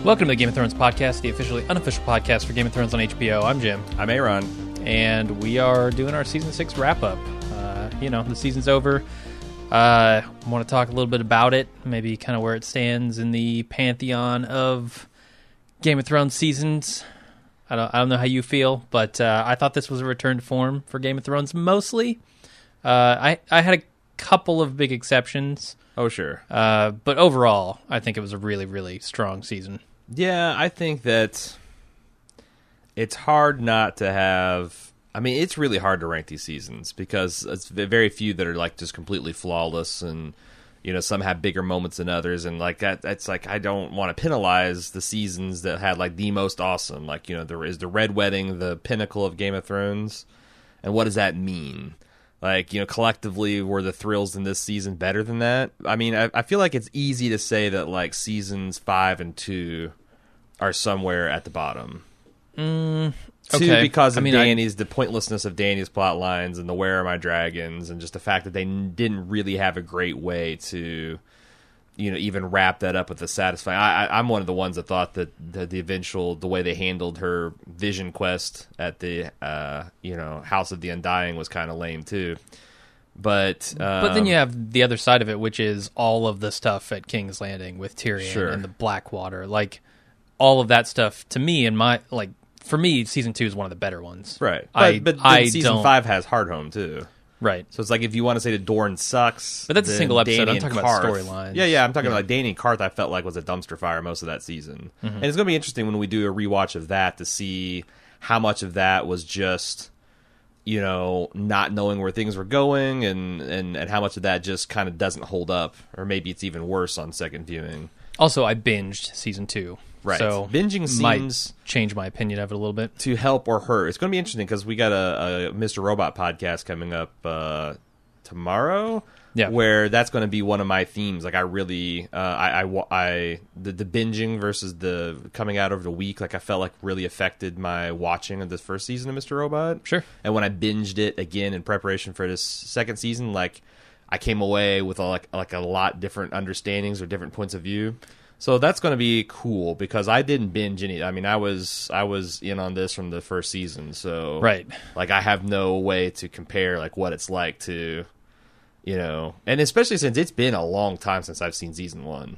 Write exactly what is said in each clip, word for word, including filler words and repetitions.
Welcome to the Game of Thrones podcast, the officially unofficial podcast for Game of Thrones on H B O. I'm Jim. I'm Aaron. And we are doing our Season six wrap-up. Uh, you know, the season's over. I uh, want to talk a little bit about it, maybe kind of where it stands in the pantheon of Game of Thrones seasons. I don't, I don't know how you feel, but uh, I thought this was a return to form for Game of Thrones mostly. Uh, I, I had a couple of big exceptions. Oh, sure. Uh, but overall, I think it was a really, really strong season. Yeah, I think that it's hard not to have... I mean, it's really hard to rank these seasons because it's very few that are like just completely flawless, and you know, some have bigger moments than others, and like that. That's like I don't want to penalize the seasons that had like the most awesome. Like, you know, there is the Red Wedding, the pinnacle of Game of Thrones, and what does that mean? Like, you know, collectively, were the thrills in this season better than that? I mean, I, I feel like it's easy to say that like seasons five and two are somewhere at the bottom. Mm. Two, okay. because of I mean, Dany's, I... the pointlessness of Dany's plot lines and the Where Are My Dragons, and just the fact that they n- didn't really have a great way to, you know, even wrap that up with a satisfying... I, I, I'm one of the ones that thought that the, the eventual, the way they handled her vision quest at the, uh, you know, House of the Undying was kind of lame, too. But um, but then you have the other side of it, which is all of the stuff at King's Landing with Tyrion sure. and the Blackwater. Like, all of that stuff, to me, and my... like. For me, season two is one of the better ones. Right. But, I, but I season don't... five has Hardhome, too. Right. So it's like if you want to say that Dorne sucks... But that's a single episode. Dany I'm talking about storylines. Yeah, yeah. I'm talking yeah. about like Dany and Karth, I felt like was a dumpster fire most of that season. Mm-hmm. And it's going to be interesting when we do a rewatch of that to see how much of that was just, you know, not knowing where things were going, and, and, and how much of that just kind of doesn't hold up. Or maybe it's even worse on second viewing. Also, I binged season two. Right. So binging seems might change my opinion of it a little bit. To help or hurt. It's going to be interesting because we got a, a Mister Robot podcast coming up uh, tomorrow. Yeah. Where that's going to be one of my themes. Like I really, uh, I, I, I, the, the binging versus the coming out over the week. Like I felt like really affected my watching of this first season of Mister Robot. Sure. And when I binged it again in preparation for this second season, like I came away with a, like like a lot different understandings or different points of view. So that's going to be cool because I didn't binge any. I mean, I was I was in on this from the first season, so right. Like I have no way to compare like what it's like to, you know, and especially since it's been a long time since I've seen season one.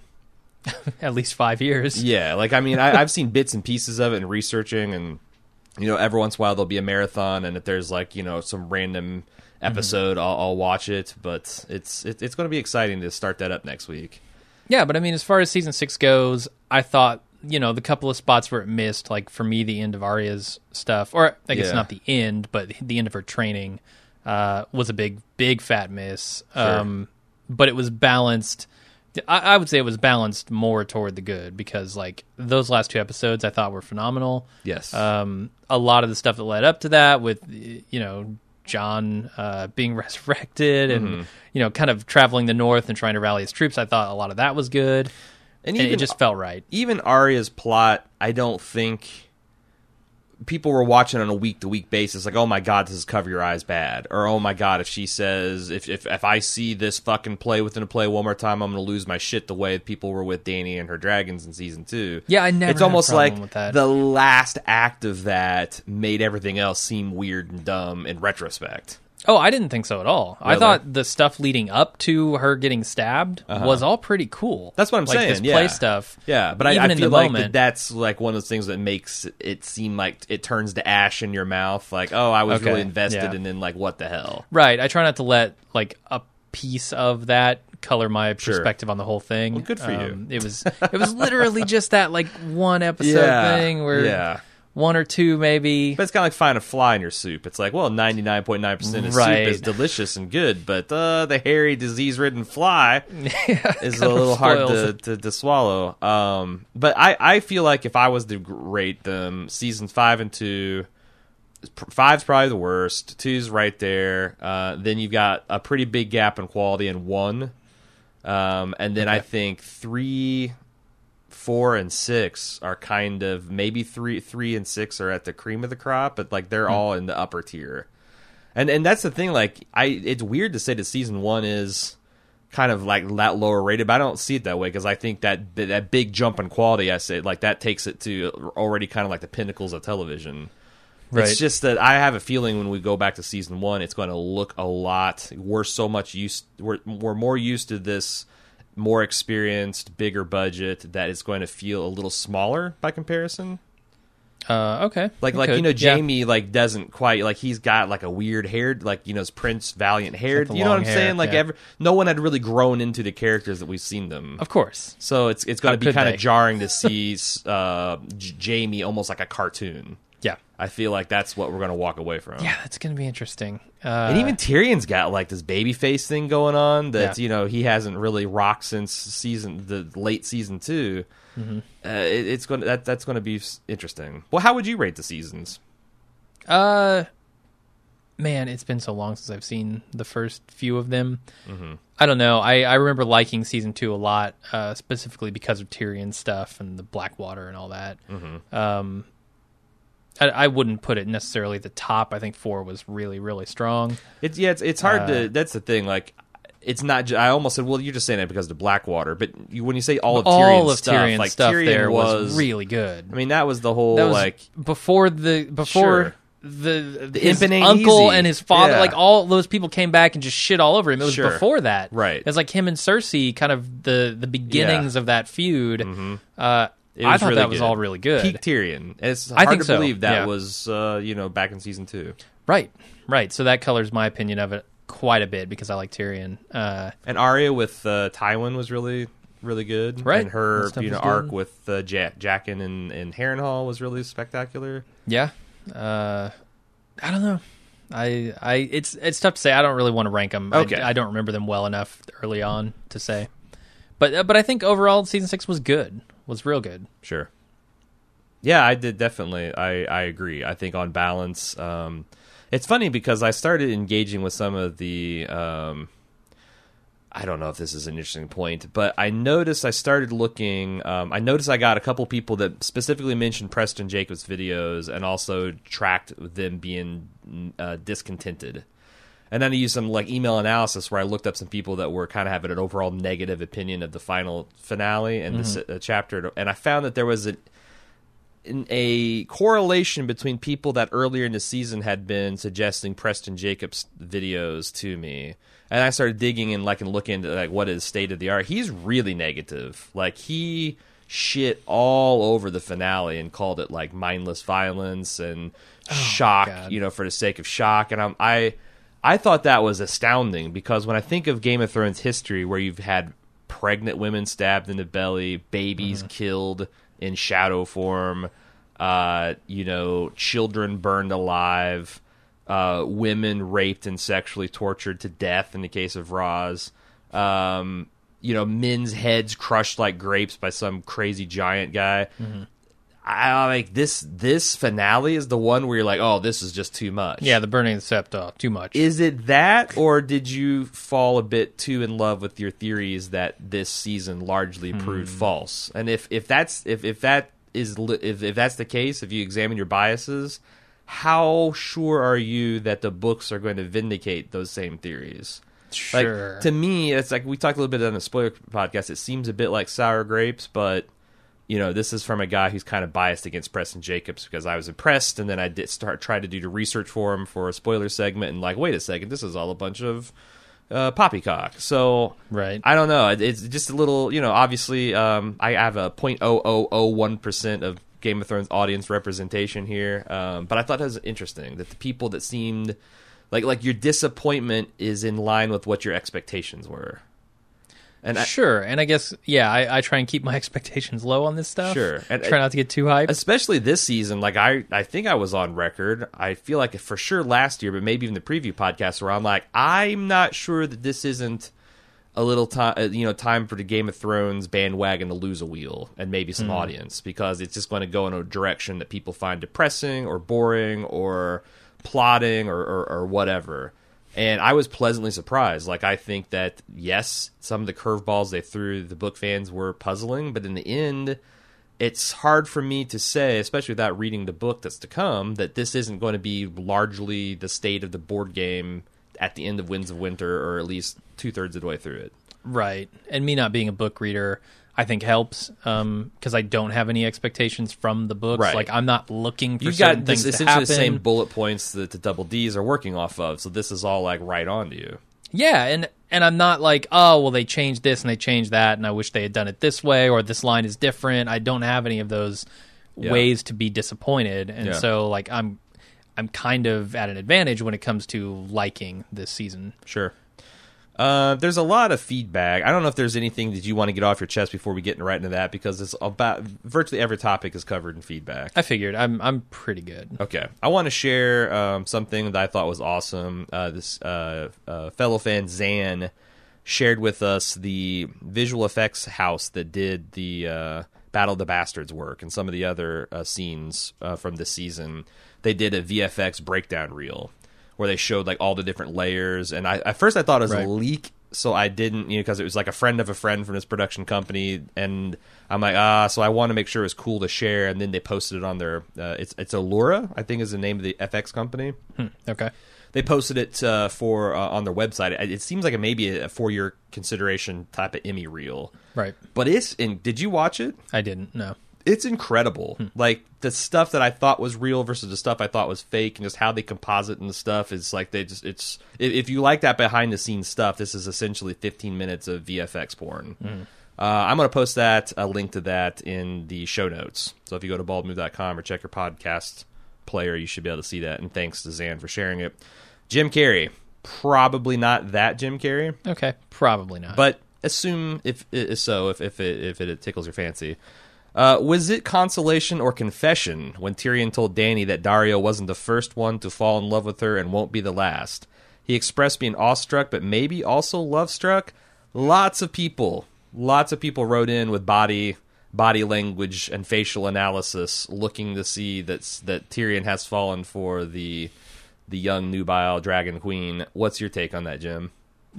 At least five years. Yeah, like I mean, I, I've seen bits and pieces of it and researching, and you know, every once in a while there'll be a marathon, and if there's like you know some random episode, mm-hmm. I'll, I'll watch it. But it's it, it's going to be exciting to start that up next week. Yeah, but I mean, as far as season six goes, I thought, you know, the couple of spots where it missed, like for me, the end of Arya's stuff, or I guess yeah. not the end, but the end of her training uh, was a big, big fat miss. Sure. Um, but it was balanced. I, I would say it was balanced more toward the good because, like, those last two episodes I thought were phenomenal. Yes. Um, a lot of the stuff that led up to that with, you know, Jon uh, being resurrected and, mm-hmm. you know, kind of traveling the north and trying to rally his troops. I thought a lot of that was good. And, and even, it just felt right. Even Arya's plot, I don't think people were watching on a week-to-week basis like, oh my god, this is Cover Your Eyes bad. Or, oh my god, if she says, if if, if I see this fucking play within a play one more time, I'm going to lose my shit the way people were with Dany and her dragons in season two. Yeah, I never It's almost like with that. The last act of that made everything else seem weird and dumb in retrospect. Oh, I didn't think so at all. Really? I thought the stuff leading up to her getting stabbed uh-huh. was all pretty cool. That's what I'm like saying. This yeah. play stuff. Yeah, but even I, I in feel the like moment, that that's like one of those things that makes it seem like it turns to ash in your mouth. Like, oh, I was okay. really invested, yeah. and then like, what the hell? Right. I try not to let like a piece of that color my perspective sure. on the whole thing. Well, good for um, you. It was it was literally just that like one episode yeah. thing where. Yeah. One or two, maybe. But it's kind of like finding a fly in your soup. It's like, well, ninety-nine point nine percent of right. soup is delicious and good, but uh, the hairy, disease-ridden fly yeah, is a little hard to, to, to swallow. Um, but I, I feel like if I was to rate them, seasons five and two, five's probably the worst. Two's right there. Uh, then you've got a pretty big gap in quality in one. Um, and then okay. I think three... Four and six are kind of maybe three, three and six are at the cream of the crop, but like they're mm. all in the upper tier, and and that's the thing. Like I, it's weird to say that season one is kind of like that lower rated, but I don't see it that way because I think that that big jump in quality, I say, like that takes it to already kind of like the pinnacles of television. Right. It's just that I have a feeling when we go back to season one, it's going to look a lot. We're so much used. We're we're more used to this, more experienced, bigger budget that it's going to feel a little smaller by comparison. Uh, okay. Like, you like could. you know, Jamie yeah. like doesn't quite like he's got like a weird hair, like you know, his Prince Valiant hair. Got the You know what I'm long saying? hair, Like, yeah. every, no one had really grown into the characters that we've seen them. Of course. So it's it's going How to be could kind they? of jarring to see uh, J- Jamie almost like a cartoon. Yeah. I feel like that's what we're going to walk away from. Yeah, that's going to be interesting. Uh, And even Tyrion's got like this baby face thing going on that Yeah. you know he hasn't really rocked since season the late season two. Mm-hmm. Uh, it, it's going to, that that's going to be interesting. Well, how would you rate the seasons? Uh, man, it's been so long since I've seen the first few of them. Mm-hmm. I don't know. I, I remember liking season two a lot, uh, specifically because of Tyrion stuff and the Blackwater and all that. Mm-hmm. Um, I, I wouldn't put it necessarily at the top. I think four was really, really strong. It's yeah, it's it's hard Uh, to. That's the thing. Like, it's not. ju- I almost said, well, you're just saying that because of the Blackwater, but you, when you say all of all Tyrion's of stuff, Tyrion's like stuff Tyrion there was, was really good. I mean, that was the whole That was like before the before Sure. the, The his imp ain't uncle easy. and his father, Yeah. like all those people came back and just shit all over him. It was Sure. before that, Right. It was like him and Cersei, kind of the the beginnings of that feud. Mm-hmm. Uh, It I was thought really that was good. all really good. peak Tyrion. And it's I hard think to so, believe that yeah. was uh, you know back in season two. Right, right. So that colors my opinion of it quite a bit because I like Tyrion. Uh, And Arya with uh, Tywin was really really good. Right. And her That stuff you know was good. arc with uh, Jack Jaqen and and Harrenhal was really spectacular. yeah, uh, I don't know. I I it's it's tough to say. I don't really want to rank them. Okay. I, I don't remember them well enough early on to say. But uh, but I think overall season six was good. Was real good. Sure. Yeah, I did definitely. I, I agree. I think on balance, um, it's funny because I started engaging with some of the. Um, I don't know if this is an interesting point, but I noticed I started looking. Um, I noticed I got a couple people that specifically mentioned Preston Jacobs videos and also tracked them being uh, discontented. And then I used some like email analysis where I looked up some people that were kind of having an overall negative opinion of the final finale and Mm-hmm. the uh, chapter, and I found that there was a in a correlation between people that earlier in the season had been suggesting Preston Jacobs videos to me, and I started digging and like and looking into like what is state of the art. He's really negative. Like he shit all over the finale and called it like mindless violence and shock, God. you know, for the sake of shock. And I'm I. I thought that was astounding because when I think of Game of Thrones history where you've had pregnant women stabbed in the belly, babies Mm-hmm. killed in shadow form, uh, you know, children burned alive, uh, women raped and sexually tortured to death in the case of Roz, um, you know, men's heads crushed like grapes by some crazy giant guy. Mm-hmm. I like this. This finale is the one where you're like, "Oh, this is just too much." Yeah, the burning of the Sept, too much. Is it that, or did you fall a bit too in love with your theories that this season largely proved Hmm. false? And if, if that's if, if that is li- if, if that's the case, if you examine your biases, how sure are you that the books are going to vindicate those same theories? Sure. Like, to me, it's like we talked a little bit on the spoiler podcast. It seems a bit like sour grapes, but you know, this is from a guy who's kind of biased against Preston Jacobs because I was impressed, and then I did start try to do the research for him for a spoiler segment, and like, wait a second, this is all a bunch of uh, poppycock. So Right. I don't know. It- It's just a little, you know. Obviously, um, I have a zero point zero zero zero one percent of Game of Thrones audience representation here, um, but I thought it was interesting that the people that seemed like like your disappointment is in line with what your expectations were. And I, Sure, and I guess yeah, I, I try and keep my expectations low on this stuff. Sure. And- try not to get too hyped. especially this season, like I, I think I was on record. I feel like for sure last year, but maybe even the preview podcast where I'm like, I'm not sure that this isn't a little time, you know, time for the Game of Thrones bandwagon to lose a wheel and maybe some audience because it's just going to go in a direction that people find depressing or boring or plotting or, or, or whatever. And I was pleasantly surprised. Like, I think that, yes, some of the curveballs they threw the book fans were puzzling, but in the end, it's hard for me to say, especially without reading the book that's to come, that this isn't going to be largely the state of the board game at the end of Winds of Winter, or at least two-thirds of the way through it. Right. And me not being a book reader, I think helps um, because I don't have any expectations from the books. Right. Like, I'm not looking for You've certain got things this, to essentially happen. the same bullet points that the Double D's are working off of, so this is all like right on to you. Yeah, and and I'm not like, oh, well, they changed this and they changed that, and I wish they had done it this way, or this line is different. I don't have any of those Yeah. ways to be disappointed, and Yeah. so like I'm I'm kind of at an advantage when it comes to liking this season. Sure. Uh, there's a lot of feedback. I don't know if there's anything that you want to get off your chest before we get right into that, because it's about virtually every topic is covered in feedback. I figured I'm I'm pretty good. Okay, I want to share um, something that I thought was awesome. Uh, this uh, uh, fellow fan Zan shared with us the visual effects house that did the uh, Battle of the Bastards work and some of the other uh, scenes uh, from this season. They did a V F X breakdown reel where they showed like all the different layers. And I at first I thought it was Right. a leak, so I didn't, you know, because it was like a friend of a friend from this production company, and I'm like, ah, so I want to make sure it was cool to share. And then they posted it on their, uh, it's it's Allura, I think is the name of the F X company. Hmm, okay. They posted it uh, for uh, on their website. It, it seems like a, maybe a four year consideration type of Emmy reel, Right. but it's in. Did you watch it? I didn't. No. It's incredible. Like the stuff that I thought was real versus the stuff I thought was fake, and just how they composite and the stuff is like they just. It's if, if you like that behind the scenes stuff, this is essentially fifteen minutes of V F X porn. Uh, I'm going to post that a link to that in the show notes. So if you go to bald move dot com or check your podcast player, you should be able to see that. And thanks to Zan for sharing it. Jim Carrey, probably not that Jim Carrey, Okay. Probably not. but assume if it is so, if if it, if it tickles your fancy. Uh, was it consolation or confession when Tyrion told Dany that Daario wasn't the first one to fall in love with her and won't be the last? He expressed being awestruck, but maybe also love-struck. Lots of people, lots of people wrote in with body body language and facial analysis, looking to see that that Tyrion has fallen for the the young nubile dragon queen. What's your take on that, Jim?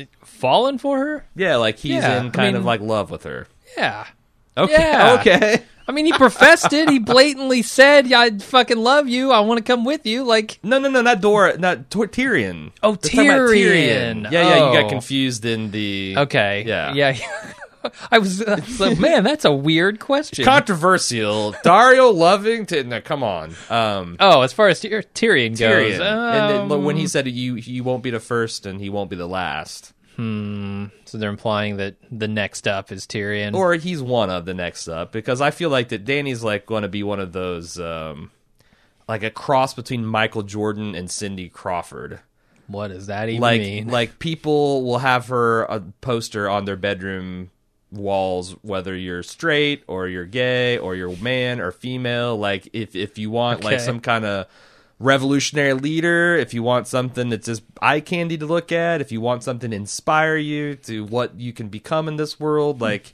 Fallen for her? Yeah, like he's Yeah, in I kind mean- of like love with her. Yeah. Okay, Yeah. okay. I mean, he professed it. He blatantly said, "Yeah, I fucking love you. I want to come with you." Like, No, no, no, not Dora, not Tor- Tyrion. Oh, We're talking about Tyrion. Yeah, yeah, you Oh. got confused in the okay, Yeah. yeah. I was uh, so, man, that's a weird question. controversial. Dario loving to no, come on, um, oh, as far as Tyr- Tyrion goes, Tyrion, and then, look, when um, he said you, you won't be the first and he won't be the last, so they're implying that the next up is Tyrion. or he's one of the next up, because I feel like that Danny's like going to be one of those, um, like a cross between Michael Jordan and Cindy Crawford. what does that even like mean? like people will have her a poster on their bedroom walls, whether you're straight or you're gay or you're man or female. Like if if you want like Okay. some kind of revolutionary leader, if you want something that's just eye candy to look at, if you want something to inspire you to what you can become in this world, like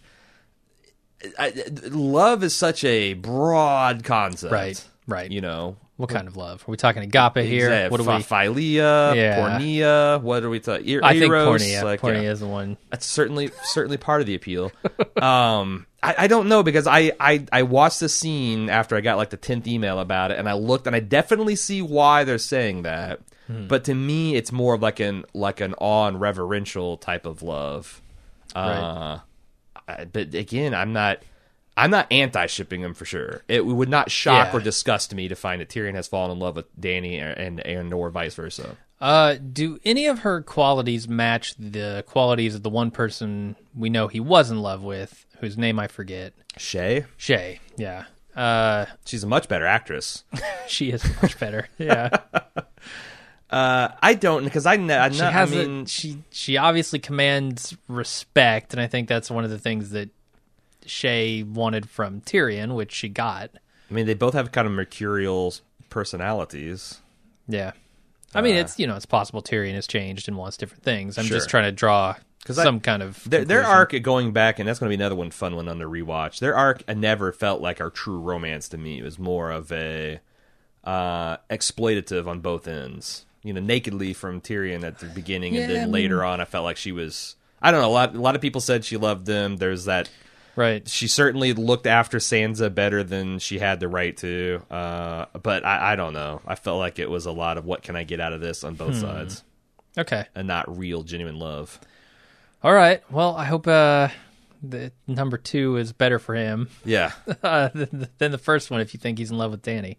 I, love is such a broad concept, Right, right. You know, What kind of love? Are we talking agape here? Exactly. What do we? Philia, Yeah. pornea. What are we talking? E- I think eros, pornea. like, pornea yeah. is the one. That's certainly certainly part of the appeal. um, I, I don't know, because I, I I watched the scene after I got like the tenth email about it, and I looked, and I definitely see why they're saying that. Hmm. But to me, it's more of like an like an awe and reverential type of love. Uh, I- but again, I'm not. I'm not anti-shipping them for sure. It would not shock Yeah. or disgust me to find that Tyrion has fallen in love with Dany, and and or vice versa. Uh, do any of her qualities match the qualities of the one person we know he was in love with, whose name I forget? Shay, Shay. Yeah. Uh, she's a much better actress. she is much better. Yeah. Uh, I don't, because I, I, She I has mean, a, she she obviously commands respect, and I think that's one of the things that Shay wanted from Tyrion, which she got. I mean, they both have kind of mercurial personalities. Yeah. I mean, Uh, it's, you know, it's possible Tyrion has changed and wants different things. I'm Sure. just trying to draw 'Cause I- some kind of Their, their conclusion. arc going back, and that's going to be another one fun one on the rewatch. Their arc uh, never felt like our true romance to me. It was more of a uh, exploitative on both ends. You know, nakedly from Tyrion at the beginning, and Yeah, I then mean- later on, I felt like she was. I don't know. A lot, a lot of people said she loved them. There's that. Right. She certainly looked after Sansa better than she had the right to. Uh, but I, I don't know. I felt like it was a lot of what can I get out of this on Hmm. both sides, Okay. and not real, genuine love. All right. Well, I hope uh, the number two is better for him Yeah. uh, than, than the first one if you think he's in love with Dany.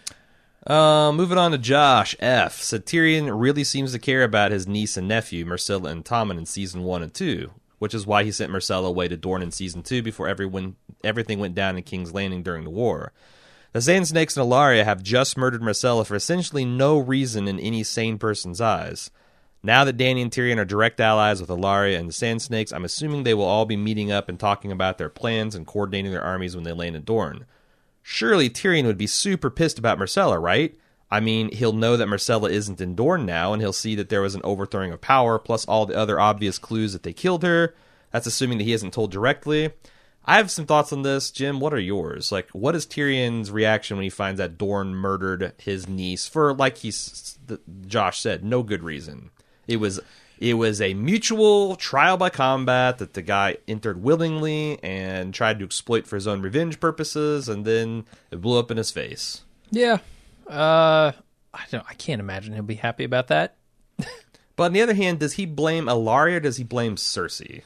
Uh, moving on to Josh F. Said Tyrion really seems to care about his niece and nephew, Myrcella and Tommen, in season one and two, which is why he sent Myrcella away to Dorne in season two before everyone everything went down in King's Landing during the war. The Sand Snakes and Ellaria have just murdered Myrcella for essentially no reason in any sane person's eyes. Now that Dany and Tyrion are direct allies with Ellaria and the Sand Snakes, I'm assuming they will all be meeting up and talking about their plans and coordinating their armies when they land in Dorne. Surely Tyrion would be super pissed about Myrcella, right? I mean, he'll know that Myrcella isn't in Dorne now, and he'll see that there was an overthrowing of power, plus all the other obvious clues that they killed her. That's assuming that he hasn't told directly. I have some thoughts on this. Jim, what are yours? Like, what is Tyrion's reaction when he finds that Dorne murdered his niece for, like he's, Josh said, no good reason? It was it was a mutual trial by combat that the guy entered willingly and tried to exploit for his own revenge purposes, and then it blew up in his face. Yeah. Uh, I don't. I can't imagine he'll be happy about that. But on the other hand, does he blame Ellaria or does he blame Cersei?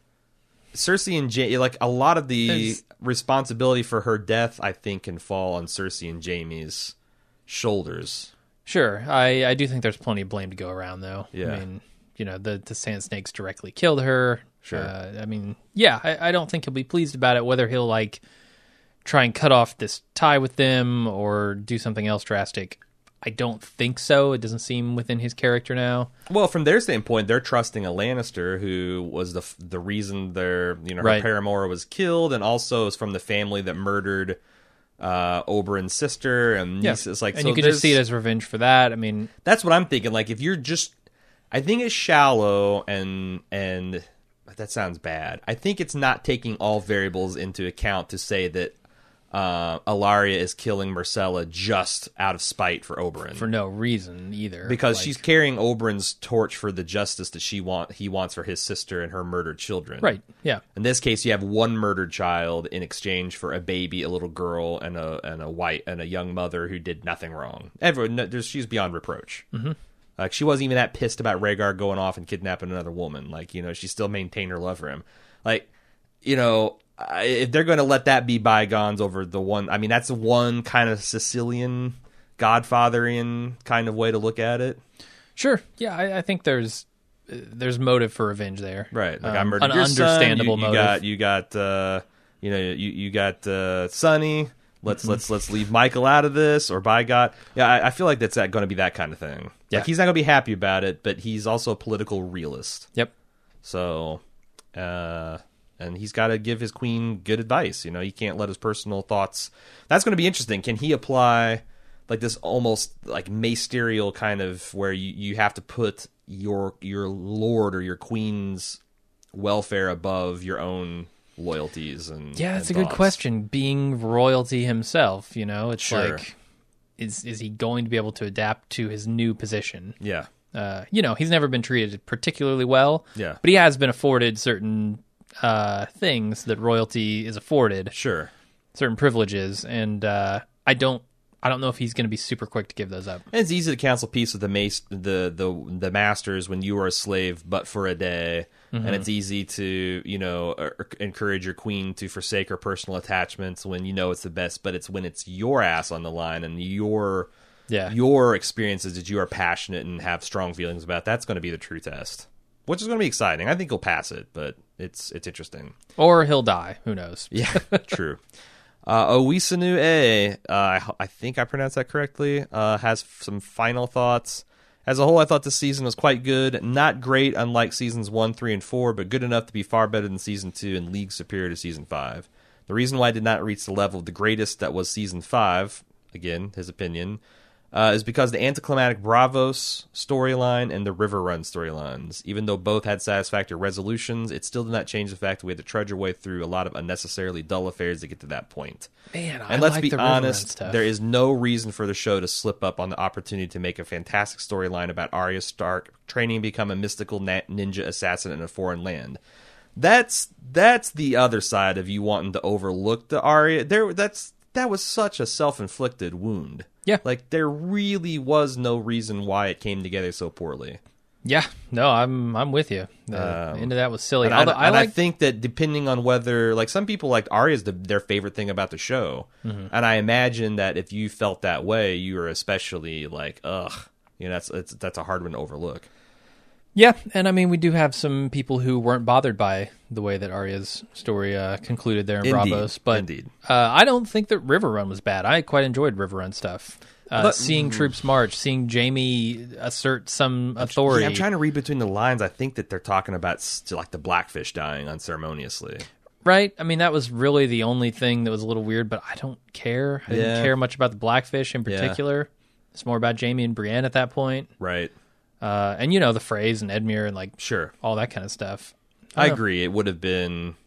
Cersei and Jaime, like, a lot of the There's... responsibility for her death, I think, can fall on Cersei and Jaime's shoulders. Sure. I, I do think there's plenty of blame to go around, though. Yeah. I mean, you know, the, the Sand Snakes directly killed her. Sure. Uh, I mean, yeah, I, I don't think he'll be pleased about it, whether he'll, like, try and cut off this tie with them or do something else drastic. I don't think so. It doesn't seem within his character now. Well, from their standpoint, they're trusting a Lannister who was the the reason their you know her Right. paramour was killed, and also is from the family that murdered uh, Oberyn's sister and Yeah. niece. It's like, and so you could just there's- see it as revenge for that. I mean, That's what I'm thinking. Like, if you're just, I think it's shallow, and and that sounds bad. I think it's not taking all variables into account to say that uh, Ellaria is killing Myrcella just out of spite for Oberyn, for no reason either. because Like, she's carrying Oberyn's torch for the justice that she want he wants for his sister and her murdered children. right. Yeah. In this case, you have one murdered child in exchange for a baby, a little girl, and a and a white and a young mother who did nothing wrong. Everyone, no, there's, she's beyond reproach. Mm-hmm. Like, she wasn't even that pissed about Rhaegar going off and kidnapping another woman. Like, you know, she still maintained her love for him. Like, you know, I- if they're going to let that be bygones over the one, I mean, that's one kind of Sicilian, Godfatherian kind of way to look at it. Sure. Yeah, I, I think there's uh, there's motive for revenge there. Right. Like, I Um, murdered an your son. understandable You, you motive. got, you got, uh, you know, you, you got uh, Sonny. Let's let's let's leave Michael out of this, or by God, yeah, I, I feel like that's going to be that kind of thing. Yeah. Like, he's not going to be happy about it, but he's also a political realist. Yep. So, uh, and he's got to give his queen good advice. You know, he can't let his personal thoughts. That's going to be interesting. Can he apply like this almost like magisterial kind of where you, you have to put your your lord or your queen's welfare above your own loyalties and Yeah, that's a and good thoughts? question. Being royalty himself, you know, it's Sure. like, is is he going to be able to adapt to his new position? Yeah, Uh, you know, he's never been treated particularly well. Yeah. but he has been afforded certain uh, things that royalty is afforded, sure. certain privileges, and uh, I don't, I don't know if he's going to be super quick to give those up. And it's easy to cancel peace with the mace, the the the masters when you were a slave, but for a day. Mm-hmm. And it's easy to, you know, er, encourage your queen to forsake her personal attachments when you know it's the best. But it's when it's your ass on the line and your Yeah, your experiences that you are passionate and have strong feelings about. That's going to be the true test, which is going to be exciting. I think he'll pass it, but it's it's interesting. or he'll die. Who knows? Yeah, true. Uh, Owisanu A, uh, I, I think I pronounced that correctly, uh, has some final thoughts. As a whole, I thought this season was quite good. Not great, unlike seasons one, three, and four, but good enough to be far better than season two and league superior to season five. The reason why I did not reach the level of the greatest that was season five, again, his opinion, uh, is because the anticlimactic Bravos storyline and the River Run storylines. Even though both had satisfactory resolutions, it still did not change the fact that we had to trudge our way through a lot of unnecessarily dull affairs to get to that point. Man, I And let's like be the River Run honest, stuff. there is no reason for the show to slip up on the opportunity to make a fantastic storyline about Arya Stark training to become a mystical na- ninja assassin in a foreign land. That's that's the other side of you wanting to overlook the Arya. There, that's that was such a self-inflicted wound. Yeah. Like, there really was no reason why it came together so poorly. Yeah, no, I'm I'm with you. The Um, end of that was silly. And, Although I, and I I like, think that depending on whether, like, some people liked Arya's the, their favorite thing about the show, Mm-hmm. and I imagine that if you felt that way, you were especially like, ugh, you know, that's it's, that's a hard one to overlook. yeah, and I mean, we do have some people who weren't bothered by the way that Arya's story uh, concluded there in Indeed, Bravos, but indeed. Uh, I don't think that River Run was bad. I quite enjoyed River Run stuff. Uh, But- seeing troops march, seeing Jamie assert some authority. Yeah, I'm trying to read between the lines. I think that they're talking about st- like the Blackfish dying unceremoniously. Right? I mean, that was really the only thing that was a little weird, but I don't care. I didn't Yeah. care much about the Blackfish in Yeah. particular. It's more about Jamie and Brienne at that point. Right. Uh, and, you know, the phrase and Edmure and, like, Sure. all that kind of stuff. I don't know. agree. It would have been.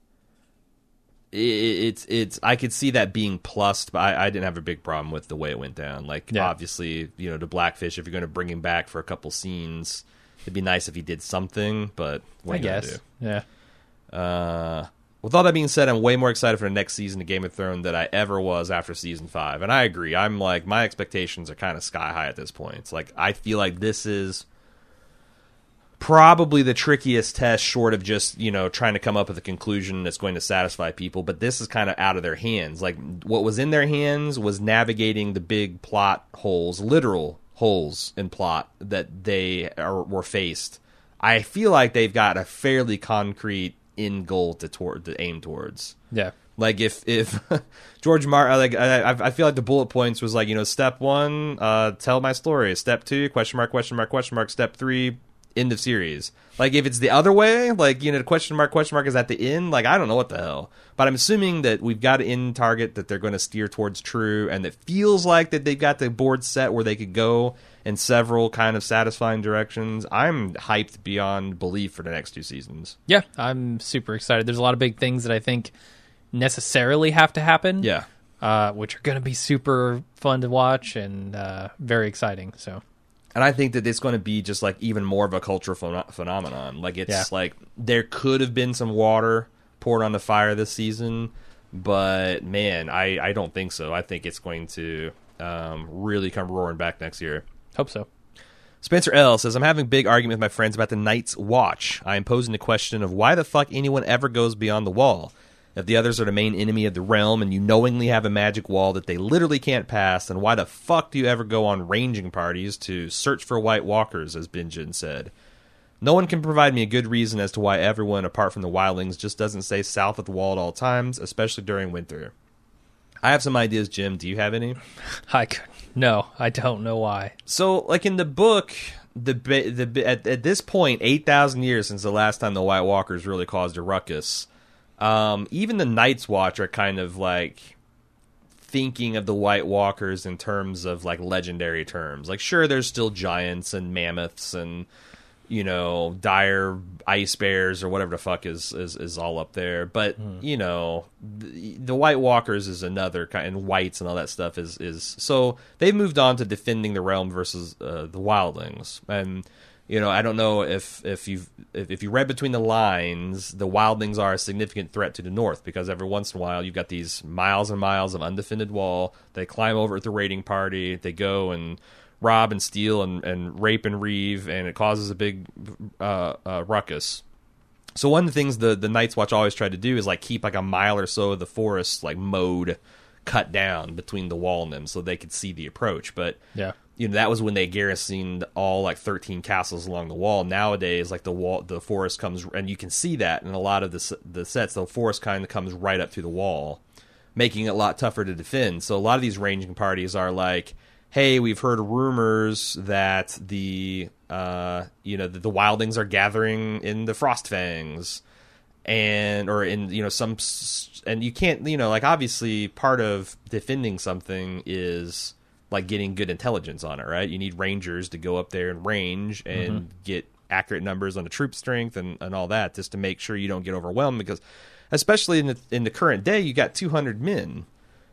It, it's it's. I could see that being plussed, but I, I didn't have a big problem with the way it went down. Like, Yeah. obviously, you know, the Blackfish. If you're going to bring him back for a couple scenes, it'd be nice if he did something. But what I are you gonna guess. Yeah. do? Uh, with all that being said, I'm way more excited for the next season of Game of Thrones than I ever was after season five. And I agree. I'm like, my expectations are kind of sky high at this point. It's like I feel like this is probably the trickiest test, short of just, you know, trying to come up with a conclusion that's going to satisfy people. But this is kind of out of their hands. Like, what was in their hands was navigating the big plot holes, literal holes in plot that they are, were faced. I feel like they've got a fairly concrete end goal to, toward, to aim towards. Yeah. Like, if if George Martin, like, I, I feel like the bullet points was like, you know, step one, uh, tell my story. Step two, question mark, question mark, question mark. Step three, end of series. Like, if it's the other way, like, you know, the question mark, question mark is at the end, like, I don't know what the hell. But I'm assuming that we've got an end target that they're going to steer towards true, and it feels like that they've got the board set where they could go in several kind of satisfying directions. I'm hyped beyond belief for the next two seasons. Yeah, I'm super excited. There's a lot of big things that I think necessarily have to happen. Yeah. Uh, which are going to be super fun to watch and uh, very exciting. So, And I think that it's going to be just like even more of a cultural phen- phenomenon. Like, it's Yeah. like there could have been some water poured on the fire this season, but man, I, I don't think so. I think it's going to um, really come roaring back next year. hope so. Spencer L. says, I'm having a big argument with my friends about the Night's Watch. I am posing the question of why the fuck anyone ever goes beyond the wall. If the others are the main enemy of the realm and you knowingly have a magic wall that they literally can't pass, then why the fuck do you ever go on ranging parties to search for White Walkers, as Benjen said? No one can provide me a good reason as to why everyone, apart from the wildlings, just doesn't stay south of the wall at all times, especially during winter. I have some ideas, Jim. Do you have any? I could, no, I don't know why. So, like in the book, the the at, at this point, eight thousand years since the last time the White Walkers really caused a ruckus, um, even the Night's Watch are kind of like thinking of the White Walkers in terms of like legendary terms. Like, sure, there's still giants and mammoths and, you know, dire ice bears or whatever the fuck is is, is all up there. But you know, the, the White Walkers is another kind, and whites and all that stuff is is so they've moved on to defending the realm versus uh, the wildlings. And you know, I don't know if if you if, if you read between the lines, the wildlings are a significant threat to the north because every once in a while you've got these miles and miles of undefended wall. They climb over at the raiding party. They go and rob and steal and, and rape and reave, and it causes a big uh, uh, ruckus. So one of the things the, the Night's Watch always tried to do is like keep like a mile or so of the forest like mowed, cut down between the wall and them so they could see the approach. But Yeah. you know, that was when they garrisoned all like thirteen castles along the wall. Nowadays, like the wall, the forest comes, and you can see that in a lot of the the sets. The forest kind of comes right up through the wall, making it a lot tougher to defend. So a lot of these ranging parties are like, hey, we've heard rumors that the uh, you know the, the wildlings are gathering in the Frostfangs, and or in you know some, and you can't you know like obviously part of defending something is like getting good intelligence on it, right? You need rangers to go up there and range and mm-hmm. get accurate numbers on the troop strength and, and all that, just to make sure you don't get overwhelmed. Because especially in the in the current day, you got two hundred men,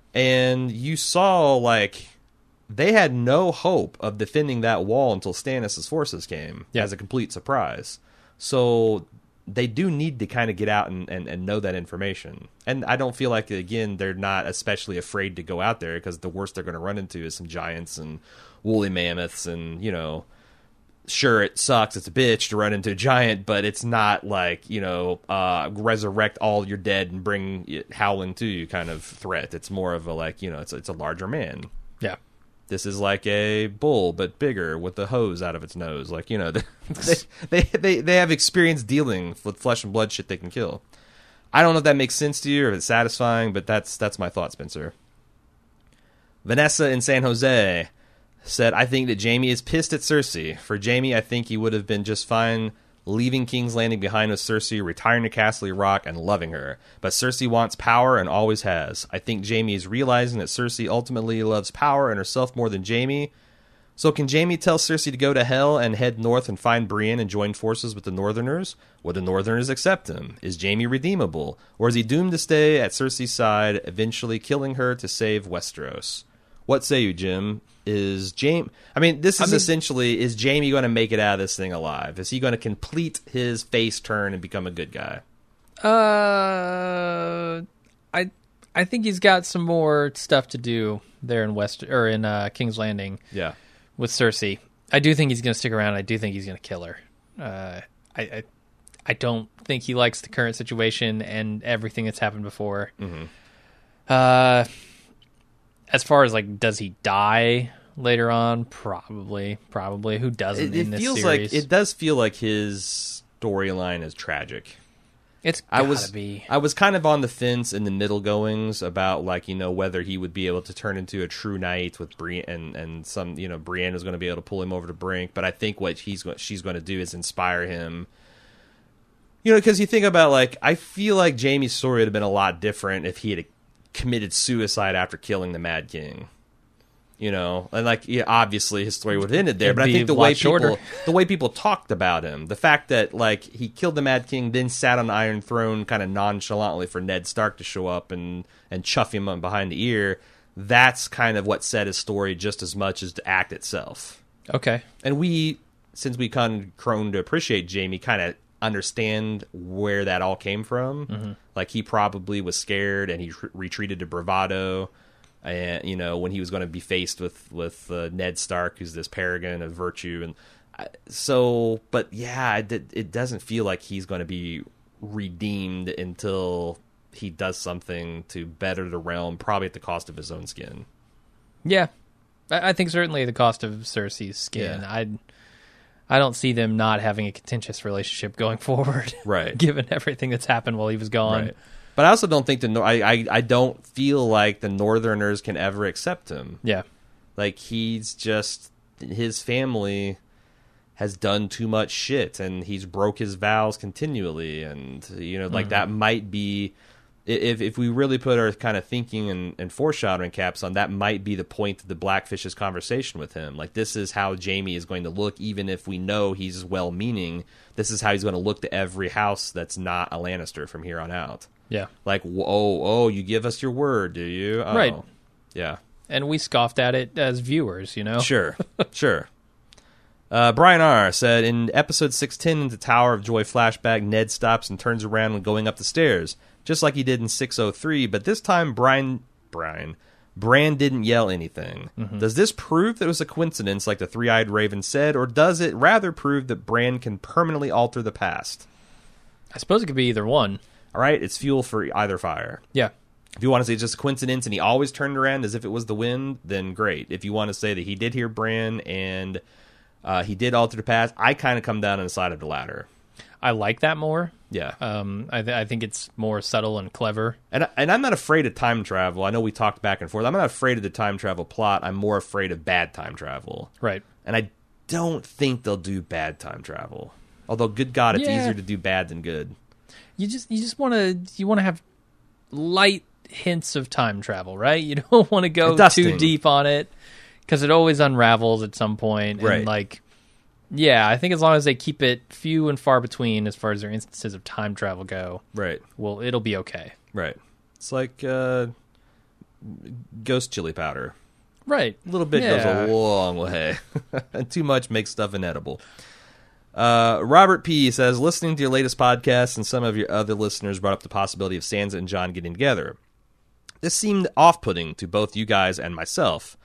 and you saw like they had no hope of defending that wall until Stannis' forces came yeah. as a complete surprise. So they do need to kind of get out and, and, and know that information. And I don't feel like, again, they're not especially afraid to go out there because the worst they're going to run into is some giants and woolly mammoths and, you know, sure, it sucks. It's a bitch to run into a giant, but it's not like, you know, uh, resurrect all your dead and bring it howling to you kind of threat. It's more of a like, you know, it's it's a larger man. Yeah. This is like a bull, but bigger with the hose out of its nose. Like, you know, they they they, they have experience dealing with flesh and blood shit they can kill. I don't know if that makes sense to you or if it's satisfying, but that's that's my thought, Spencer. Vanessa in San Jose said, I think that Jaime is pissed at Cersei. For Jaime, I think he would have been just fine leaving King's Landing behind with Cersei, retiring to Castle Rock, and loving her. But Cersei wants power and always has. I think Jaime is realizing that Cersei ultimately loves power and herself more than Jaime. So can Jaime tell Cersei to go to hell and head north and find Brienne and join forces with the Northerners? Would the Northerners accept him? Is Jaime redeemable? Or is he doomed to stay at Cersei's side, eventually killing her to save Westeros? What say you, Jim? Is Jaime... I mean, this is I mean, essentially, is Jaime going to make it out of this thing alive? Is he going to complete his face turn and become a good guy? Uh, I I think he's got some more stuff to do there in West or in uh, King's Landing. Yeah, with Cersei. I do think he's going to stick around. I do think he's going to kill her. Uh, I, I I don't think he likes the current situation and everything that's happened before. Mm-hmm. Uh, as far as like, does he die later on? Probably, probably. Who doesn't? It, in it this feels series? like it does feel like his storyline is tragic. It's I gotta was be. I was kind of on the fence in the middle goings about like, you know, whether he would be able to turn into a true knight with Brienne and, and some, you know, Brienne was going to be able to pull him over to brink. But I think what he's she's going to do is inspire him. You know, because you think about like, I feel like Jaime's story would have been a lot different if he had committed suicide after killing the Mad King. You know, and like, yeah, obviously his story would have ended there, It'd but I think the be a way lot shorter. people, the way people talked about him, the fact that like he killed the Mad King, then sat on the Iron Throne kind of nonchalantly for Ned Stark to show up and and chuff him on behind the ear, that's kind of what set his story just as much as the act itself. Okay. And we, since we kind of grown to appreciate Jaime, kind of understand where that all came from. Mm-hmm. Like he probably was scared and he re- retreated to bravado. And you know, when he was going to be faced with with uh, Ned Stark, who's this paragon of virtue, and I, so, but yeah, it, it doesn't feel like he's going to be redeemed until he does something to better the realm, probably at the cost of his own skin. Yeah, I, I think certainly the cost of Cersei's skin. Yeah. I I don't see them not having a contentious relationship going forward, right? Given everything that's happened while he was gone. Right. But I also don't think the I, I I don't feel like the Northerners can ever accept him. Yeah, like he's just his family has done too much shit, and he's broke his vows continually, and you know, like mm-hmm. that might be if if we really put our kind of thinking and, and foreshadowing caps on, that might be the point of the Blackfish's conversation with him. Like this is how Jaime is going to look, even if we know he's well-meaning. This is how he's going to look to every house that's not a Lannister from here on out. Yeah. Like, oh, oh, you give us your word, do you? Oh. Right. Yeah. And we scoffed at it as viewers, you know? Sure. Sure. Uh, Brian R. said, in episode six ten in the Tower of Joy flashback, Ned stops and turns around when going up the stairs, just like he did in six oh three, but this time Brian, Brian, Bran didn't yell anything. Mm-hmm. Does this prove that it was a coincidence, like the Three-Eyed Raven said, or does it rather prove that Bran can permanently alter the past? I suppose it could be either one. All right, it's fuel for either fire. Yeah. If you want to say it's just a coincidence and he always turned around as if it was the wind, then great. If you want to say that he did hear Bran and uh, he did alter the past, I kind of come down on the side of the latter. I like that more. Yeah. Um, I, th- I think it's more subtle and clever. And, and I'm not afraid of time travel. I know we talked back and forth. I'm not afraid of the time travel plot. I'm more afraid of bad time travel. Right. And I don't think they'll do bad time travel. Although, good God, it's yeah. easier to do bad than good. You just you just want to you want to have light hints of time travel, right? You don't want to go too deep on it because it always unravels at some point. And right. like, yeah, I think as long as they keep it few and far between as far as their instances of time travel go, right? Well, it'll be okay. Right. It's like uh, ghost chili powder. Right. A little bit yeah. goes a long way, and too much makes stuff inedible. Uh, Robert P. says, listening to your latest podcast and some of your other listeners brought up the possibility of Sansa and Jon getting together. This seemed off-putting to both you guys and myself.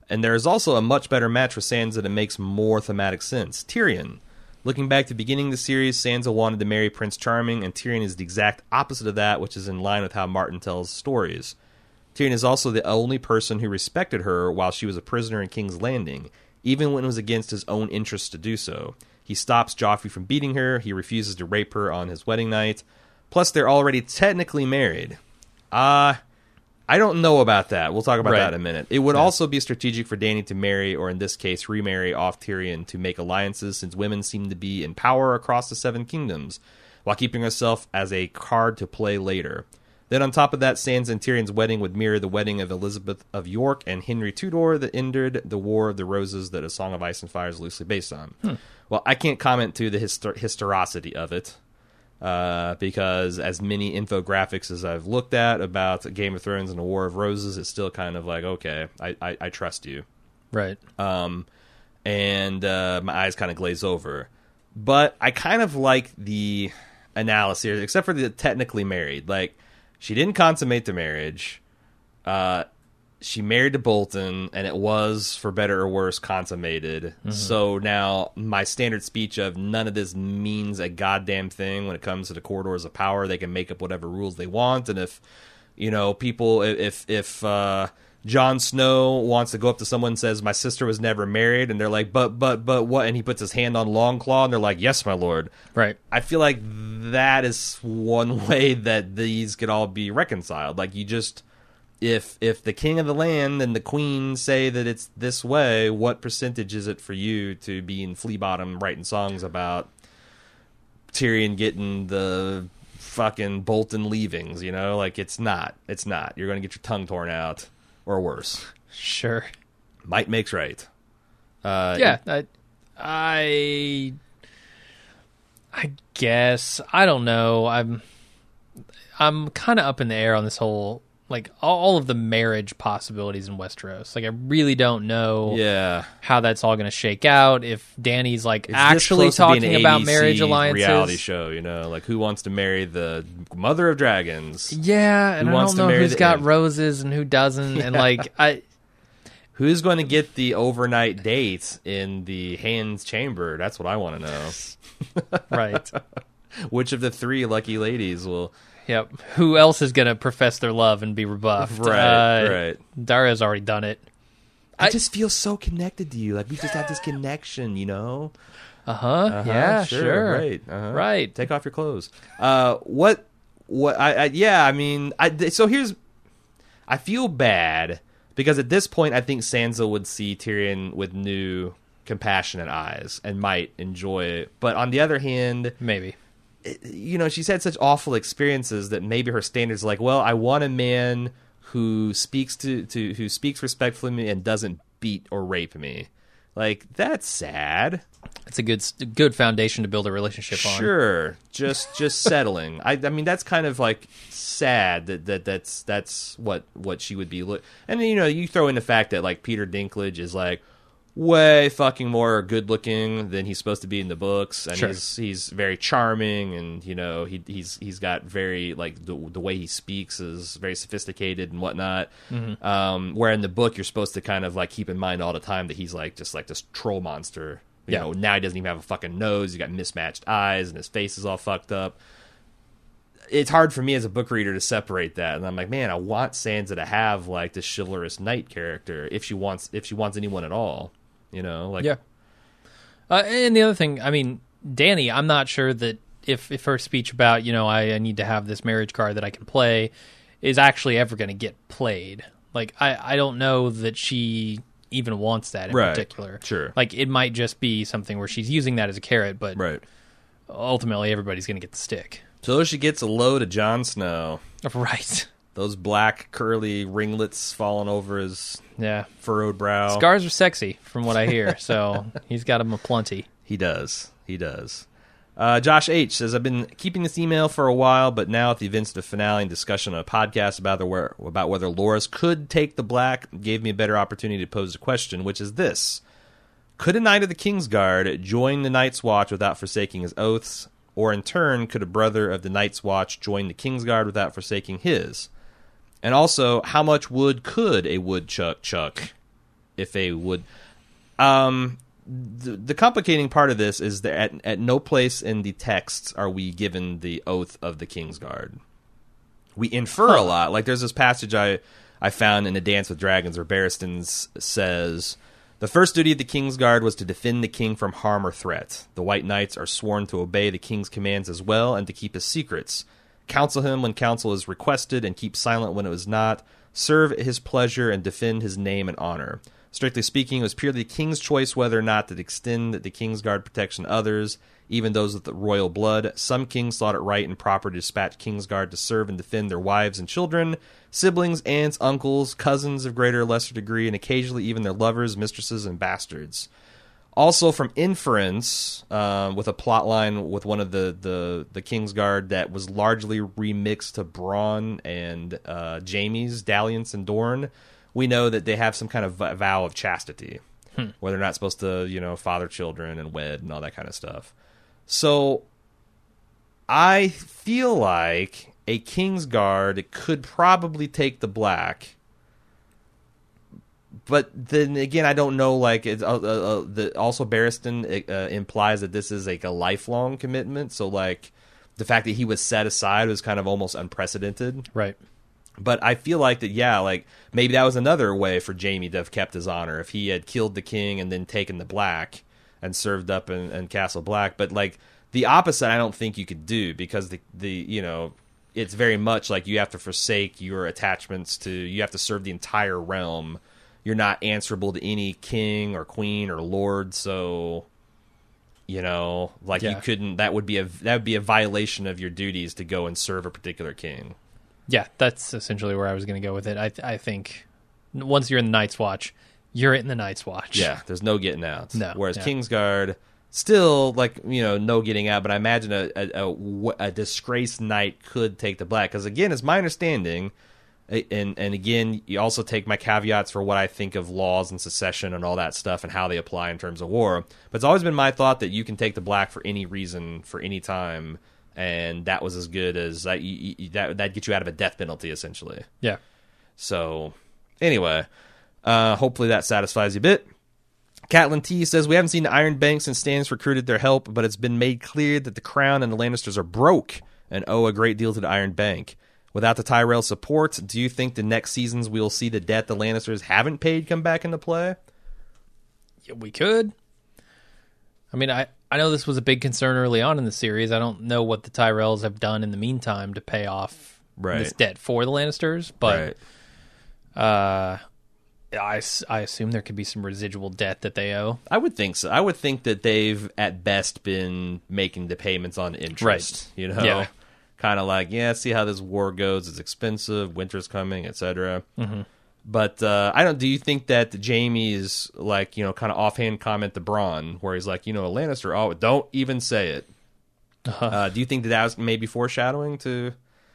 And there is also a much better match for Sansa that makes more thematic sense. Tyrion. Looking back to the beginning of the series, Sansa wanted to marry Prince Charming, and Tyrion is the exact opposite of that, which is in line with how Martin tells stories. Tyrion is also the only person who respected her while she was a prisoner in King's Landing, even when it was against his own interests to do so. He stops Joffrey from beating her, he refuses to rape her on his wedding night. Plus, they're already technically married. Uh, I don't know about that. We'll talk about right. that in a minute. It would yeah. also be strategic for Dany to marry, or in this case, remarry off Tyrion to make alliances, since women seem to be in power across the Seven Kingdoms, while keeping herself as a card to play later. Then on top of that, Sansa and Tyrion's wedding would mirror the wedding of Elizabeth of York and Henry Tudor that ended the War of the Roses that A Song of Ice and Fire is loosely based on. Hmm. Well, I can't comment to the histor- historicity of it, uh, because as many infographics as I've looked at about Game of Thrones and the War of Roses, it's still kind of like, okay, I, I, I trust you. Right. Um, and uh, my eyes kind of glaze over. But I kind of like the analysis here, except for the technically married. Like, she didn't consummate the marriage. Uh, she married to Bolton, and it was, for better or worse, consummated. Mm-hmm. So now my standard speech of none of this means a goddamn thing when it comes to the corridors of power. They can make up whatever rules they want, and if, you know, people, if if uh, Jon Snow wants to go up to someone and says, my sister was never married, and they're like, but, but, but what? And he puts his hand on Longclaw, and they're like, yes, my lord. Right. I feel like that is one way that these could all be reconciled. Like, you just, if if the king of the land and the queen say that it's this way, what percentage is it for you to be in Flea Bottom writing songs about Tyrion getting the fucking Bolton leavings, you know? Like, it's not. It's not. You're going to get your tongue torn out. Or worse. Sure. Might makes right. Uh, yeah, I, I, I guess I don't know. I'm, I'm kind of up in the air on this whole, like, all of the marriage possibilities in Westeros. Like, I really don't know. Yeah. How that's all going to shake out. If Dany's like it's actually talking about marriage alliances, reality show, you know, like who wants to marry the mother of dragons? Yeah, and who I wants don't to know who's the got imp? roses and who doesn't, yeah. and like I. Who's going to get the overnight date in the Hand's chamber? That's what I want to know. Right. Which of the three lucky ladies will... Yep. Who else is going to profess their love and be rebuffed? Right, uh, right. Daria's already done it. I, I just feel so connected to you. Like, we just have this connection, you know? Uh-huh. uh-huh yeah, sure. sure. Right. Uh-huh. Right. Take off your clothes. Uh, what... What? I, I yeah, I mean... I, so here's... I feel bad... Because at this point, I think Sansa would see Tyrion with new, compassionate eyes and might enjoy it. But on the other hand... Maybe. It, you know, she's had such awful experiences that maybe her standards are like, well, I want a man who speaks to, to who speaks respectfully to me and doesn't beat or rape me. Like, that's sad. It's a good good foundation to build a relationship on. Sure. Just just settling. I I mean, that's kind of like... sad that, that that's that's what what she would be look and you know you throw in the fact that like Peter Dinklage is like way fucking more good looking than he's supposed to be in the books, and sure. he's he's very charming, and you know he he's he's got very like the the way he speaks is very sophisticated and whatnot. Mm-hmm. Um, where in the book you're supposed to kind of like keep in mind all the time that he's like just like this troll monster. You yeah. know, now he doesn't even have a fucking nose. He's got mismatched eyes, and his face is all fucked up. It's hard for me as a book reader to separate that, and I'm like, man, I want Sansa to have like this chivalrous knight character if she wants if she wants anyone at all, you know, like yeah. Uh, and the other thing, I mean, Dany, I'm not sure that if if her speech about you know I, I need to have this marriage card that I can play is actually ever going to get played. Like I I don't know that she even wants that in right. particular. Sure, like it might just be something where she's using that as a carrot, but right. ultimately everybody's going to get the stick. So she gets a load of Jon Snow. Right. Those black curly ringlets falling over his yeah. furrowed brow. Scars are sexy, from what I hear, so he's got them aplenty. He does. He does. Uh, Josh H. says, I've been keeping this email for a while, but now at the events of the finale and discussion on a podcast about, the, where, about whether Loras could take the black gave me a better opportunity to pose a question, which is this. Could a Knight of the Kingsguard join the Night's Watch without forsaking his oaths? Or in turn, could a brother of the Night's Watch join the Kingsguard without forsaking his? And also, how much wood could a woodchuck chuck? Ife would. Um, the, the complicating part of this is that at, at no place in the texts are we given the oath of the Kingsguard. We infer huh. a lot. Like there's this passage I, I found in A Dance with Dragons where Barristan says, the first duty of the Kingsguard was to defend the king from harm or threat. The White Knights are sworn to obey the king's commands as well and to keep his secrets. Counsel him when counsel is requested and keep silent when it is not. Serve at his pleasure and defend his name and honor. Strictly speaking, it was purely the king's choice whether or not to extend the Kingsguard protection to others, even those with the royal blood. Some kings thought it right and proper to dispatch Kingsguard to serve and defend their wives and children, siblings, aunts, uncles, cousins of greater or lesser degree, and occasionally even their lovers, mistresses, and bastards. Also, from inference, um, with a plot line with one of the, the, the Kingsguard that was largely remixed to Bronn and uh, Jaime's dalliance and Dorne, we know that they have some kind of vow of chastity, hmm. where they're not supposed to, you know, father children and wed and all that kind of stuff. So, I feel like a Kingsguard could probably take the Black. But then again, I don't know. Like, it's, uh, uh, the, also Barristan uh, implies that this is like a lifelong commitment. So, like, the fact that he was set aside was kind of almost unprecedented, right? But I feel like that, yeah, like maybe that was another way for Jaime to have kept his honor if he had killed the king and then taken the Black and served up in, in Castle Black. But like the opposite, I don't think you could do because the the you know it's very much like you have to forsake your attachments to you have to serve the entire realm. You're not answerable to any king or queen or lord, so you know, like yeah. you couldn't. That would be a that would be a violation of your duties to go and serve a particular king. Yeah, that's essentially where I was going to go with it. I I think once you're in the Night's Watch, you're in the Night's Watch. Yeah, there's no getting out. No. Whereas yeah. Kingsguard, still, like, you know, no getting out. But I imagine a, a, a, a disgraced knight could take the Black. Because, again, it's my understanding, and, and again, you also take my caveats for what I think of laws and secession and all that stuff and how they apply in terms of war. But it's always been my thought that you can take the Black for any reason, for any time. And that was as good as that. You, you, that that gets you out of a death penalty, essentially. Yeah. So, anyway, uh, hopefully that satisfies you a bit. Catelyn T says, we haven't seen the Iron Bank since Stannis recruited their help, but it's been made clear that the Crown and the Lannisters are broke and owe a great deal to the Iron Bank. Without the Tyrell support, do you think the next seasons we'll see the debt the Lannisters haven't paid come back into play? Yeah, we could. I mean, I, I know this was a big concern early on in the series. I don't know what the Tyrells have done in the meantime to pay off right. this debt for the Lannisters, but right. uh, I, I assume there could be some residual debt that they owe. I would think so. I would think that they've, at best, been making the payments on interest. Right. You know? Yeah. Kind of like, yeah, see how this war goes. It's expensive. Winter's coming, et cetera. Mm-hmm. But uh, I don't. Do you think that Jaime's like you know kind of offhand comment to Bronn, where he's like, you know, a Lannister, oh, don't even say it. Uh-huh. Uh, do you think that that was maybe foreshadowing to?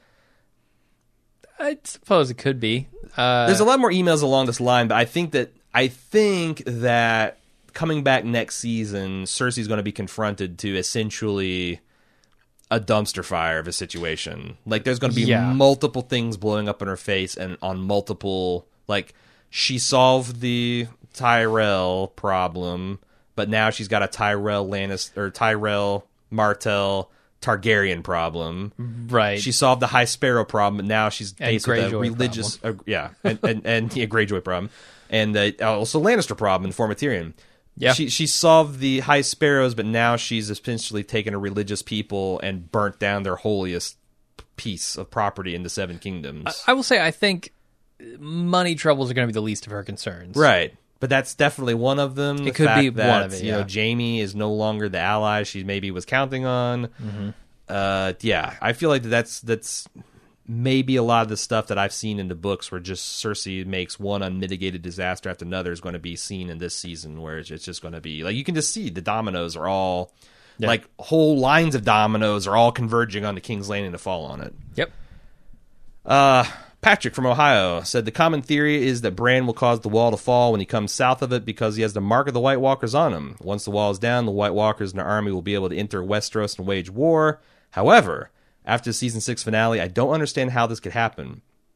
I suppose it could be. Uh, There's a lot more emails along this line, but I think that I think that coming back next season, Cersei's going to be confronted to essentially a dumpster fire of a situation. Like there's going to be yeah. multiple things blowing up in her face and on multiple, like she solved the Tyrell problem, but now she's got a Tyrell Lannister or Tyrell Martell Targaryen problem. Right. She solved the High Sparrow problem, but now she's faced with a religious, uh, yeah, and, and, and yeah, Greyjoy problem. And uh, also Lannister problem in the form of Tyrion. Yeah. She she solved the High Sparrows, but now she's essentially taken a religious people and burnt down their holiest piece of property in the Seven Kingdoms. I, I will say, I think money troubles are going to be the least of her concerns. Right. But that's definitely one of them. It the could fact be that, one of it, You yeah. know, Jaime is no longer the ally she maybe was counting on. Mm-hmm. Uh, yeah, I feel like that's that's maybe a lot of the stuff that I've seen in the books where just Cersei makes one unmitigated disaster after another is going to be seen in this season, where it's just going to be like you can just see the dominoes are all yeah. like whole lines of dominoes are all converging on the King's Landing to fall on it. Yep. Uh, Patrick from Ohio said the common theory is that Bran will cause the wall to fall when he comes south of it because he has the mark of the White Walkers on him. Once the wall is down, the White Walkers and their army will be able to enter Westeros and wage war. However, after the season six finale, I don't understand how this could happen.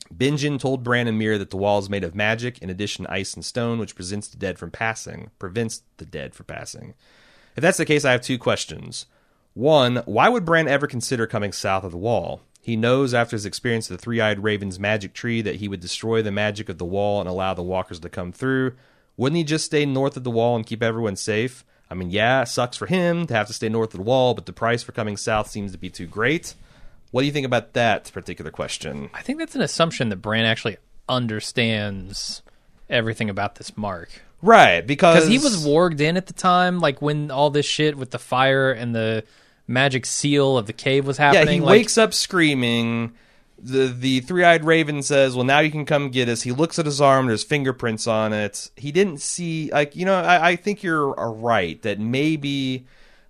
Benjen told Bran and Mir that the wall is made of magic, in addition to ice and stone, which prevents the dead from passing. Prevents the dead from passing. If that's the case, I have two questions. One, why would Bran ever consider coming south of the wall? He knows after his experience of the Three-Eyed Raven's magic tree that he would destroy the magic of the wall and allow the walkers to come through. Wouldn't he just stay north of the wall and keep everyone safe? I mean, yeah, it sucks for him to have to stay north of the wall, but the price for coming south seems to be too great. What do you think about that particular question? I think that's an assumption that Bran actually understands everything about this mark. Right, because... Because he was warged in at the time, like when all this shit with the fire and the magic seal of the cave was happening. Yeah, he like... wakes up screaming. The the Three-Eyed Raven says, well, now you can come get us. He looks at his arm. There's fingerprints on it. He didn't see... like you know, I, I think you're right that maybe...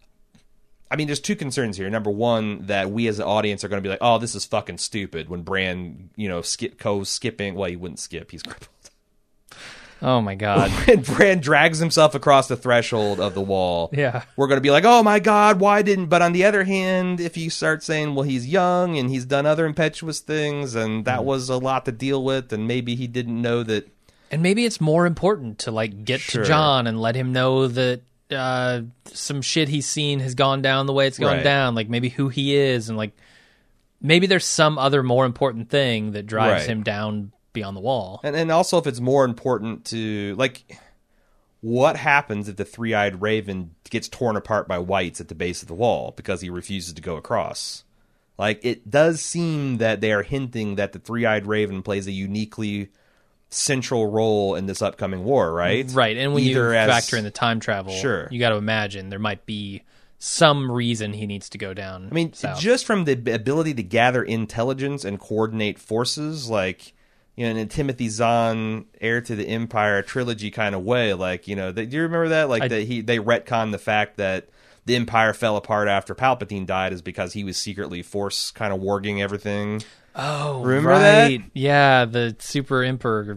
I mean, there's two concerns here. Number one, that we as an audience are going to be like, oh, this is fucking stupid when Bran, you know, skip goes skipping. Well, he wouldn't skip. He's crippled. Oh, my God. When Bran drags himself across the threshold of the wall, yeah, we're going to be like, oh, my God, why didn't... But on the other hand, if you start saying, well, he's young and he's done other impetuous things and that mm. was a lot to deal with and maybe he didn't know that... And maybe it's more important to, like, get Sure. to Jon and let him know that uh, some shit he's seen has gone down the way it's gone Right. down. Like, maybe who he is and, like, maybe there's some other more important thing that drives Right. him down beyond the wall. And and also if it's more important to... like, what happens if the Three-Eyed Raven gets torn apart by whites at the base of the wall because he refuses to go across? Like, it does seem that they are hinting that the Three-Eyed Raven plays a uniquely central role in this upcoming war, right? Right, and when Either you as- factor in the time travel, Sure. you got to imagine there might be some reason he needs to go down. I mean, south. just from the ability to gather intelligence and coordinate forces, like, you know, in a Timothy Zahn Heir to the Empire trilogy kind of way, like, you know, the, do you remember that? Like, I, that he they retconned the fact that the Empire fell apart after Palpatine died is because he was secretly force kind of warging everything. Oh, Remember right. that? Yeah, the Super Emperor.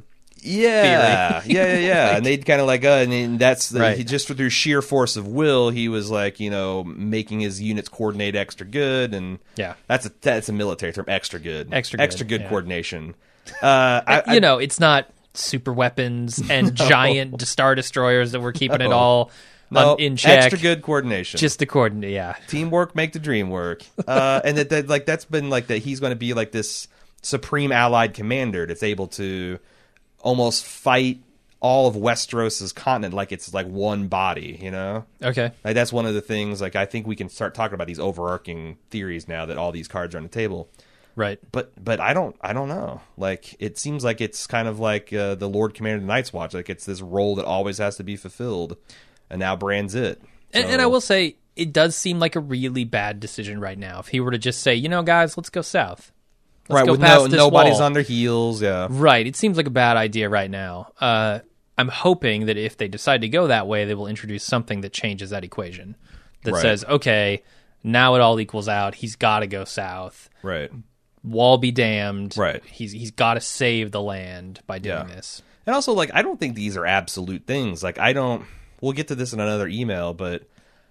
Yeah, yeah, yeah, yeah. Like- and they'd kind of like, uh, and then that's the, Right. he, just through sheer force of will, he was like, you know, making his units coordinate extra good, and Yeah. that's a that's a military term, extra good, Extra good, extra good yeah. coordination. Uh, I, I, you know, it's not super weapons and giant Star Destroyers that we're keeping it No. all no, on, in check. extra good coordination. Just the coordinate, yeah. Teamwork make the dream work. Uh, and that, that like that's been like that he's going to be like this supreme allied commander that's able to almost fight all of Westeros's continent like it's like one body, you know? Okay. Like that's one of the things, like I think we can start talking about these overarching theories now that all these cards are on the table. Right. But but I don't I don't know. Like it seems like it's kind of like uh, the Lord Commander of the Night's Watch. Like it's this role that always has to be fulfilled. And now Bran's it. And, So- and I will say, it does seem like a really bad decision right now. If he were to just say, you know, guys, let's go south. Let's right, go with past no, this nobody's wall. on their heels, yeah. Right. It seems like a bad idea right now. Uh, I'm hoping that if they decide to go that way, they will introduce something that changes that equation. That Right. says, okay, now it all equals out. He's got to go south. Right. Wall be damned. Right. He's He's got to save the land by doing Yeah. this. And also, like, I don't think these are absolute things. Like, I don't... We'll get to this in another email, but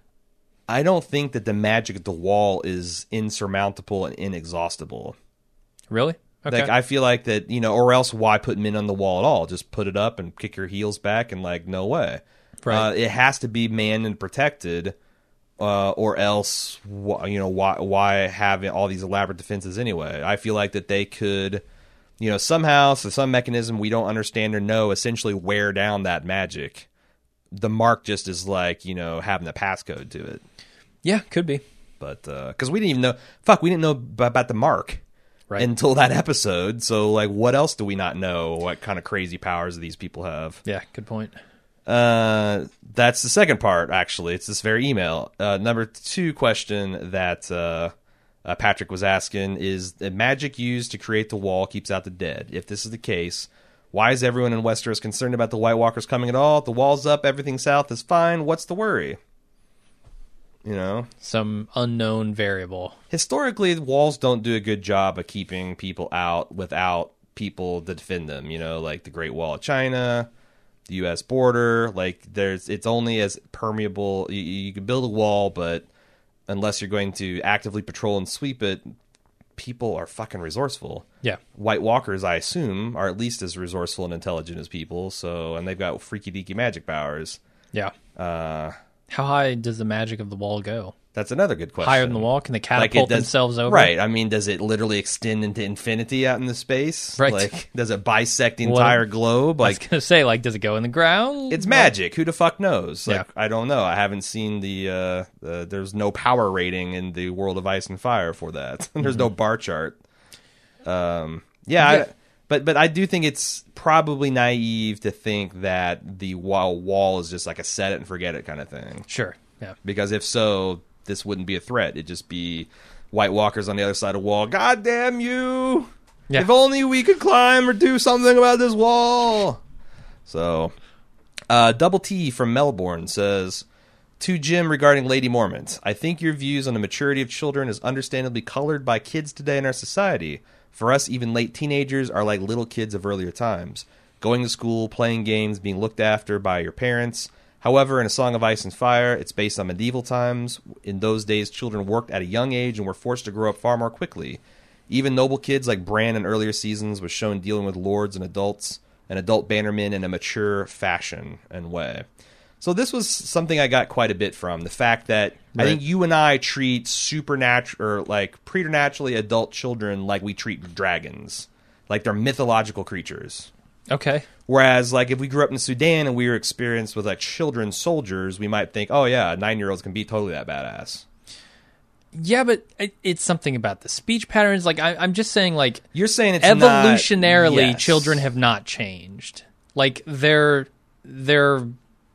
I don't think that the magic of the wall is insurmountable and inexhaustible. Really? Okay. Like, I feel like that, you know, or else why put men on the wall at all? Just put it up and kick your heels back and, like, no way. Right. Uh, it has to be manned and protected, uh, or else, wh- you know, why why have all these elaborate defenses anyway? I feel like that they could, you know, somehow, so some mechanism we don't understand or know, essentially wear down that magic. The mark just is like, you know, having the passcode to it. yeah, could be. But, because we didn't even know, fuck, we didn't know b- about the mark. Right. Until that episode. So, like, what else do we not know? What kind of crazy powers these people have? Yeah, good point. Uh, that's the second part, actually. It's this very email. Uh, number two question that uh, uh, Patrick was asking is, the magic used to create the wall keeps out the dead. If this is the case, why is everyone in Westeros concerned about the White Walkers coming at all? The wall's up, everything south is fine. What's the worry? You know? Some unknown variable. Historically, walls don't do a good job of keeping people out without people to defend them. You know, like the Great Wall of China, the U S border. Like, there's, it's only as permeable. You, you can build a wall, but unless you're going to actively patrol and sweep it, people are fucking resourceful. Yeah. White Walkers, I assume, are at least as resourceful and intelligent as people. So, and they've got freaky deaky magic powers. Yeah. Uh, How high does the magic of the wall go? That's another good question. Higher than the wall? Can they catapult Like it does- themselves over? Right. I mean, does it literally extend into infinity out in the space? Right. Like, does it bisect the What- entire globe? I was Like, going to say, like, does it go in the ground? it's magic. Who the fuck knows? Like, Yeah. I don't know. I haven't seen the, uh, the. There's no power rating in the World of Ice and Fire for that. There's no bar chart. Um. Yeah. Yeah. I, but but I do think it's probably naive to think that the wall wall is just like a set it and forget it kind of thing. Sure. Yeah. Because if so, this wouldn't be a threat. It'd just be White Walkers on the other side of the wall. God damn you! Yeah. If only we could climb or do something about this wall. So, uh, Double T from Melbourne says, to Jim regarding Lady Mormont, I think your views on the maturity of children is understandably colored by kids today in our society. For us, even late teenagers are like little kids of earlier times, going to school, playing games, being looked after by your parents. However, in A Song of Ice and Fire, it's based on medieval times. In those days, children worked at a young age and were forced to grow up far more quickly. Even noble kids like Bran in earlier seasons was shown dealing with lords and adults, and adult bannermen in a mature fashion and way. So this was something I got quite a bit from. The fact that Right. I think you and I treat supernatural or like preternaturally adult children like we treat dragons. Like they're mythological creatures. Okay. Whereas, like, if we grew up in Sudan and we were experienced with, like, children soldiers, we might think, oh, yeah, nine-year-olds can be totally that badass. Yeah, but it, it's something about the speech patterns. Like, I, I'm just saying, like, You're saying it's evolutionarily, not, yes. children have not changed. Like, their their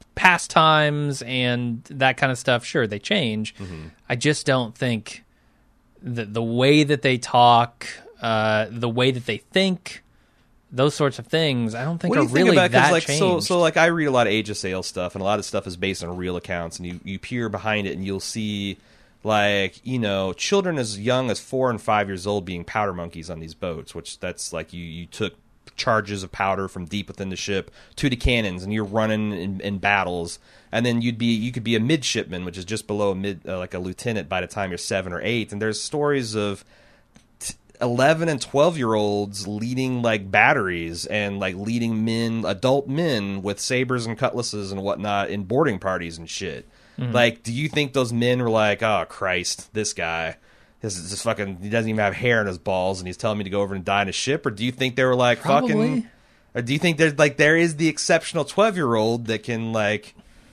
pastimes and that kind of stuff, sure, they change. Mm-hmm. I just don't think that the way that they talk, uh, the way that they think, those sorts of things, I don't think What do are you think really about? 'Cause, that like, changed. so, so, like, I read a lot of Age of Sail stuff, and a lot of stuff is based on real accounts, and you, you peer behind it, and you'll see, like, you know, children as young as four and five years old being powder monkeys on these boats, which that's, like, you, you took charges of powder from deep within the ship to the cannons, and you're running in, in battles, and then you'd be you could be a midshipman, which is just below a mid uh, like a lieutenant by the time you're seven or eight. And there's stories of t- eleven and twelve year olds leading like batteries and like leading men, adult men with sabers and cutlasses and whatnot in boarding parties and shit. Mm-hmm. Like, do you think those men were like, oh Christ, this guy? This is just fucking. He doesn't even have hair in his balls, and he's telling me to go over and die in a ship. Or do you think they were like Probably. fucking? Or do you think there's like there is the exceptional twelve year old that can like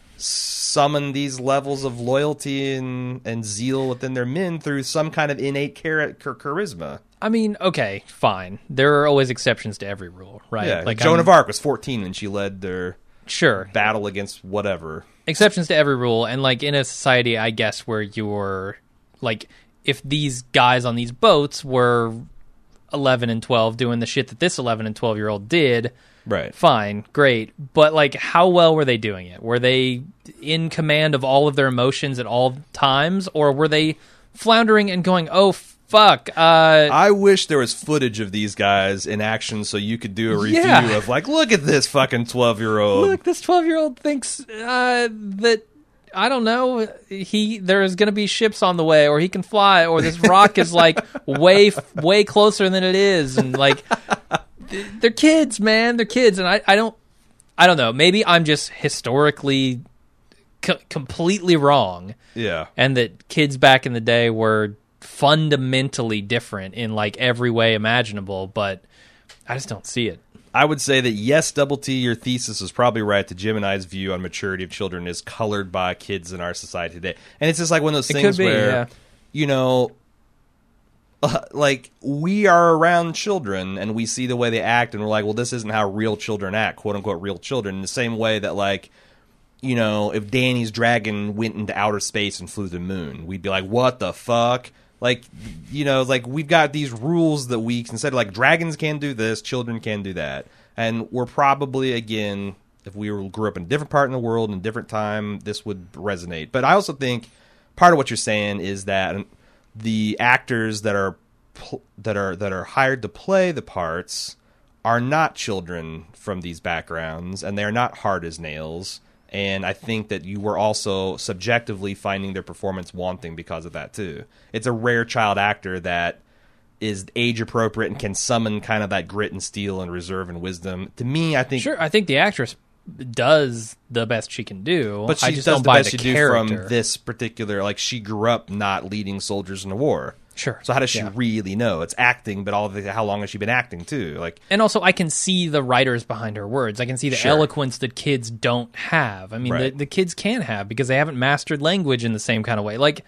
summon these levels of loyalty and and zeal within their men through some kind of innate char- char- charisma? I mean, okay, fine. There are always exceptions to every rule, right? Yeah, like Joan I'm- of Arc was fourteen when she led their Sure. battle against whatever. Exceptions to every rule, and like in a society, I guess, where you're like, if these guys on these boats were eleven and twelve doing the shit that this eleven and twelve year old did, Right. fine, great. But like, how well were they doing it? Were they in command of all of their emotions at all times, or were they floundering and going, "Oh fuck"? Uh, I wish there was footage of these guys in action so you could do a review Yeah. of like, look at this fucking twelve year old. Look, this twelve year old thinks uh, that. I don't know. He there's going to be ships on the way, or he can fly, or this rock is like way way closer than it is, and like they're kids, man. They're kids, and I, I don't I don't know. Maybe I'm just historically co- completely wrong, Yeah. and that kids back in the day were fundamentally different in like every way imaginable. But I just don't see it. I would say that yes, Double T, your thesis is probably right. The Jim and I's view on maturity of children is colored by kids in our society today, and it's just like one of those It things could be, where, yeah. you know, uh, like we are around children and we see the way they act, and we're like, well, this isn't how real children act, quote unquote, real children. In the same way that, like, you know, if Danny's dragon went into outer space and flew the moon, we'd be like, what the fuck? Like, you know, like we've got these rules that we consider, like dragons can do this, children can do that. And we're probably, again, if we were, grew up in a different part in the world in a different time, this would resonate. But I also think part of what you're saying is that the actors that are pl- that are that are hired to play the parts are not children from these backgrounds, and they're not hard as nails. And I think that you were also subjectively finding their performance wanting because of that, too. It's a rare child actor that is age appropriate and can summon kind of that grit and steel and reserve and wisdom. To me, I think Sure, I think the actress does the best she can do. But she I just does don't the buy best the she do character. from this particular, like, she grew up not leading soldiers in the war. Sure. So how does she Yeah. really know? It's acting, but all the, how long has she been acting too? Like, And also, I can see the writers behind her words. I can see the Sure. eloquence that kids don't have. I mean, Right. the, the kids can have because they haven't mastered language in the same kind of way. Like,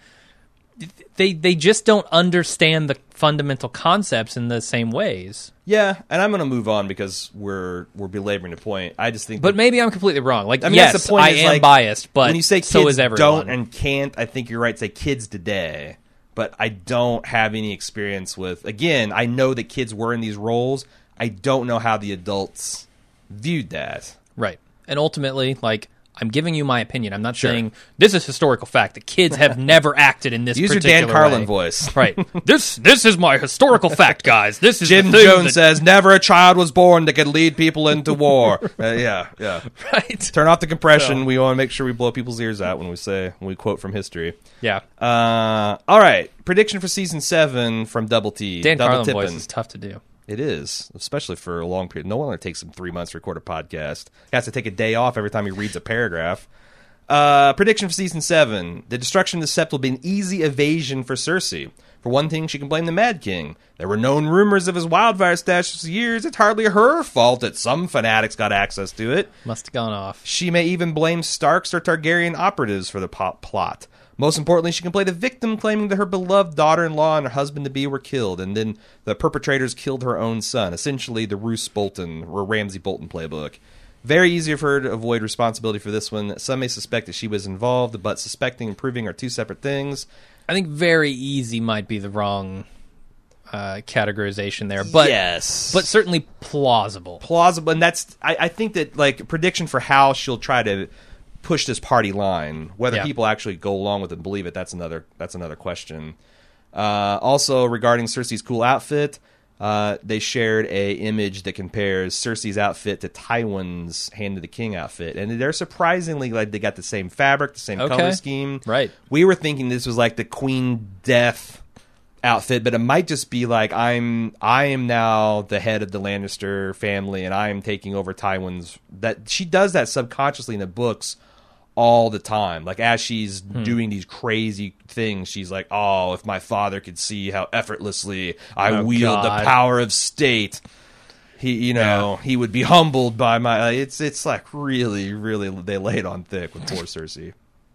they they just don't understand the fundamental concepts in the same ways. yeah, and I'm going to move on because we're we're belaboring the point. I just think, But that, maybe I'm completely wrong. Like, I mean, yes, that's the point. I is, am like, biased, but when you say kids so is everyone. don't and can't, I think you're right to say kids today. But I don't have any experience with. Again, I know that kids were in these roles. I don't know how the adults viewed that. Right. And ultimately, like, I'm giving you my opinion. I'm not Sure. saying this is historical fact. The kids have never acted in this Use your particular Dan Carlin way. voice. Right. This this is my historical fact, guys. This is Jim the thing Jones that- says, "Never a child was born that could lead people into war." uh, yeah, yeah. Right. Turn off the compression. So- We want to make sure we blow people's ears out when we say when we quote from history. Yeah. Uh, all right, prediction for season seven from Double T. Dan Double Carlin tippin'. voice is tough to do. It is, especially for a long period. No wonder it takes him three months to record a podcast. He has to take a day off every time he reads a paragraph. Uh, prediction for season seven: the destruction of the Sept will be an easy evasion for Cersei. For one thing, she can blame the Mad King. There were known rumors of his wildfire stash for years. It's hardly her fault that some fanatics got access to it. Must have gone off. She may even blame Starks or Targaryen operatives for the po- plot. Most importantly, she can play the victim, claiming that her beloved daughter-in-law and her husband-to-be were killed, and then the perpetrators killed her own son. Essentially, the Roose Bolton or Ramsay Bolton playbook. Very easy for her to avoid responsibility for this one. Some may suspect that she was involved, but suspecting and proving are two separate things. I think very easy might be the wrong uh, categorization there, but yes, but certainly plausible. plausible, and that's I, I think that like prediction for how she'll try to push this party line. Whether Yeah. people actually go along with it and believe it, that's another that's another question. Uh, also, regarding Cersei's cool outfit, uh, they shared a image that compares Cersei's outfit to Tywin's Hand of the King outfit, and they're surprisingly like they got the same fabric, the same Okay. color scheme. Right. We were thinking this was like the Queen Death outfit, but it might just be like I'm I am now the head of the Lannister family, and I am taking over Tywin's. That she does that subconsciously in the books all the time. Like as she's Hmm. doing these crazy things, she's like, "Oh, if my father could see how effortlessly I Oh, wield God. the power of state, he, you know, he would be humbled by my." It's it's like really, really they laid on thick with poor Cersei.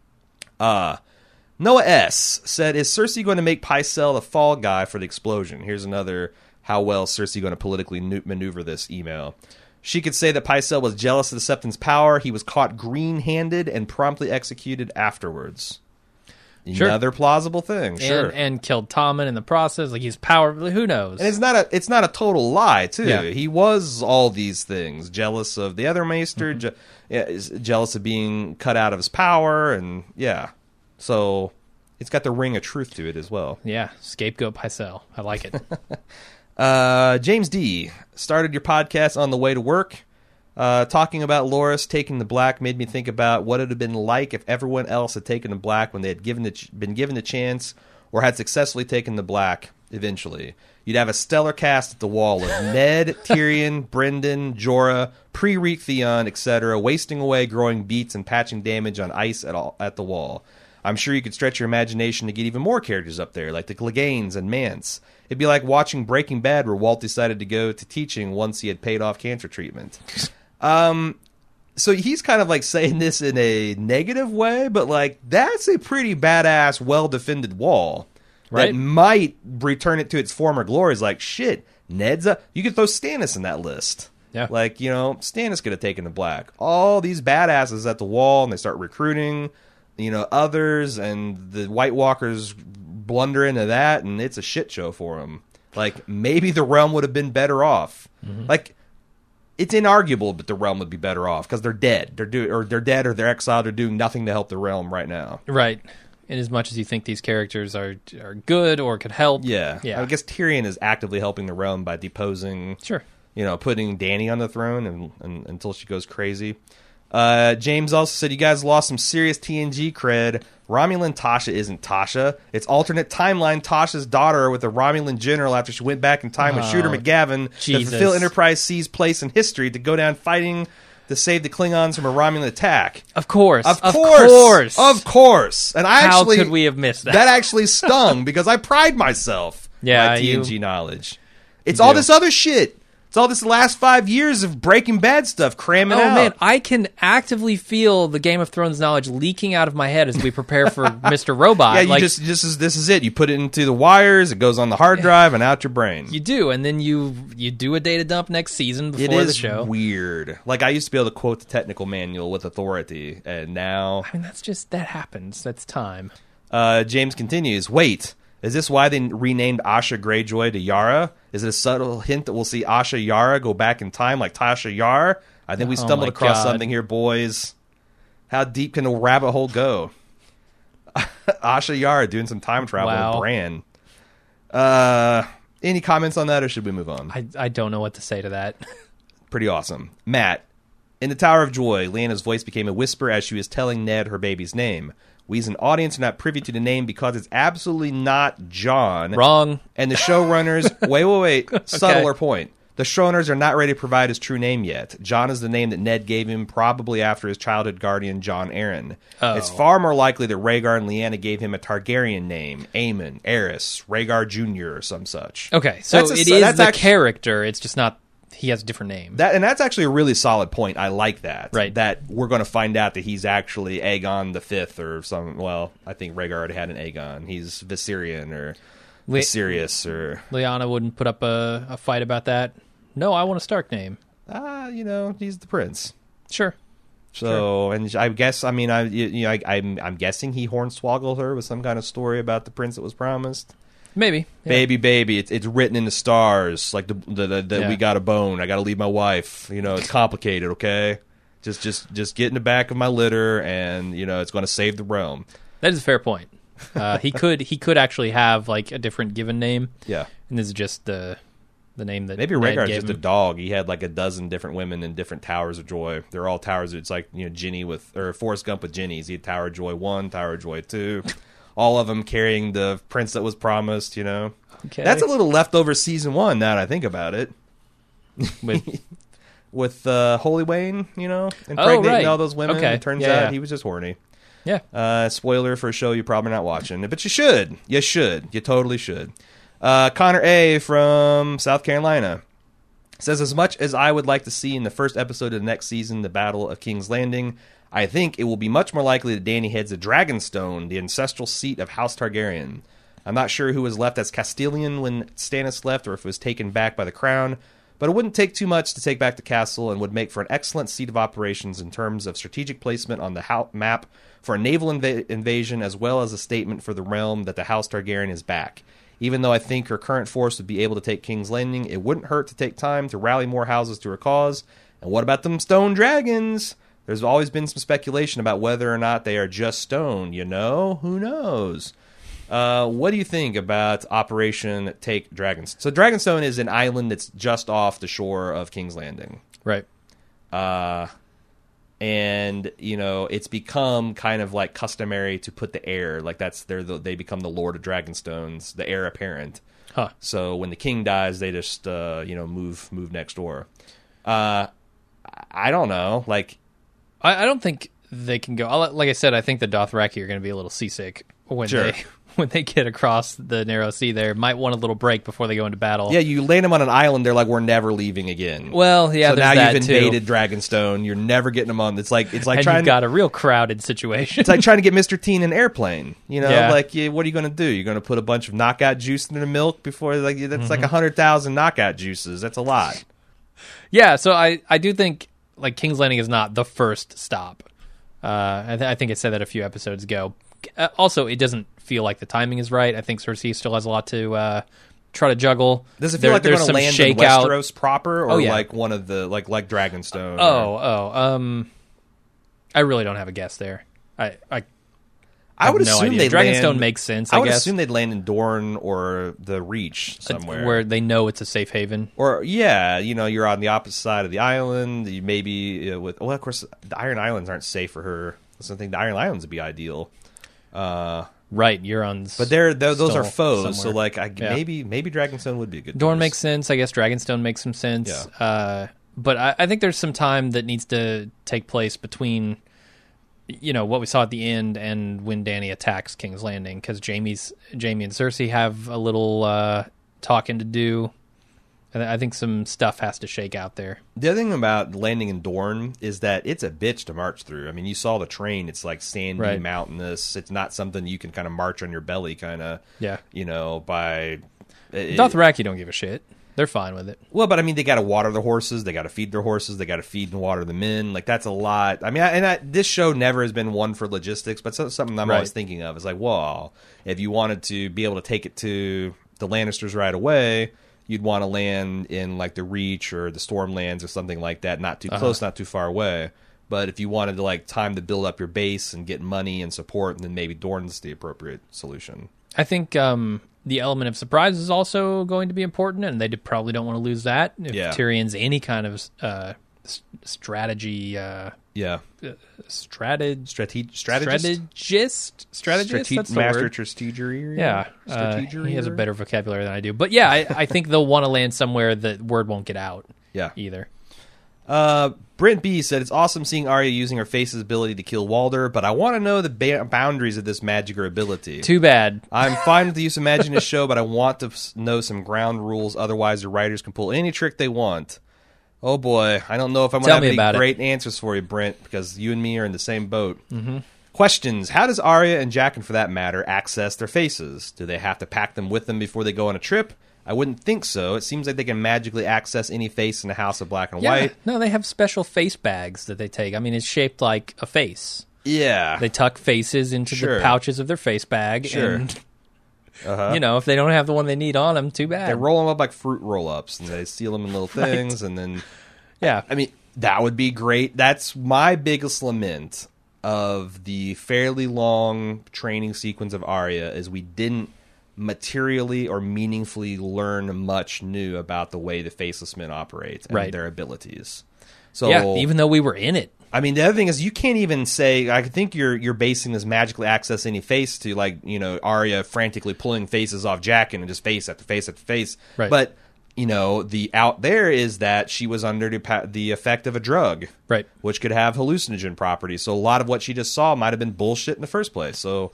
Uh Noah S. said, "Is Cersei going to make Pycelle the fall guy for the explosion?" Here's another how well Cersei going to politically nu- maneuver this email. She could say that Pycelle was jealous of the Septon's power. He was caught green-handed and promptly executed afterwards. Sure. Another plausible thing, sure. And, and killed Tommen in the process. Like he's power. Who knows? And it's not a it's not a total lie too. Yeah. He was all these things, jealous of the other Maester, Mm-hmm. je- yeah, is jealous of being cut out of his power, and yeah. So it's got the ring of truth to it as well. Yeah, scapegoat Pycelle. I like it. Uh, James D. started your podcast on the way to work. Uh, talking about Loras taking the black made me think about what it would have been like if everyone else had taken the black when they had given the ch- been given the chance or had successfully taken the black eventually. You'd have a stellar cast at the wall of Ned, Tyrion, Brendan, Jorah, pre-Reek Theon, et cetera, wasting away, growing beats, and patching damage on ice at all at the wall. I'm sure you could stretch your imagination to get even more characters up there, like the Cleganes and Mance. It'd be like watching Breaking Bad, where Walt decided to go to teaching once he had paid off cancer treatment. Um, so he's kind of like saying this in a negative way, but like that's a pretty badass, well-defended wall Right. that might return it to its former glories. Like shit, Ned's a, you could throw Stannis in that list. Yeah. Like, you know, Stannis could have taken the black. All these badasses at the wall, and they start recruiting, you know, others, and the White Walkers blunder into that, and it's a shit show for them. Like, maybe the realm would have been better off. Mm-hmm. Like, it's inarguable that the realm would be better off because they're dead. They're do or they're dead or they're exiled. They're doing nothing to help the realm right now. Right. In as much as you think these characters are are good or could help. Yeah, Yeah. I guess Tyrion is actively helping the realm by deposing. Sure. You know, putting Dany on the throne and, and, until she goes crazy. Uh, James also said, you guys lost some serious T N G cred. Romulan Tasha isn't Tasha. It's alternate timeline Tasha's daughter with a Romulan general after she went back in time with Oh, Shooter McGavin Jesus. to fulfill Enterprise C's place in history to go down fighting to save the Klingons from a Romulan attack. Of course. Of Of course. course. Of course. And I How actually, could we have missed that? That actually stung because I pride myself Yeah, in my T N G you- knowledge. It's you all do. this other shit. It's all this last five years of Breaking Bad stuff cramming Oh out. man, I can actively feel the Game of Thrones knowledge leaking out of my head as we prepare for Mister Robot. Yeah, you like, just this is this is it. You put it into the wires, it goes on the hard drive and out your brain. you do, and then you you do a data dump next season It before is the show. weird. Like I used to be able to quote the technical manual with authority, and now I mean, that's just that happens. That's time. uh, James continues. Wait, is this why they renamed Asha Greyjoy to Yara? Is it a subtle hint that we'll see Asha Yara go back in time like Tasha Yar? I think we Oh stumbled my across God. something here, boys. How deep can the rabbit hole go? Asha Yara doing some time travel Wow. with Bran. Uh, any comments on that, or should we move on? I I don't know what to say to that. Pretty awesome. Matt, in the Tower of Joy, Lyanna's voice became a whisper as she was telling Ned her baby's name. We as an audience are not privy to the name because it's absolutely not John. Wrong. And the showrunners, wait, wait, wait, subtler point. The showrunners are not ready to provide his true name yet. John is the name that Ned gave him, probably after his childhood guardian, John Arryn. Oh. It's far more likely that Rhaegar and Lyanna gave him a Targaryen name, Aemon, Aerys, Rhaegar Junior, or some such. Okay, so That's a- it is that's the actu- character. It's just not. He has a different name. That and that's actually a really solid point. I like that. Right. That we're going to find out that he's actually Aegon the Fifth or some. Well, I think Rhaegar already had an Aegon. He's Viserion or Le- Viserys or Lyanna wouldn't put up a, a fight about that. No, I want a Stark name. ah, you know, he's the prince. Sure. So, and I guess I mean I you you know I, I'm I'm guessing he hornswoggled her with some kind of story about the prince that was promised. Maybe. Yeah. Baby, baby, it's it's written in the stars like the the, the, the Yeah. we got a bone. I got to leave my wife. You know, it's complicated. Okay, just just just get in the back of my litter, and you know it's going to save the realm. That is a fair point. Uh, he could he could actually have like a different given name, Yeah, and this is just the the name that maybe Ned Rhaegar's gave just a him. dog. He had like a dozen different women in different towers of joy. They're all towers. It's like you know Ginny with or Forrest Gump with Ginny's. He had Tower of Joy one, Tower of Joy two. All of them carrying the prince that was promised. You know. Okay. That's a little leftover season one now that I think about it. With, With uh, Holy Wayne, you know, Oh, impregnating right. all those women. Okay. It turns Yeah, out yeah. he was just horny. yeah. Uh, spoiler for a show you're probably not watching, but you should. You should. You totally should. Uh, Connor A. from South Carolina says, as much as I would like to see in the first episode of the next season the Battle of King's Landing, I think it will be much more likely that Dany heads to Dragonstone, the ancestral seat of House Targaryen. I'm not sure who was left as Castilian when Stannis left or if it was taken back by the crown, but it wouldn't take too much to take back the castle and would make for an excellent seat of operations in terms of strategic placement on the ho- map for a naval inv- invasion as well as a statement for the realm that the House Targaryen is back. Even though I think her current force would be able to take King's Landing, it wouldn't hurt to take time to rally more houses to her cause. And what about them stone dragons? There's always been some speculation about whether or not they are just stone, you know? Who knows? Uh, what do you think about Operation Take Dragonstone? So Dragonstone is an island that's just off the shore of King's Landing. Right. Uh, and, you know, it's become kind of like customary to put the heir, like that's, they're the, they become the Lord of Dragonstones, the heir apparent. Huh. So when the king dies, they just, uh, you know, move move next door. Uh, I don't know. Like, I, I don't think they can go. I'll- Like I said, I think the Dothraki are going to be a little seasick when Sure. they when they get across the narrow sea. There might want a little break before they go into battle. yeah, you land them on an island, they're like, we're never leaving again. Well, yeah. so there's now that you've too. invaded Dragonstone. You're never getting them on. It's like it's like and trying. you've got a real crowded situation. It's like trying to get Mister T in an airplane. You know, Yeah. like yeah, what are you going to do? You're going to put a bunch of knockout juice in the milk before like that's Mm-hmm. like a hundred thousand knockout juices. That's a lot. Yeah, so I, I do think like King's Landing is not the first stop. Uh, I, th- I think I said that a few episodes ago. Uh, also, it doesn't feel like the timing is right. I think Cersei still has a lot to uh, try to juggle. Does it feel There- like they're there's going to some land in shakeout. Westeros proper, or Oh, yeah. like one of the like like Dragonstone? Oh, or- oh, um, I really don't have a guess there. I, I I would no assume idea. they'd Dragonstone land, makes sense. I, I would guess. assume they'd land in Dorne or the Reach somewhere, where they know it's a safe haven. or yeah, you know, you're on the opposite side of the island. You maybe uh, with well, of course, the Iron Islands aren't safe for her. So I think the Iron Islands would be ideal. Uh, Right, Euron's. but they're, they're those are foes, somewhere. so like I, Yeah. maybe maybe Dragonstone would be a good. Dorne choice. makes sense. I guess Dragonstone makes some sense. Yeah. Uh, but I, I think there's some time that needs to take place between, you know, what we saw at the end and when Dany attacks King's Landing, because Jaime's Jaime and Cersei have a little uh, talking to do. And I think some stuff has to shake out there. The other thing about landing in Dorne is that it's a bitch to march through. I mean, you saw the train; it's like sandy, Right. mountainous. It's not something you can kind of march on your belly, kind of. Yeah. You know, by it, Dothraki don't give a shit. They're fine with it. Well, but I mean, they got to water their horses. They got to feed their horses. They got to feed and water the men. Like that's a lot. I mean, I, and I, this show never has been one for logistics, but so, something I'm Right. always thinking of is like, well, if you wanted to be able to take it to the Lannisters right away, you'd want to land in like the Reach or the Stormlands or something like that. Not too Uh-huh. close, not too far away. But if you wanted to like time to build up your base and get money and support, then maybe Dorne's the appropriate solution. I think um, the element of surprise is also going to be important, and they d- probably don't want to lose that. If Yeah. Tyrion's any kind of uh, s- strategy, uh, Yeah, strateg- Strate- strategist, strategist, strategist, Strate- that's the master word. strategery. Yeah, uh, strategery. he has a better vocabulary than I do. But yeah, I, I think they'll want to land somewhere that word won't get out Yeah. either. Uh, Brent B said, it's awesome seeing Arya using her face's ability to kill Walder, but I want to know the ba- boundaries of this magic or ability. Too bad. I'm fine with the use of magic in this show, but I want to s- know some ground rules. Otherwise, the writers can pull any trick they want. Oh boy, I don't know if I'm going to Tell have me any about it. great answers for you, Brent, because you and me are in the same boat. Mm-hmm. Questions. How does Arya and Jaqen, for that matter, access their faces? Do they have to pack them with them before they go on a trip? I wouldn't think so. It seems like they can magically access any face in the House of Black and Yeah, White. no, they have special face bags that they take. I mean, it's shaped like a face. Yeah. They tuck faces into Sure. the pouches of their face bag, Sure. and Uh-huh. you know, if they don't have the one they need on them, too bad. They roll them up like fruit roll-ups, and they seal them in little things, and then... yeah, I mean, that would be great. That's my biggest lament of the fairly long training sequence of Arya is we didn't materially or meaningfully learn much new about the way the Faceless Men operate and Right. their abilities. So, yeah. Even though we were in it, I mean, the other thing is you can't even say. I think you're you're basing this magically access any face to like you know Arya frantically pulling faces off Jaqen and just face after face after face. Right. But you know the out there is that she was under the, pa- the effect of a drug, right? which could have hallucinogen properties. So a lot of what she just saw might have been bullshit in the first place. So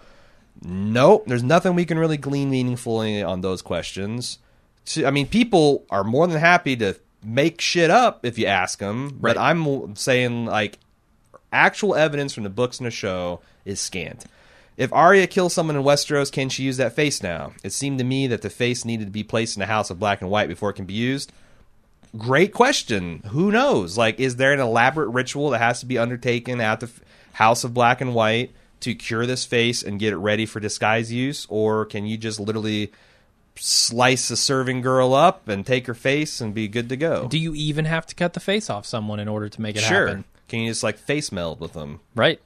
nope, there's nothing we can really glean meaningfully on those questions. So, I mean, people are more than happy to make shit up if you ask them, but Right. I'm saying like actual evidence from the books and the show is scant. If Arya kills someone in Westeros, can she use that face now? It seemed to me that the face needed to be placed in the House of Black and White before it can be used. Great question. Who knows? Like, is there an elaborate ritual that has to be undertaken at the f- House of Black and White to cure this face and get it ready for disguise use? Or can you just literally slice a serving girl up and take her face and be good to go? Do you even have to cut the face off someone in order to make it sure. happen? Can you just, like, face meld with them? Right.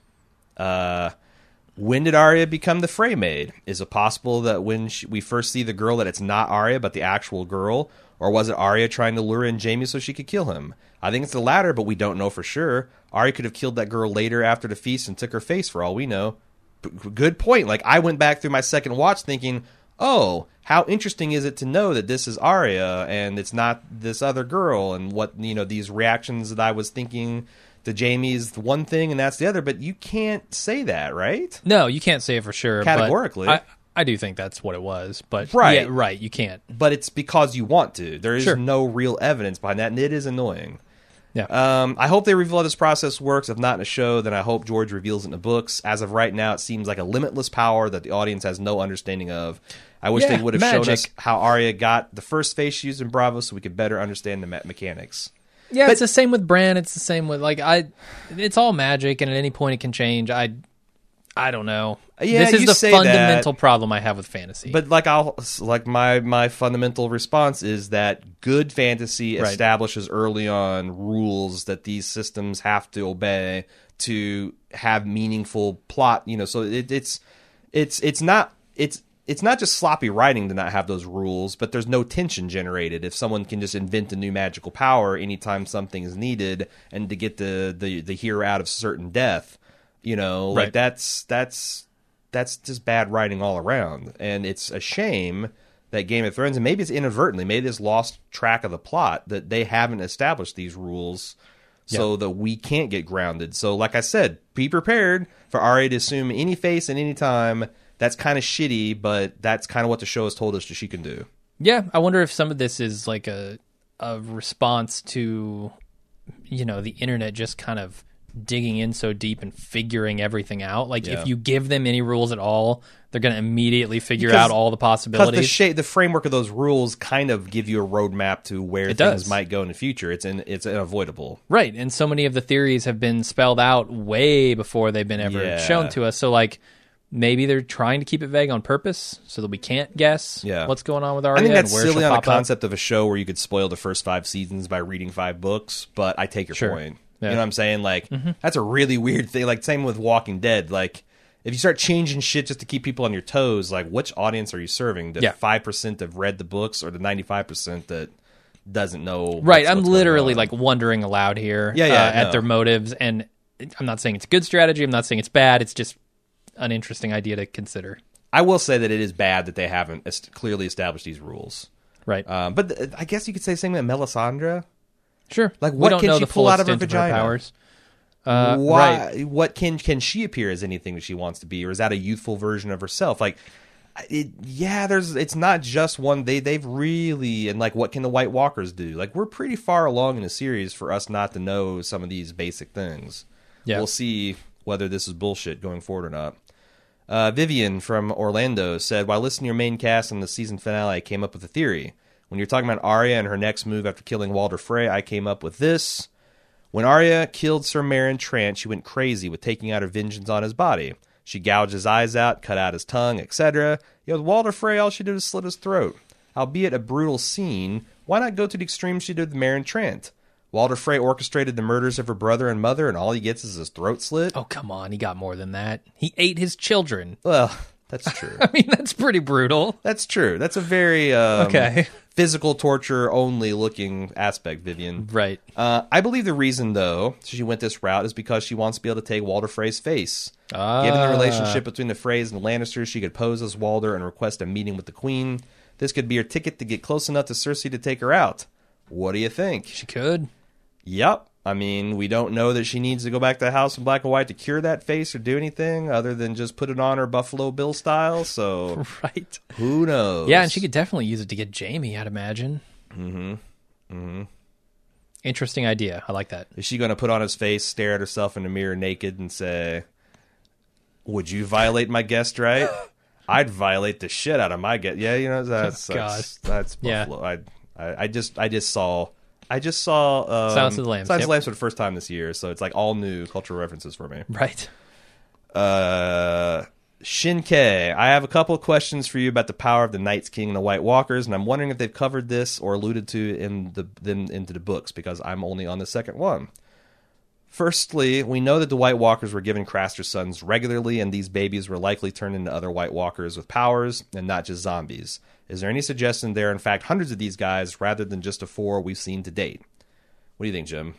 Uh, when did Arya become the Frey Maid? Is it possible that when she, we first see the girl that it's not Arya but the actual girl? Or was it Arya trying to lure in Jaime so she could kill him? I think it's the latter, but we don't know for sure. Arya could have killed that girl later after the feast and took her face for all we know. P- good point. Like, I went back through my second watch thinking, oh, how interesting is it to know that this is Arya and it's not this other girl, and what, you know, these reactions that I was thinking to Jaime's one thing and that's the other, but you can't say that, right? No, you can't say it for sure. but Categorically. I, I do think that's what it was, but Right. yeah, right, you can't. But it's because you want to. There is Sure. no real evidence behind that, and it is annoying. Yeah. Um, I hope they reveal how this process works. If not in a show, then I hope George reveals it in the books. As of right now, it seems like a limitless power that the audience has no understanding of. I wish Yeah, they would have shown us magic. how Arya got the first face she used in Bravo so we could better understand the me- mechanics. Yeah, But- it's the same with Bran. It's the same with like I. It's all magic, and at any point it can change. I, I don't know. Yeah, this is you the say fundamental problem I have with fantasy. But like I'll like my my fundamental response is that good fantasy Right. establishes early on rules that these systems have to obey to have meaningful plot. You know, so it, it's it's it's not it's it's not just sloppy writing to not have those rules, but there's no tension generated if someone can just invent a new magical power anytime something is needed and to get the the, the hero out of certain death. You know, like Right. that's that's that's just bad writing all around, and it's a shame that Game of Thrones, and maybe it's inadvertently, maybe it's lost track of the plot that they haven't established these rules so Yeah. that we can't get grounded. So, like I said, be prepared for Arya to assume any face at any time. That's kind of shitty, but that's kind of what the show has told us that she can do. Yeah, I wonder if some of this is like a a response to, you know, the internet just kind of digging in so deep and figuring everything out. Like, Yeah. if you give them any rules at all, they're going to immediately figure Because- out all the Because possibilities. the shape, the framework of those rules kind of give you a roadmap to where It things does. might go in the future. It's in, it's unavoidable. Right, and so many of the theories have been spelled out way before they've been ever Yeah. shown to us. So, like, maybe they're trying to keep it vague on purpose so that we can't guess Yeah. what's going on with Arya I think that's and where silly she'll on the pop up. concept of a show where you could spoil the first five seasons by reading five books, but I take your Sure. point. Yeah. You know what I'm saying? Like, that's a really weird thing. Like, same with Walking Dead. Like, if you start changing shit just to keep people on your toes, like, which audience are you serving? The Yeah. five percent that have read the books or the ninety-five percent that doesn't know? Right, what's- I'm what's going literally on? like wondering aloud here Yeah, yeah, uh, at no. their motives, and I'm not saying it's a good strategy. I'm not saying it's bad. It's just an interesting idea to consider. I will say that it is bad that they haven't est- clearly established these rules. Right. Um, but th- I guess you could say something about Melisandre. Sure. like, We what don't can know she the pull full out of her extent vagina? powers. Uh, Why? Right. What can can she appear as anything that she wants to be, or is that a youthful version of herself? Like, it, yeah, there's. It's not just one. They they've really and like, what can the White Walkers do? Like, we're pretty far along in the series for us not to know some of these basic things. Yeah. We'll see whether this is bullshit going forward or not. Uh, Vivian from Orlando said, while listening to your main cast in the season finale, I came up with a theory. When you're talking about Arya and her next move after killing Walder Frey, I came up with this. When Arya killed Sir Meryn Trant, she went crazy with taking out her vengeance on his body. She gouged his eyes out, cut out his tongue, et cetera. Yet with Walder Frey, all she did was slit his throat. Albeit a brutal scene, why not go to the extreme she did with Meryn Trant? Walder Frey orchestrated the murders of her brother and mother, and all he gets is his throat slit? Oh, come on. He got more than that. He ate his children. Well, that's true. I mean, that's pretty brutal. That's true. That's a very um, Okay. physical torture only looking aspect, Vivian. Right. Uh, I believe the reason, though, she went this route is because she wants to be able to take Walder Frey's face. Ah. Given the relationship between the Freys and the Lannisters, she could pose as Walder and request a meeting with the Queen. This could be her ticket to get close enough to Cersei to take her out. What do you think? She could. Yep. I mean, we don't know that she needs to go back to the House in Black and White to cure that face or do anything other than just put it on her Buffalo Bill style. So Right. who knows? Yeah, and she could definitely use it to get Jamie, I'd imagine. Mm-hmm. Mm-hmm. Interesting idea. I like that. Is she going to put on his face, stare at herself in the mirror naked, and say, "Would you violate my guest right? I'd violate the shit out of my guest." Yeah, you know that's Oh, that's, that's Yeah. Buffalo. I, I I just I just saw I just saw um, Silence of the Lambs, Silence yep. of the Lambs for the first time this year, so it's like all new cultural references for me. Right. Uh, Shinke, I have a couple of questions for you about the power of the Night's King and the White Walkers, and I'm wondering if they've covered this or alluded to in the in, into the books, because I'm only on the second one. Firstly, we know that the White Walkers were given Craster sons regularly, and these babies were likely turned into other White Walkers with powers, and not just zombies. Is there any suggestion there are in fact hundreds of these guys, rather than just the four we've seen to date? What do you think, Jim?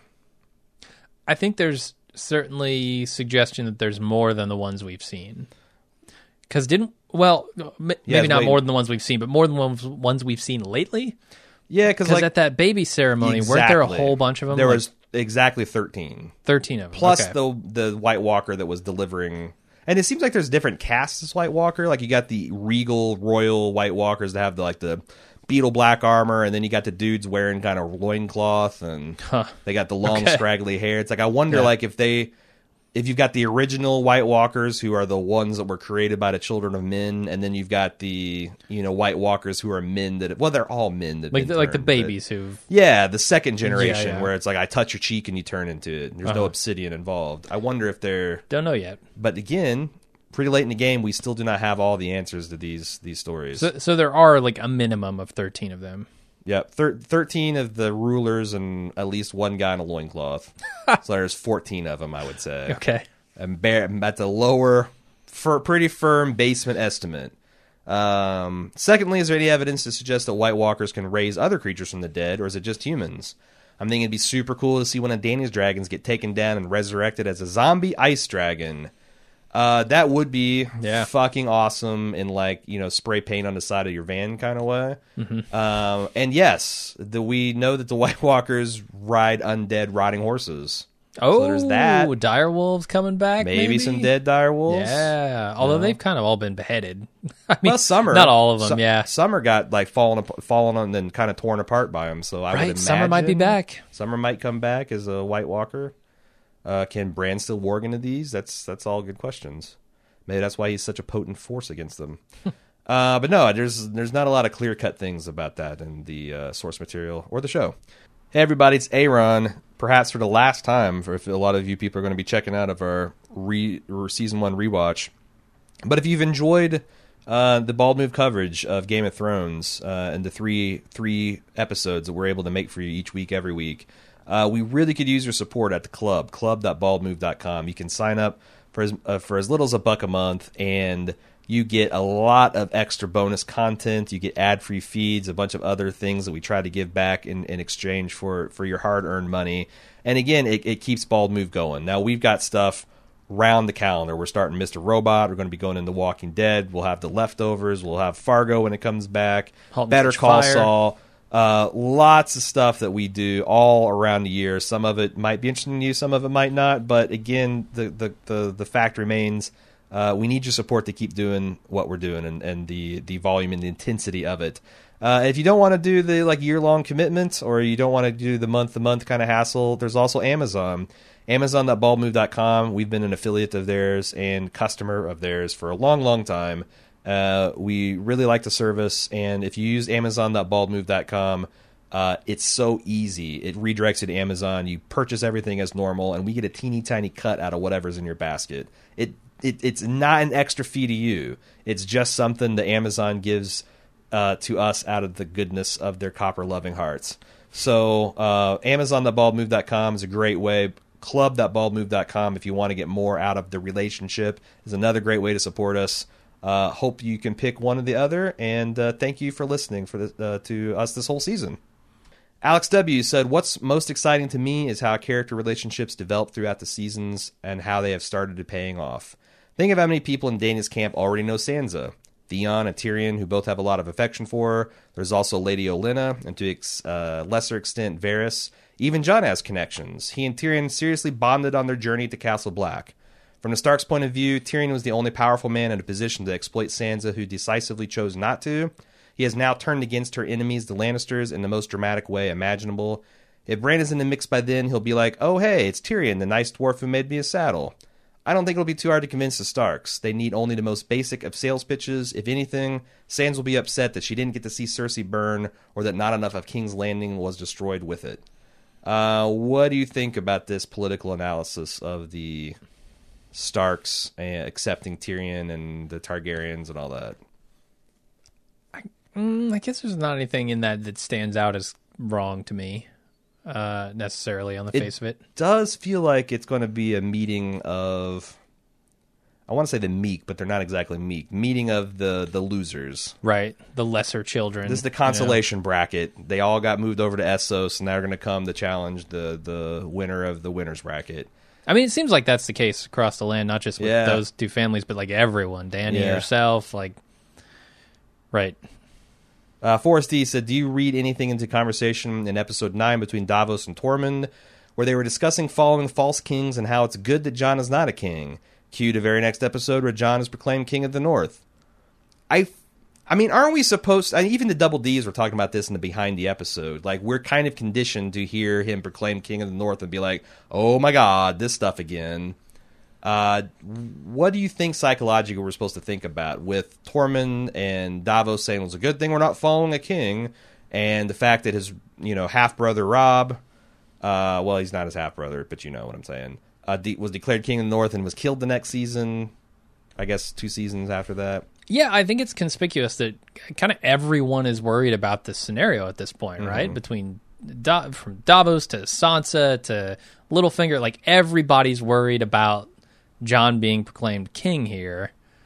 I think there's certainly suggestion that there's more than the ones we've seen. Because didn't, well, m- maybe Yeah, not wait. more than the ones we've seen, but more than the ones, ones we've seen lately? Yeah, because Because like at that baby ceremony, weren't there a Exactly. whole bunch of them? There Like was exactly thirteen. thirteen of them. Plus Okay. the the White Walker that was delivering, and it seems like there's different castes as White Walker. Like you got the regal royal White Walkers that have the like the beetle black armor, and then you got the dudes wearing kind of loincloth, and Huh. they got the long Okay. straggly hair. It's like I wonder Yeah. like if they if you've got the original White Walkers who are the ones that were created by the children of men, and then you've got the you know White Walkers who are men that well they're all men that like the, like the babies who. yeah, the second generation Yeah, yeah. where it's like I touch your cheek and you turn into it. There's no Uh-huh. obsidian involved. I wonder if they're. Don't know yet. But again, pretty late in the game, we still do not have all the answers to these these stories. So, so there are like a minimum of thirteen of them. Yep, thir- thirteen of the rulers and at least one guy in a loincloth. So there's fourteen of them, I would say. Okay. And bear, at the lower for pretty firm basement estimate. Um, secondly, is there any evidence to suggest that White Walkers can raise other creatures from the dead, or is it just humans? I'm thinking it'd be super cool to see one of Dany's dragons get taken down and resurrected as a zombie ice dragon. Uh, that would be yeah. fucking awesome in, like, you know, spray paint on the side of your van kind of way. Mm-hmm. Um, and yes, the, we know that the White Walkers ride undead rotting horses. Oh, so there's that. Dire wolves coming back. Maybe, maybe? some dead dire wolves. Yeah, although No. they've kind of all been beheaded. I mean, well, Summer, not all of them. Su- yeah, Summer got like fallen, ap- fallen on, and then kind of torn apart by him. So I right. would imagine Summer might be back. Summer might come back as a White Walker. Uh, can Bran still warg into these? That's that's all good questions. Maybe that's why he's such a potent force against them. uh, but no, there's there's not a lot of clear cut things about that in the uh, source material or the show. Hey everybody, it's Aaron. Perhaps for the last time, for if a lot of you people are going to be checking out of our re, or season one rewatch. But if you've enjoyed uh, the Bald Move coverage of Game of Thrones uh, and the three three episodes that we're able to make for you each week, every week, uh, we really could use your support at the club, club dot bald move dot com. You can sign up for as uh, for as little as a buck a month, and you get a lot of extra bonus content. You get ad-free feeds, a bunch of other things that we try to give back in, in exchange for, for your hard-earned money. And again, it, it keeps Bald Move going. Now, we've got stuff round the calendar. We're starting Mister Robot. We're going to be going into Walking Dead. We'll have The Leftovers. We'll have Fargo when it comes back. Halt and Better Catch Call Fire. Saul. Uh, lots of stuff that we do all around the year. Some of it might be interesting to you. Some of it might not. But again, the, the, the, the fact remains... Uh, we need your support to keep doing what we're doing and, and the, the volume and the intensity of it. Uh, if you don't want to do the like year-long commitment or you don't want to do the month-to-month kind of hassle, there's also Amazon. Amazon dot bald move dot com. We've been an affiliate of theirs and customer of theirs for a long, long time. Uh, we really like the service, and if you use Amazon dot bald move dot com, uh, it's so easy. It redirects you to Amazon. You purchase everything as normal, and we get a teeny tiny cut out of whatever's in your basket. It It, it's not an extra fee to you. It's just something that Amazon gives uh, to us out of the goodness of their copper-loving hearts. So uh, Amazon dot bald move dot com is a great way. club dot bald move dot com if you want to get more out of the relationship is another great way to support us. Uh, hope you can pick one or the other, and uh, thank you for listening for the, uh, to us this whole season. Alex W. said, what's most exciting to me is how character relationships develop throughout the seasons and how they have started to paying off. Think of how many people in Dany's camp already know Sansa. Theon and Tyrion, who both have a lot of affection for her. There's also Lady Olenna, and to a ex- uh, lesser extent, Varys. Even Jon has connections. He and Tyrion seriously bonded on their journey to Castle Black. From the Stark's point of view, Tyrion was the only powerful man in a position to exploit Sansa, who decisively chose not to. He has now turned against her enemies, the Lannisters, in the most dramatic way imaginable. If Bran is in the mix by then, he'll be like, oh hey, it's Tyrion, the nice dwarf who made me a saddle. I don't think it'll be too hard to convince the Starks. They need only the most basic of sales pitches. If anything, Sansa will be upset that she didn't get to see Cersei burn, or that not enough of King's Landing was destroyed with it. Uh, what do you think about this political analysis of the Starks uh, accepting Tyrion and the Targaryens and all that? I, mm, I guess there's not anything in that that stands out as wrong to me. Uh, necessarily on the it face of it. Does feel like it's going to be a meeting of, I want to say the meek, but they're not exactly meek. Meeting of the the losers, right? The lesser children. This is the consolation you know? bracket. They all got moved over to Essos, and now they're going to come to challenge the the winner of the winners bracket. I mean, it seems like that's the case across the land, not just with yeah. those two families, but like everyone. Dany yeah. herself, like, right. Uh, Forrest D said, do you read anything into conversation in episode nine between Davos and Tormund, where they were discussing following false kings and how it's good that Jon is not a king? Cue the very next episode where Jon is proclaimed king of the North. I, I mean, aren't we supposed to, I mean, even the Double Ds were talking about this in the behind the episode. Like, we're kind of conditioned to hear him proclaim king of the North and be like, oh my god, this stuff again. Uh, what do you think psychologically we're supposed to think about with Tormund and Davos saying it was a good thing we're not following a king, and the fact that his, you know, half-brother Robb, uh, well, he's not his half-brother, but you know what I'm saying, uh, de- was declared king of the North and was killed the next season, I guess two seasons after that. Yeah, I think it's conspicuous that kind of everyone is worried about this scenario at this point, mm-hmm. right? Between da- from Davos to Sansa to Littlefinger, like everybody's worried about Jon being proclaimed king here.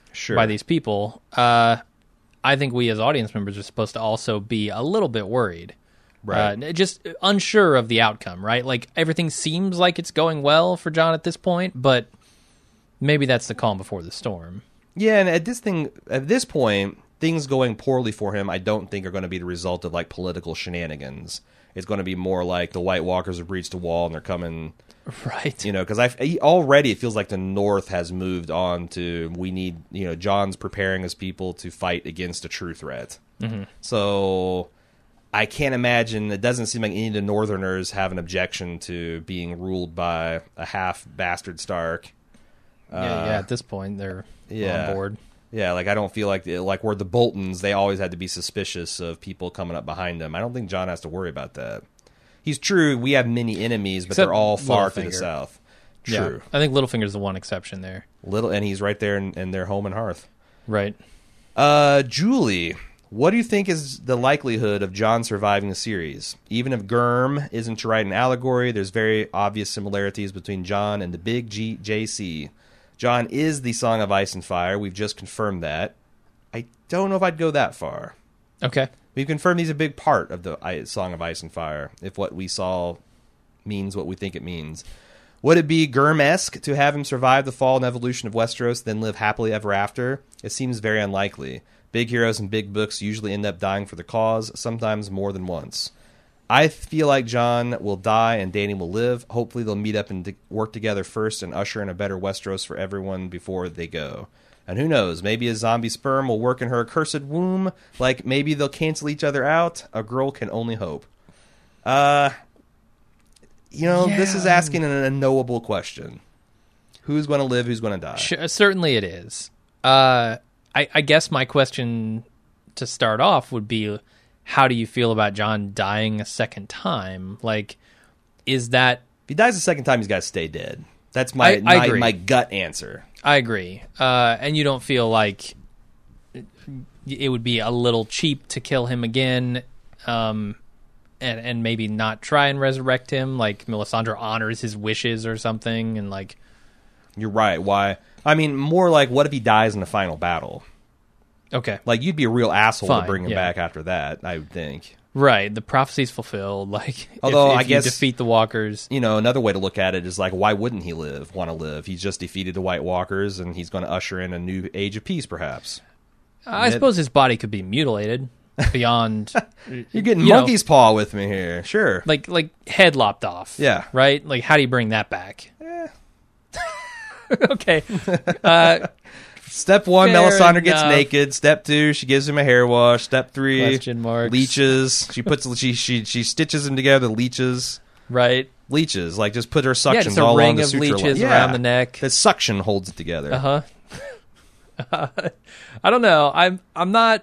sure. by these people, uh, I think we as audience members are supposed to also be a little bit worried. Right. Uh, just unsure of the outcome, right? Like, everything seems like it's going well for Jon at this point, but maybe that's the calm before the storm. Yeah, and at this thing, at this point, things going poorly for him, I don't think are going to be the result of like political shenanigans. It's going to be more like the White Walkers have breached a wall and they're coming, right? You know, because I already it feels like the North has moved on to we need, you know, Jon's preparing his people to fight against a true threat. Mm-hmm. So I can't imagine. It doesn't seem like any of the Northerners have an objection to being ruled by a half bastard Stark. Yeah, uh, yeah. At this point, they're yeah. on board. Yeah, like I don't feel like like where the Boltons, they always had to be suspicious of people coming up behind them. I don't think Jon has to worry about that. He's true. We have many enemies, but Except they're all far Littlefinger. to the south. Yeah, True. I think Littlefinger's the one exception there. Little, and he's right there in, in their home and hearth. Right. Uh, Julie, what do you think is the likelihood of Jon surviving the series? Even if Gurm isn't to write an allegory, there's very obvious similarities between Jon and the Big G- J C. Jon is the Song of Ice and Fire. We've just confirmed that. I don't know if I'd go that far. Okay. We've confirmed he's a big part of the Song of Ice and Fire, if what we saw means what we think it means. Would it be Gurm-esque to have him survive the fall and evolution of Westeros, then live happily ever after? It seems very unlikely. Big heroes and big books usually end up dying for the cause, sometimes more than once. I feel like Jon will die and Dany will live. Hopefully they'll meet up and de- work together first and usher in a better Westeros for everyone before they go. And who knows, maybe a zombie sperm will work in her accursed womb. Like, maybe they'll cancel each other out. A girl can only hope. Uh, you know, yeah. This is asking an unknowable question. Who's going to live, who's going to die? Sure, certainly it is. Uh, I, I guess my question to start off would be, how do you feel about Jon dying a second time? Like, is that... If he dies a second time, he's got to stay dead. That's my I, I my, agree. my gut answer. I agree. Uh, and you don't feel like it would be a little cheap to kill him again, um, and and maybe not try and resurrect him, like Melisandre honors his wishes or something, and like... You're right. Why? I mean, more like, what if he dies in the final battle? Okay. Like, you'd be a real asshole Fine, to bring him yeah. back after that, I would think. Right. The prophecy's fulfilled. Like, Although, if, if I guess, you defeat the Walkers... You know, another way to look at it is like, why wouldn't he live, want to live? He's just defeated the White Walkers, and he's going to usher in a new age of peace, perhaps. I Mid- suppose his body could be mutilated beyond... You're getting you monkey's know, paw with me here. Sure. Like, like head lopped off. Yeah. Right? Like, how do you bring that back? Eh. Okay. Uh... Step one, Fair Melisandre gets enough. naked. Step two, she gives him a hair wash. Step three, Question marks. leeches. She puts she she she stitches them together. Leeches, Right. leeches. Like just put her suctions Yeah, just a all ring along the of suture line. leeches Yeah. around the neck. The suction holds it together. Uh huh. I don't know. I'm I'm not.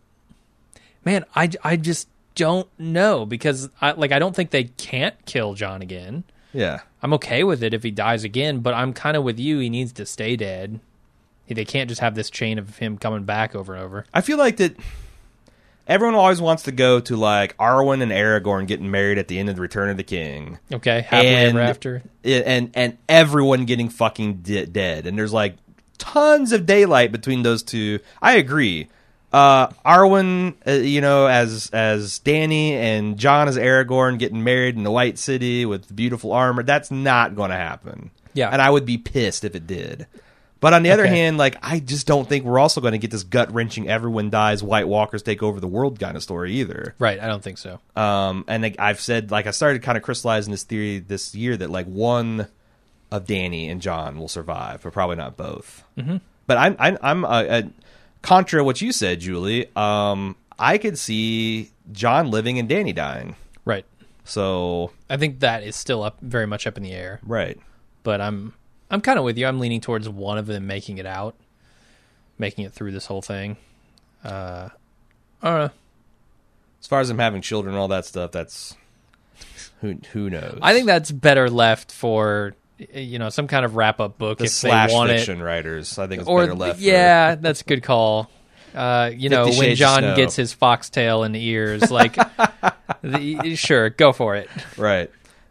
Man, I, I just don't know because I like I don't think they can't kill Jon again. Yeah, I'm okay with it if he dies again, but I'm kind of with you. He needs to stay dead. They can't just have this chain of him coming back over and over. I feel like that. Everyone always wants to go to like Arwen and Aragorn getting married at the end of the Return of the King. Okay, happily and, ever after. and and everyone getting fucking de- dead, and there's like tons of daylight between those two. I agree. Uh, Arwen, uh, you know, as as Dany, and Jon as Aragorn getting married in the White City with beautiful armor. That's not going to happen. Yeah, and I would be pissed if it did. But on the other Okay. hand, like I just don't think we're also going to get this gut wrenching, everyone dies, White Walkers take over the world kind of story either. Right, I don't think so. Um, and like, I've said, like I started kind of crystallizing this theory this year that like one of Dany and Jon will survive, but probably not both. Mm-hmm. But I'm I'm, I'm uh, uh, contra what you said, Julie. Um, I could see Jon living and Dany dying. Right. So I think that is still up very much up in the air. right. But I'm I'm kind of with you. I'm leaning towards one of them making it out, making it through this whole thing. Uh, I don't know. As far as them having children and all that stuff, that's who who knows. I think that's better left for you know some kind of wrap up book the if slash they want fiction it. writers. I think it's Or better left. for- yeah, that's a good call. Uh, you know, Fifty when Shades of Jon Snow. gets his foxtail in the ears, like, the, sure, go for it. right.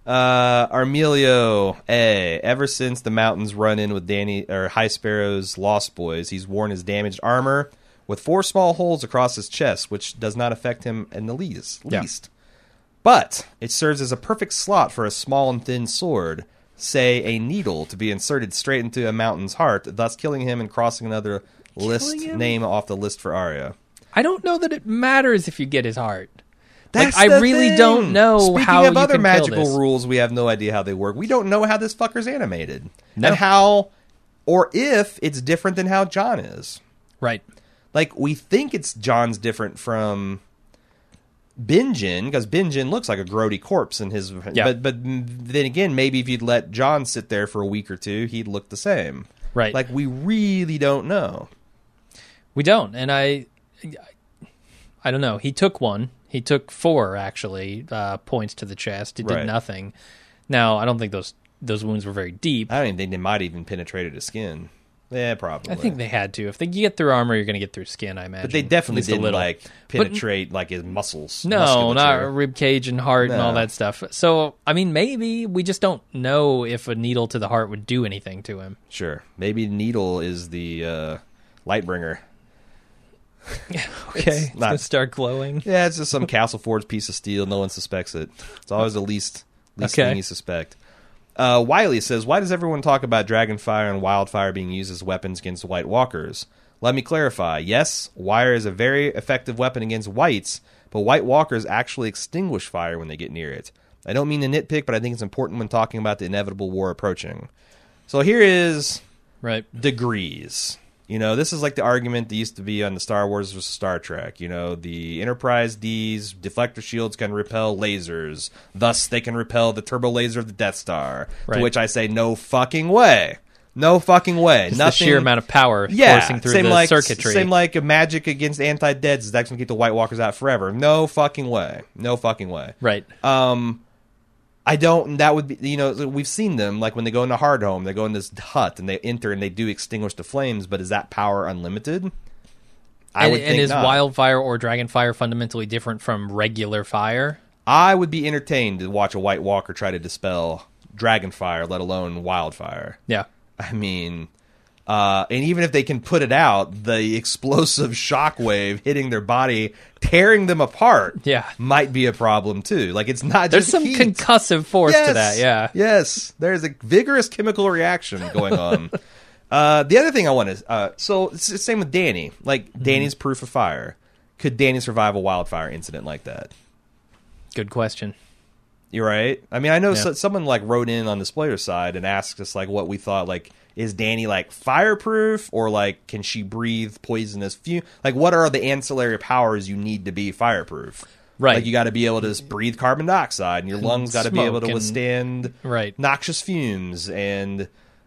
Uh, Armelio A. Ever since the mountains run in with Danny or High Sparrow's Lost Boys, he's worn his damaged armor with four small holes across his chest, which does not affect him in the least. Yeah. least. But it serves as a perfect slot for a small and thin sword, say a needle, to be inserted straight into a mountain's heart, thus killing him and crossing another list him? name off the list for Arya. I don't know that it matters if you get his heart. That's like, the I really thing. don't know Speaking how of you other can kill magical this. rules, we have no idea how they work. We don't know how this fucker's animated. No. And how, or if it's different than how Jon is. Right. Like, we think it's Jon's different from Benjen, because Benjen looks like a grody corpse in his... Yeah. But, but then again, maybe if you'd let Jon sit there for a week or two, he'd look the same. Right. Like, we really don't know. We don't, and I... I don't know. He took one. He took four, actually, uh, points to the chest. It did Right. nothing. Now, I don't think those those wounds were very deep. I don't even think they might even penetrated his skin. Yeah, probably. I think they had to. If they get through armor, you're going to get through skin, I imagine. But they definitely At least a didn't, little. like, penetrate, like, his muscles. No, musculature. not rib cage and heart and all No. that stuff. So, I mean, maybe we just don't know if a needle to the heart would do anything to him. Sure. Maybe Needle is the uh, Lightbringer. Okay, It's it's not- gonna start glowing. Yeah, it's just some Castle Forge piece of steel. No one suspects it. It's always the least least Okay. thing you suspect. Uh, Wiley says, why does everyone talk about Dragonfire and Wildfire being used as weapons against White Walkers? Let me clarify. Yes, Wire is a very effective weapon against Whites, but White Walkers actually extinguish fire when they get near it. I don't mean to nitpick, but I think it's important when talking about the inevitable war approaching. So here is Right. degrees. You know, this is like the argument that used to be on the Star Wars versus Star Trek. You know, the Enterprise D's deflector shields can repel lasers. Thus, they can repel the turbo laser of the Death Star. Right. To which I say, no fucking way. No fucking way. Just Nothing. the sheer amount of power yeah, coursing through same the like, circuitry. Same like a magic against anti-deads is that's going to keep the White Walkers out forever. No fucking way. No fucking way. Right. Um, I don't. That would be. You know, we've seen them like when they go into Hardhome, they go in this hut and they enter and they do extinguish the flames. But is that power unlimited? I and would and think is not. wildfire or dragonfire fundamentally different from regular fire? I would be entertained to watch a White Walker try to dispel Dragonfire, let alone Wildfire. Yeah. I mean, uh, and even if they can put it out, the explosive shockwave hitting their body, tearing them apart, Yeah. might be a problem too. Like it's not There's just some heat. concussive force yes, to that, yeah. Yes, there's a vigorous chemical reaction going on. uh, the other thing I want to, uh, so it's the same with Danny. Like Mm-hmm. Danny's proof of fire. Could Danny survive a wildfire incident like that? Good question. You're right. I mean, I know Yeah. so, someone like wrote in on the spoiler side and asked us like what we thought. Like, is Danny like fireproof or like can she breathe poisonous fume? Like, what are the ancillary powers you need to be fireproof? Right. Like, you got to be able to just breathe carbon dioxide, and your lungs got to be smoke able to and- withstand Right. noxious fumes. And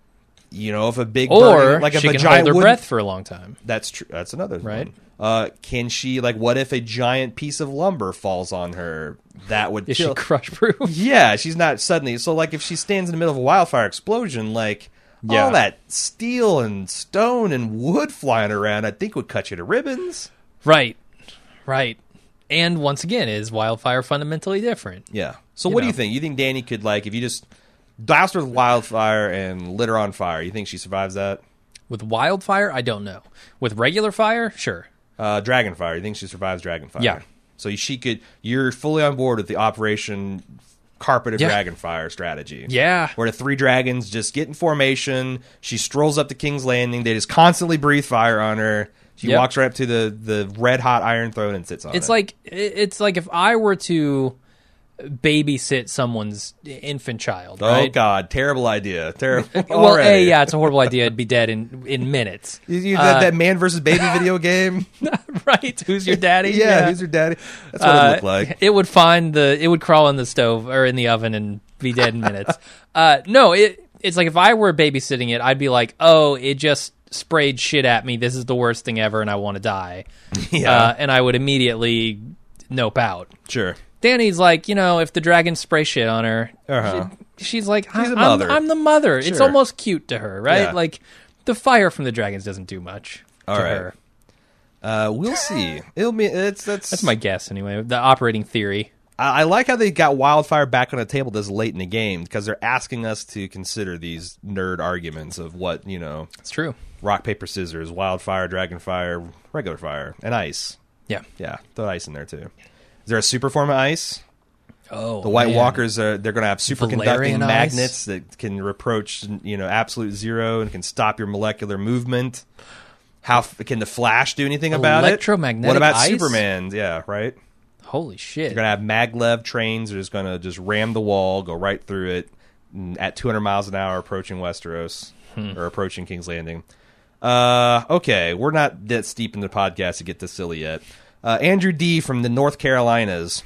you know, if a big Or burning, like if she a can giant hold her wooden- breath for a long time. That's true. That's another Right. one. Uh, can she like? What if a giant piece of lumber falls on her? That would Is kill. she crush proof? Yeah, she's not suddenly. So, like, if she stands in the middle of a wildfire explosion, like, Yeah. all that steel and stone and wood flying around, I think would cut you to ribbons. Right. Right. And once again, is wildfire fundamentally different? Yeah. So, You what do know. you think? You think Danny could, like, if you just doused her with wildfire and lit her on fire, you think she survives that? With wildfire, I don't know. With regular fire, sure. Uh, Dragonfire, you think she survives Dragonfire? Yeah. So, she could, you're fully on board with the Operation Carpet of Yeah. Dragonfire strategy. Yeah. Where the three dragons just get in formation. She strolls up to King's Landing. They just constantly breathe fire on her. She Yep. walks right up to the, the red hot Iron Throne and sits on It's it. like it's like if I were to babysit someone's infant child, oh right? god, terrible idea, terrible. Well, already. A, yeah, it's a horrible idea. It'd be dead in, in minutes. You, you, that, Uh, that man versus baby video game. right? Who's your daddy? yeah, who's your daddy? That's what Uh, it looked like. It would find the. It would crawl in the stove or in the oven and be dead in minutes. uh, no, it it's like if I were babysitting it, I'd be like, oh, it just sprayed shit at me. This is the worst thing ever, and I want to die. Yeah, Uh, and I would immediately nope out. sure. Danny's like, you know, if the dragons spray shit on her, Uh-huh. she- she's like, She's a I'm, mother. I'm the mother. It's Sure. almost cute to her, right? Yeah. Like, the fire from the dragons doesn't do much All to right. her. Uh, we'll see. It'll be. It's that's That's my guess, anyway. The operating theory. I, I like how they got Wildfire back on the table this late in the game because they're asking us to consider these nerd arguments of what, you know. It's true. Rock, paper, scissors, Wildfire, Dragonfire, regular fire, and ice. Yeah. Yeah, throw ice in there too. Is there a super form of ice? Oh, the White man. Walkers are they're going to have superconducting Valerian magnets ice? that can approach, you know, absolute zero and can stop your molecular movement. How f- can the Flash do anything about it? Electromagnetic What about ice? Superman? Yeah, right. Holy shit. You're going to have maglev trains that are just going to just ram the wall, go right through it at two hundred miles an hour approaching Westeros hmm. or approaching King's Landing. Uh, okay, we're not that steep in the podcast to get this silly yet. Uh, Andrew D. from the North Carolinas.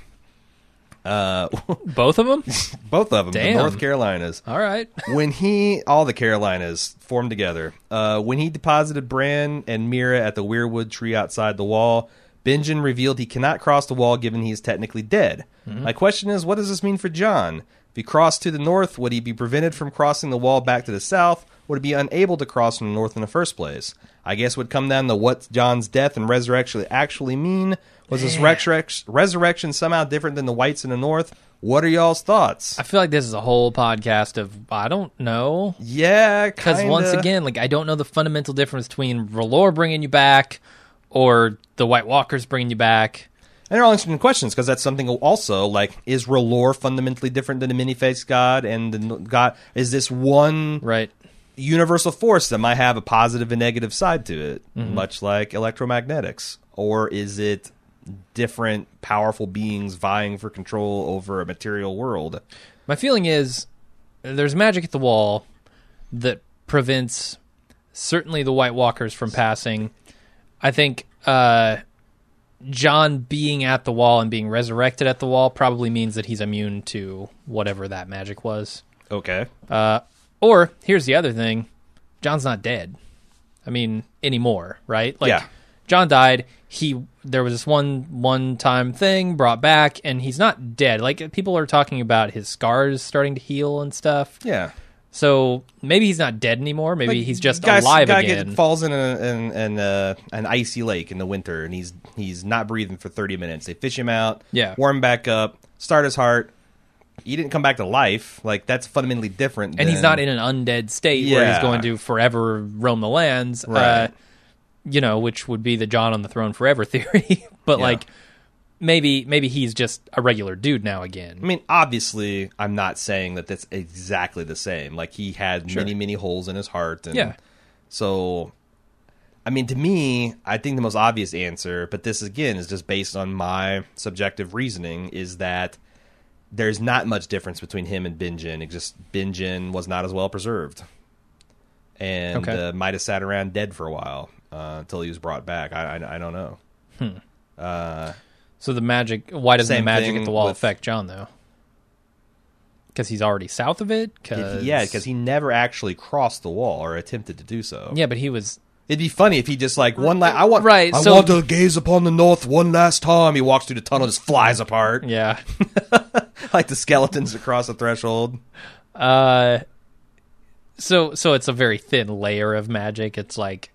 Uh, both of them? Both of them. Damn. The North Carolinas. All right. When he, all the Carolinas formed together. Uh, when he deposited Bran and Mira at the weirwood tree outside the wall, Benjen revealed he cannot cross the wall given he is technically dead. Mm-hmm. My question is, what does this mean for Jon? If he crossed to the north, would he be prevented from crossing the wall back to the south? Would he be unable to cross from the north in the first place? I guess it would come down to what Jon's death and resurrection actually mean. Was this resurrection, resurrection somehow different than the whites in the north? What are y'all's thoughts? I feel like this is a whole podcast of, I don't know. Yeah, Because once again, like I don't know the fundamental difference between R'hllor bringing you back or the White Walkers bringing you back. And they're all interesting questions because that's something also, like, is R'hllor fundamentally different than the many-faced god? And the god, is this one right. universal force that might have a positive and negative side to it, mm-hmm. much like electromagnetics? Or is it different powerful beings vying for control over a material world? My feeling is there's magic at the wall that prevents certainly the White Walkers from passing. I think uh, Jon being at the wall and being resurrected at the wall probably means that he's immune to whatever that magic was. Okay. Uh, or, here's the other thing. Jon's not dead. I mean, anymore, right? Like, yeah. Jon died. He there was this one one time thing brought back, and he's not dead. Like people are talking about his scars starting to heal and stuff. Yeah. So maybe he's not dead anymore. Maybe like, he's just guy, alive guy again. Get, falls in, a, in, in a, an icy lake in the winter, and he's he's not breathing for thirty minutes. They fish him out, yeah. warm him back up, start his heart. He didn't come back to life. Like that's fundamentally different. And than, he's not in an undead state yeah. where he's going to forever roam the lands. Right. Uh, you know, which would be the Jon on the throne forever theory. But, yeah. like, maybe maybe he's just a regular dude now again. I mean, obviously, I'm not saying that that's exactly the same. Like, he had sure. many, many holes in his heart. And yeah. So, I mean, to me, I think the most obvious answer, but this, again, is just based on my subjective reasoning, is that there's not much difference between him and Benjen. It just, Benjen was not as well preserved. And okay. uh, might have sat around dead for a while. Uh, until he was brought back. I, I, I don't know. Hmm. Uh, so the magic... Why doesn't the magic at the wall with, affect Jon, though? Because he's already south of it? Cause... Yeah, because he never actually crossed the wall or attempted to do so. Yeah, but he was... It'd be funny if he just like one last... I want, right, I so... want to gaze upon the north one last time. He walks through the tunnel, just flies apart. Yeah. Like the skeletons across the threshold. Uh, so so it's a very thin layer of magic. It's like...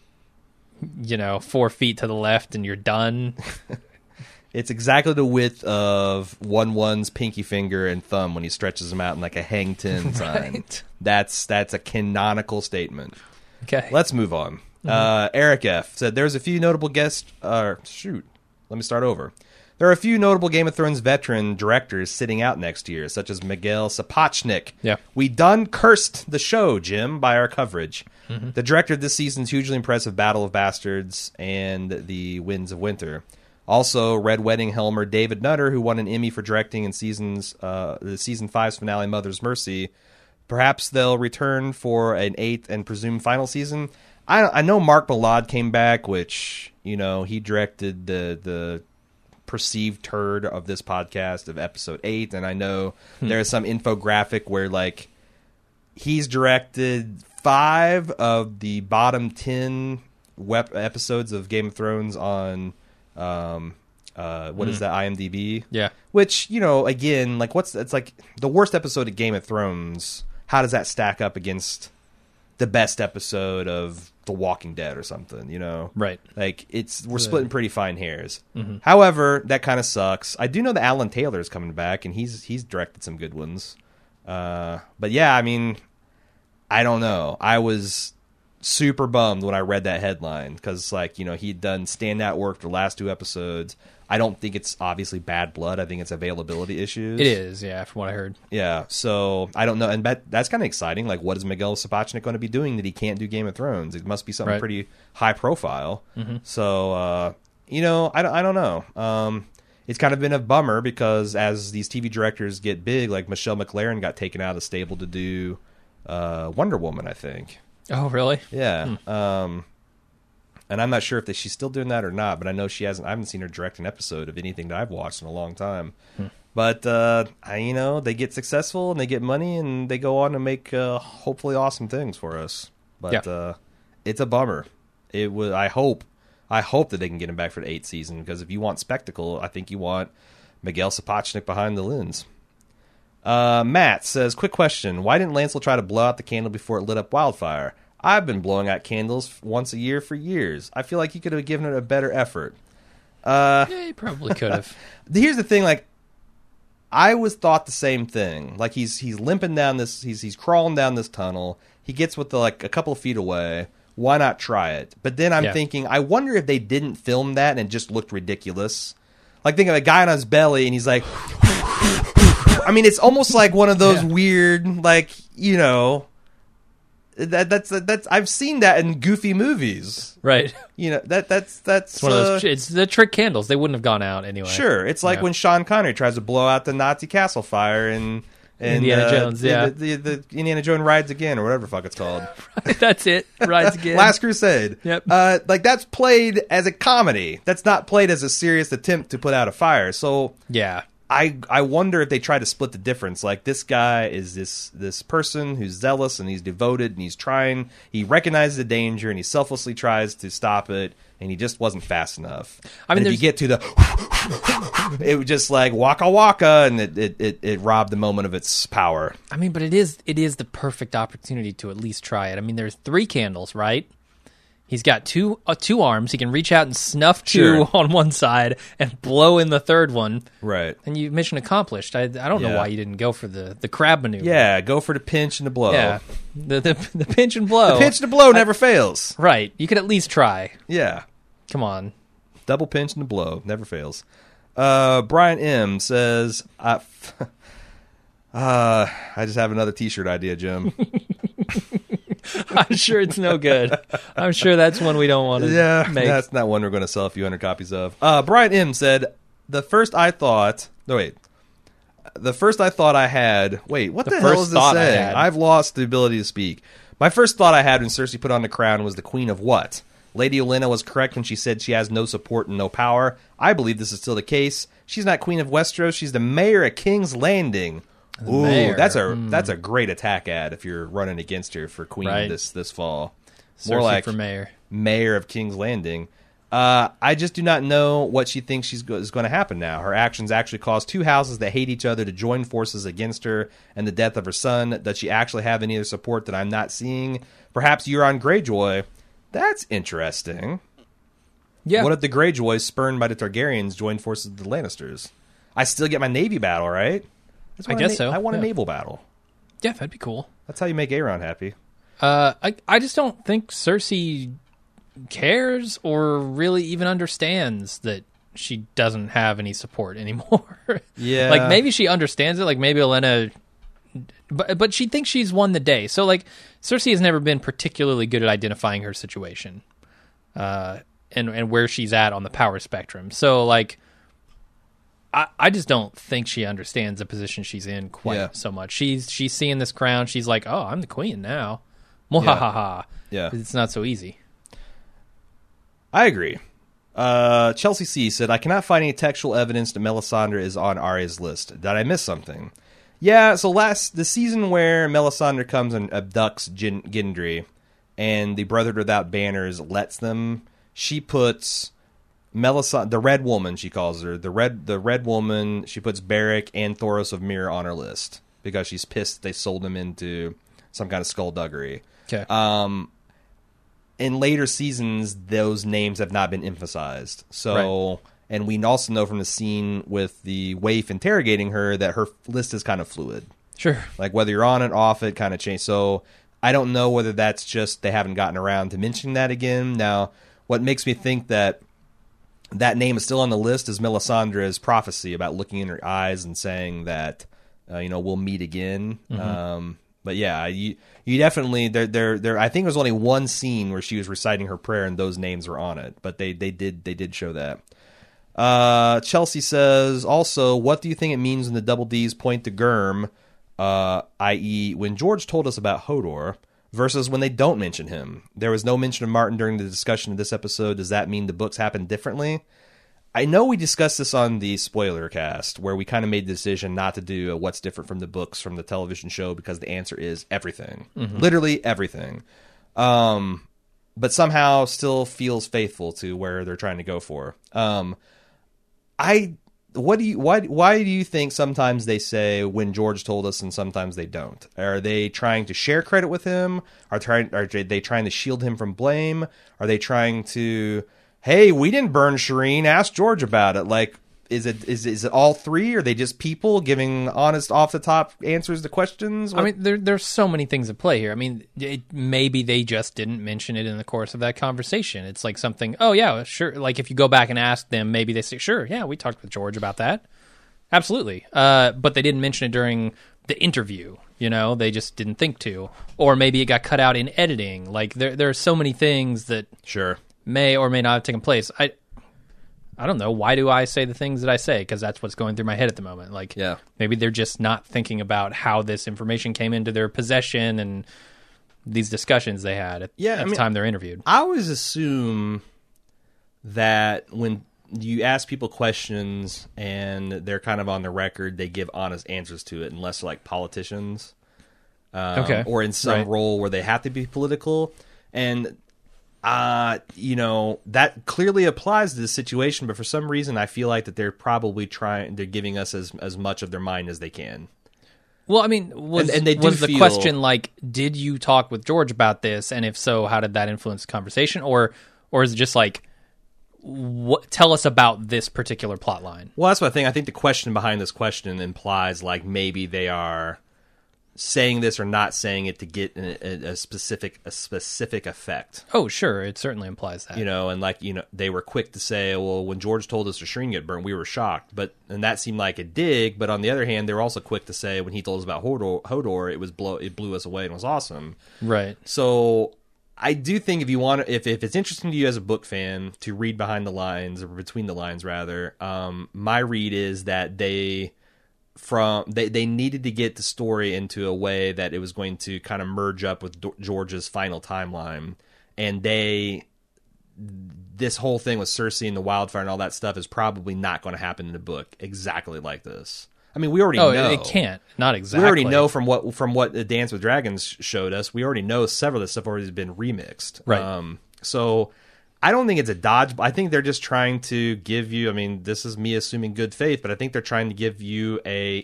you know, four feet to the left and you're done. It's exactly the width of one one's pinky finger and thumb when he stretches them out in like a hang ten sign. Right. That's that's a canonical statement. Okay. Let's move on. Mm-hmm. Uh, Eric F. said, there's a few notable guests... Uh, shoot. Let me start over. There are a few notable Game of Thrones veteran directors sitting out next year, such as Miguel Sapochnik. Yeah. We done cursed the show, Jim, by our coverage. Mm-hmm. The director of this season's hugely impressive Battle of Bastards and The Winds of Winter. Also, Red Wedding Helmer David Nutter, who won an Emmy for directing in seasons uh, the season five's finale, Mother's Mercy. Perhaps they'll return for an eighth and presumed final season. I, I know Mark Millar came back, which, you know, he directed the the perceived turd of this podcast of episode eight, and I know hmm. there's some infographic where, like, he's directed five of the bottom ten web episodes of Game of Thrones on um uh what mm. is that, IMDb? Yeah. Which, you know, again, like what's it's like the worst episode of Game of Thrones, how does that stack up against the best episode of The Walking Dead or something, you know? Right. Like, it's we're splitting pretty fine hairs. Mm-hmm. However, that kind of sucks. I do know that Alan Taylor is coming back, and he's he's directed some good ones. Uh, but yeah, I mean, I don't know. I was super bummed when I read that headline because, like, you know, he'd done standout work for the last two episodes. I don't think it's obviously bad blood. I think it's availability issues. It is, yeah, from what I heard. Yeah, so I don't know. And that, that's kind of exciting. Like, what is Miguel Sapochnik going to be doing that he can't do Game of Thrones? It must be something Right. pretty high profile. Mm-hmm. So, uh, you know, I, don't- I don't know. Um, it's kind of been a bummer because as these T V directors get big, like Michelle McLaren got taken out of the stable to do uh, Wonder Woman, I think. Oh, really? Yeah. Hmm. Um, and I'm not sure if that she's still doing that or not, but I know she hasn't. I haven't seen her direct an episode of anything that I've watched in a long time. Hmm. But uh, I, you know, they get successful and they get money and they go on to make uh, hopefully awesome things for us. But Yeah. uh, it's a bummer. It was. I hope. I hope that they can get him back for the eighth season because if you want spectacle, I think you want Miguel Sapochnik behind the lens. Uh, Matt says, quick question. Why didn't Lancel try to blow out the candle before it lit up wildfire? I've been blowing out candles once a year for years. I feel like he could have given it a better effort. Uh, Yeah, you probably could have. here's the thing, like, I was thought the same thing. Like, he's he's limping down this, he's he's crawling down this tunnel. He gets with the, like, a couple of feet away. Why not try it? But then I'm Yeah. thinking, I wonder if they didn't film that and it just looked ridiculous. Like, think of a guy on his belly and he's like... I mean, it's almost like one of those Yeah. weird, like, you know, that that's that's I've seen that in goofy movies. Right. You know, that that's that's It's one of those. uh, It's the trick candles. They wouldn't have gone out anyway. sure. It's like Yeah. when Sean Connery tries to blow out the Nazi castle fire and Indiana Jones, yeah. the, the, the Indiana Jones Rides Again or whatever the fuck it's called. That's it. Rides again. Last Crusade. Yep. Uh, like that's played as a comedy. That's not played as a serious attempt to put out a fire. So Yeah. I I wonder if they try to split the difference. Like this guy is this this person who's zealous and he's devoted and he's trying. He recognizes the danger and he selflessly tries to stop it, and he just wasn't fast enough. I mean, and if you get to the, it was just like waka waka, and it, it it it robbed the moment of its power. I mean, but it is it is the perfect opportunity to at least try it. I mean, there's three candles, right? He's got two uh, two arms. He can reach out and snuff two Sure. on one side and blow in the third one. Right. And you mission accomplished. I, I don't know Yeah. why you didn't go for the, the crab maneuver. Yeah. Go for the pinch and the blow. Yeah. The the, the pinch and blow. The pinch and the blow never fails. Right. You could at least try. Yeah. Come on. Double pinch and the blow never fails. Uh, Brian M says, I, uh, I just have another T-shirt idea, Jim. I'm sure it's no good. I'm sure that's one we don't want to yeah, make. that's not one we're going to sell a few hundred copies of. Uh, Brian M said, the first I thought, no wait, the first I thought I had, wait, what the, The hell first is this thought I saying? had. I've lost the ability to speak. My first thought I had when Cersei put on the crown was the queen of what? Lady Olenna was correct when she said she has no support and no power. I believe this is still the case. She's not queen of Westeros. She's the mayor of King's Landing. Ooh, mayor. that's a that's a great attack ad if you're running against her for queen Right. this this fall. Cersei More like for mayor. mayor of King's Landing. Uh, I just do not know what she thinks she's go- is going to happen now. Her actions actually caused two houses that hate each other to join forces against her and the death of her son. Does she actually have any other support that I'm not seeing? Perhaps Euron Greyjoy. That's interesting. Yeah. What if the Greyjoys, spurned by the Targaryens, join forces with the Lannisters? I still get my navy battle, right? That's I what guess na- so, I want a yeah. naval battle. Yeah, that'd be cool. That's how you make Aeron happy. Uh, I I just don't think Cersei cares or really even understands that she doesn't have any support anymore. Yeah. Like maybe she understands it. Like maybe Olenna, but but she thinks she's won the day. So like Cersei has never been particularly good at identifying her situation, uh, and and where she's at on the power spectrum. So like. I, I just don't think she understands the position she's in quite Yeah. so much. She's she's seeing this crown. She's like, oh, I'm the queen now. Mwahaha. Yeah. It's not so easy. I agree. Uh, Chelsea C said, I cannot find any textual evidence that Melisandre is on Arya's list. Did I miss something? Yeah, so last the season where Melisandre comes and abducts Gin- Gendry and the Brotherhood Without Banners lets them, she puts Melisandre, the Red Woman, she calls her, the red the Red Woman, she puts Beric and Thoros of Myr on her list because she's pissed they sold him into some kind of skullduggery. Okay. Um, in later seasons, those names have not been emphasized. So, right. And we also know from the scene with the waif interrogating her that her list is kind of fluid. Sure. Like whether you're on it, off it, kind of change. So I don't know whether that's just they haven't gotten around to mentioning that again. Now, what makes me think that that name is still on the list is Melisandre's prophecy about looking in her eyes and saying that, uh, you know, we'll meet again. Mm-hmm. Um, but yeah, you you definitely there there there. I think there was only one scene where she was reciting her prayer and those names were on it. But they they did they did show that. Uh, Chelsea says also, what do you think it means when the double D's point to Gurm, uh, that is, when George told us about Hodor, versus when they don't mention him? There was no mention of Martin during the discussion of this episode. Does that mean the books happen differently? I know we discussed this on the spoiler cast, where we kind of made the decision not to do a what's different from the books from the television show, because the answer is everything. Mm-hmm. Literally everything. Um, but somehow still feels faithful to where they're trying to go for. Um, I... What do you why why do you think sometimes they say when George told us and sometimes they don't? Are they trying to share credit with him? Are trying are they trying to shield him from blame? Are they trying to, hey, we didn't burn Shireen, ask George about it? Like, is it is is it all three? Are they just people giving honest, off the top answers to questions? What? I mean, there there's so many things at play here. I mean, it, maybe they just didn't mention it in the course of that conversation. It's like something, oh yeah, sure. Like if you go back and ask them, maybe they say, sure, yeah, we talked with George about that. Absolutely. Uh, but they didn't mention it during the interview. You know, they just didn't think to. Or maybe it got cut out in editing. Like there there are so many things that sure may or may not have taken place. I. I don't know. Why do I say the things that I say? Because that's what's going through my head at the moment. Like, yeah. Maybe they're just not thinking about how this information came into their possession and these discussions they had at, yeah, at I the mean, time they're interviewed. I always assume that when you ask people questions and they're kind of on the record, they give honest answers to it, unless they're like politicians. Um, okay. Or in some right. role where they have to be political. And... Uh, you know, that clearly applies to this situation, but for some reason I feel like that they're probably trying, they're giving us as, as much of their mind as they can. Well, I mean, was, and, and they was the feel, question like, did you talk with George about this? And if so, how did that influence the conversation? Or, or is it just like, what, tell us about this particular plot line? Well, that's what I think. I think the question behind this question implies like maybe they are saying this or not saying it to get a, a specific a specific effect. Oh, sure, it certainly implies that. You know, and like, you know, they were quick to say, well, when George told us to Shireen get burned, we were shocked. But and that seemed like a dig. But on the other hand, they were also quick to say when he told us about Hodor, Hodor it was blow it blew us away and was awesome. Right. So I do think if you want, if if it's interesting to you as a book fan to read behind the lines or between the lines rather, um, my read is that they. From they, they needed to get the story into a way that it was going to kind of merge up with Do- George's final timeline, and they this whole thing with Cersei and the wildfire and all that stuff is probably not going to happen in the book exactly like this. I mean, we already oh, know it can't not exactly. We already know from what from what the Dance with Dragons showed us. We already know several of this stuff already has been remixed. Right. Um, so. I don't think it's a dodge. I think they're just trying to give you, I mean, this is me assuming good faith, but I think they're trying to give you a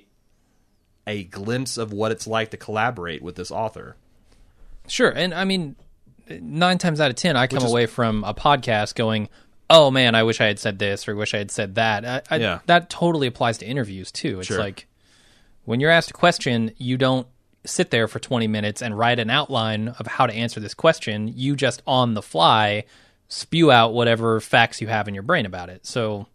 a glimpse of what it's like to collaborate with this author. Sure. And I mean, nine times out of ten, I come is, away from a podcast going, oh man, I wish I had said this or wish I had said that. I, I, yeah. That totally applies to interviews too. It's sure. like when you're asked a question, you don't sit there for twenty minutes and write an outline of how to answer this question. You just on the fly spew out whatever facts you have in your brain about it. So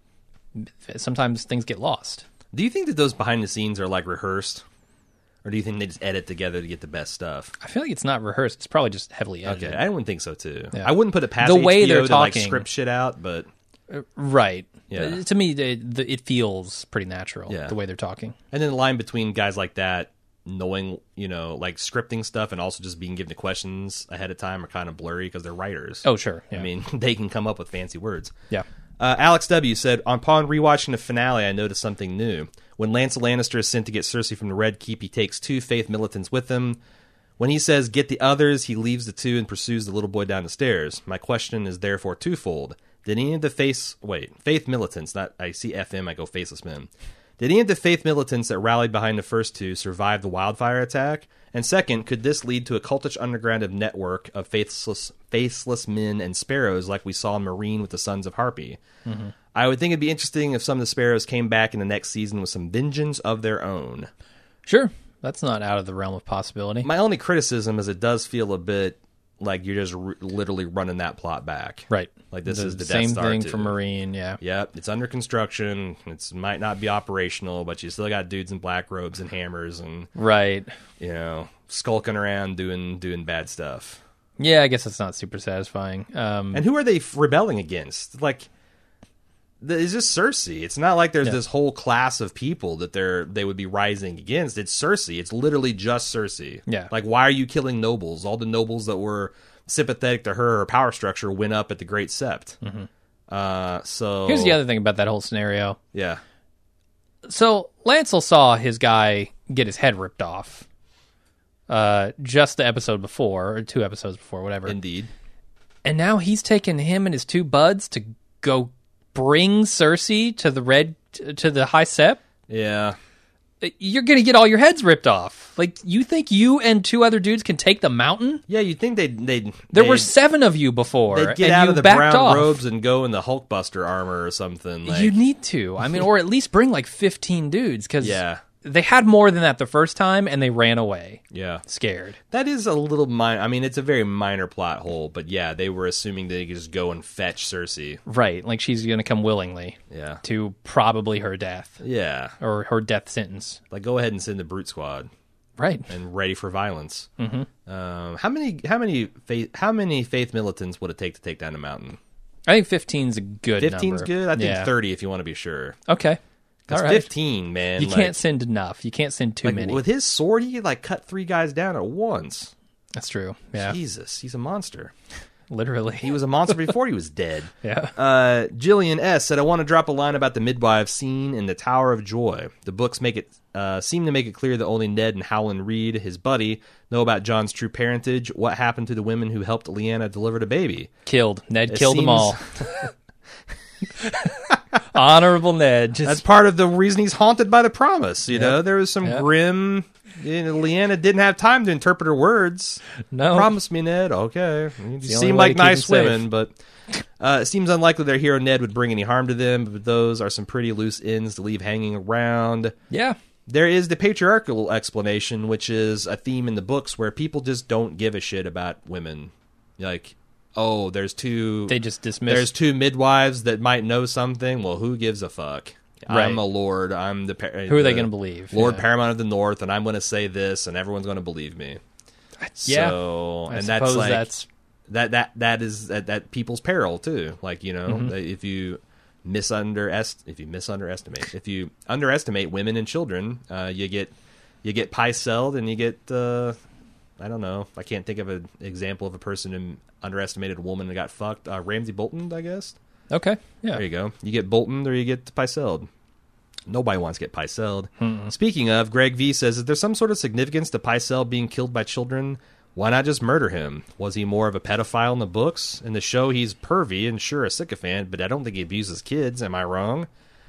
sometimes things get lost. Do you think that those behind the scenes are like rehearsed? Or do you think they just edit together to get the best stuff? I feel like it's not rehearsed. It's probably just heavily edited. Okay, I wouldn't think so too. Yeah. I wouldn't put it past the way H B O they're to talking, like script shit out, but... Uh, right. Yeah. Uh, to me, the, the, it feels pretty natural, yeah. the way they're talking. And then the line between guys like that knowing, you know, like scripting stuff and also just being given the questions ahead of time are kind of blurry because they're writers. Oh, sure. Yeah. I mean, they can come up with fancy words. Yeah. Uh, Alex W. said, upon rewatching the finale, I noticed something new. When Lance Lannister is sent to get Cersei from the Red Keep, he takes two Faith militants with him. When he says, get the others, he leaves the two and pursues the little boy down the stairs. My question is therefore twofold. Did any of the face... Wait, Faith militants, not... I see F M, I go faceless men. Did any of the faith militants that rallied behind the first two survive the wildfire attack? And second, could this lead to a cultish underground of network of faithless, faceless men and sparrows like we saw in Marine with the Sons of Harpy? Mm-hmm. I would think it'd be interesting if some of the sparrows came back in the next season with some vengeance of their own. Sure. That's not out of the realm of possibility. My only criticism is it does feel a bit like you're just r- literally running that plot back. Right. Like this the is the same Death Star thing too. for Marine, yeah. Yep, it's under construction. It might not be operational, but you still got dudes in black robes and hammers and right, you know, skulking around doing doing bad stuff. Yeah, I guess it's not super satisfying. Um, and who are they f- rebelling against? Like, the, it's just Cersei. It's not like there's yeah. this whole class of people that they're they would be rising against. It's Cersei. It's literally just Cersei. Yeah. Like, why are you killing nobles? All the nobles that were sympathetic to her, her power structure went up at the Great Sept. Mm-hmm. Uh, so here's the other thing about that whole scenario. Yeah. So Lancel saw his guy get his head ripped off. Uh, just the episode before, or two episodes before, whatever. Indeed. And now he's taken him and his two buds to go bring Cersei to the red to the High Sept. Yeah. You're gonna get all your heads ripped off. Like, you think you and two other dudes can take the mountain? Yeah, you'd think they'd... they'd there they'd, were seven of you before. They'd get and out you of the backed brown off. robes and go in the Hulkbuster armor or something. Like, you need to. I mean, or at least bring like fifteen dudes, because yeah. they had more than that the first time, and they ran away. Yeah. Scared. That is a little minor. I mean, it's a very minor plot hole, but yeah, they were assuming they could just go and fetch Cersei. Right, like she's going to come willingly. Yeah. To probably her death. Yeah. Or her death sentence. Like, go ahead and send the Brute Squad. Right. And ready for violence. Mm-hmm. Um, how many how many faith how many faith militants would it take to take down a mountain? I think fifteen's a good fifteen's number. good? I think yeah. thirty if you want to be sure. Okay. Because all right. fifteen, man. You like, can't send enough. You can't send too like, many. With his sword, he could like cut three guys down at once. That's true. Yeah. Jesus, he's a monster. Literally. He was a monster before he was dead. Yeah. Uh, Jillian S. said, I want to drop a line about the midwife scene in the Tower of Joy. The books make it uh, seem to make it clear that only Ned and Howland Reed, his buddy, know about Jon's true parentage. What happened to the women who helped Lyanna deliver the baby? Killed. Ned It killed seems... them all. Honorable Ned. Just... That's part of the reason he's haunted by the promise. You Yep. know, there was some Yep. grim... You know, Lyanna didn't have time to interpret her words. No. Promise me, Ned. Okay. You only seem way like to keep nice him safe. women, but uh, it seems unlikely their hero Ned would bring any harm to them, but those are some pretty loose ends to leave hanging around. Yeah. There is the patriarchal explanation, which is a theme in the books where people just don't give a shit about women. Like, oh, there's two... They just dismiss... There's two midwives that might know something. Well, who gives a fuck? Right. I'm a lord. I'm the... Who are they the going to believe? Lord Yeah. Paramount of the North, and I'm going to say this, and everyone's going to believe me. Yeah. So, I and that's suppose like... that's... That, that, that is at that people's peril, too. Like, you know, Mm-hmm. if you... Misunderest if you misunderestimate if you underestimate women and children, uh, you get you get pie-selled and you get uh, I don't know. I can't think of an example of a person who underestimated a woman and got fucked. Uh, Ramsay Bolton, I guess. Okay. Yeah. There you go. You get Bolton or you get pie-selled. Nobody wants to get pie-selled. Speaking of, Greg V says, is there some sort of significance to Pycelle being killed by children? Why not just murder him? Was he more of a pedophile in the books? In the show, he's pervy and sure a sycophant, but I don't think he abuses kids. Am I wrong?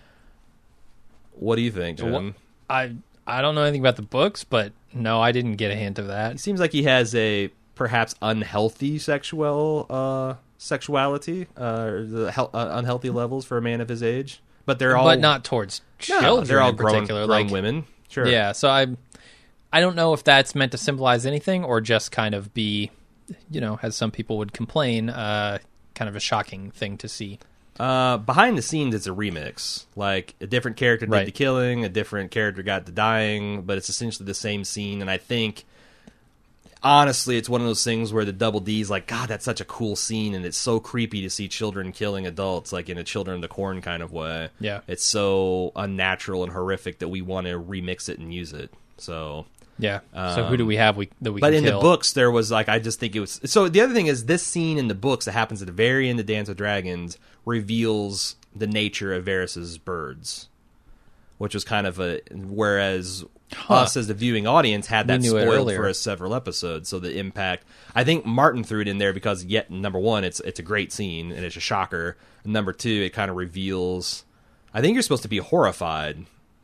What do you think, Jim? I I don't know anything about the books, but no, I didn't get a hint of He that. seems like he has a perhaps unhealthy sexual uh, sexuality, uh, or the hel- uh, unhealthy levels for a man of his age. But they're all But not towards No, children they're all in grown, particular. grown like, women. Sure. Yeah, so I I don't know if that's meant to symbolize anything or just kind of be, you know, as some people would complain, uh, kind of a shocking thing to see. Uh, behind the scenes, it's a remix. Like, a different character did Right. the killing, a different character got the dying, but it's essentially the same scene. And I think, honestly, it's one of those things where the Double D's like, God, that's such a cool scene, and it's so creepy to see children killing adults, like in a Children of the Corn kind of way. Yeah. It's so unnatural and horrific that we want to remix it and use it. So... Yeah. So who do we have we that we But can in kill? the books, there was like I just think it was. So the other thing is this scene in the books that happens at the very end of Dance with Dragons reveals the nature of Varys's birds, which was kind of a whereas Huh. us as the viewing audience had We that knew it spoiled earlier. for us several episodes. So the impact, I think Martin threw it in there because yet number one, it's it's a great scene and it's a shocker. And number two, it kind of reveals. I think you're supposed to be horrified.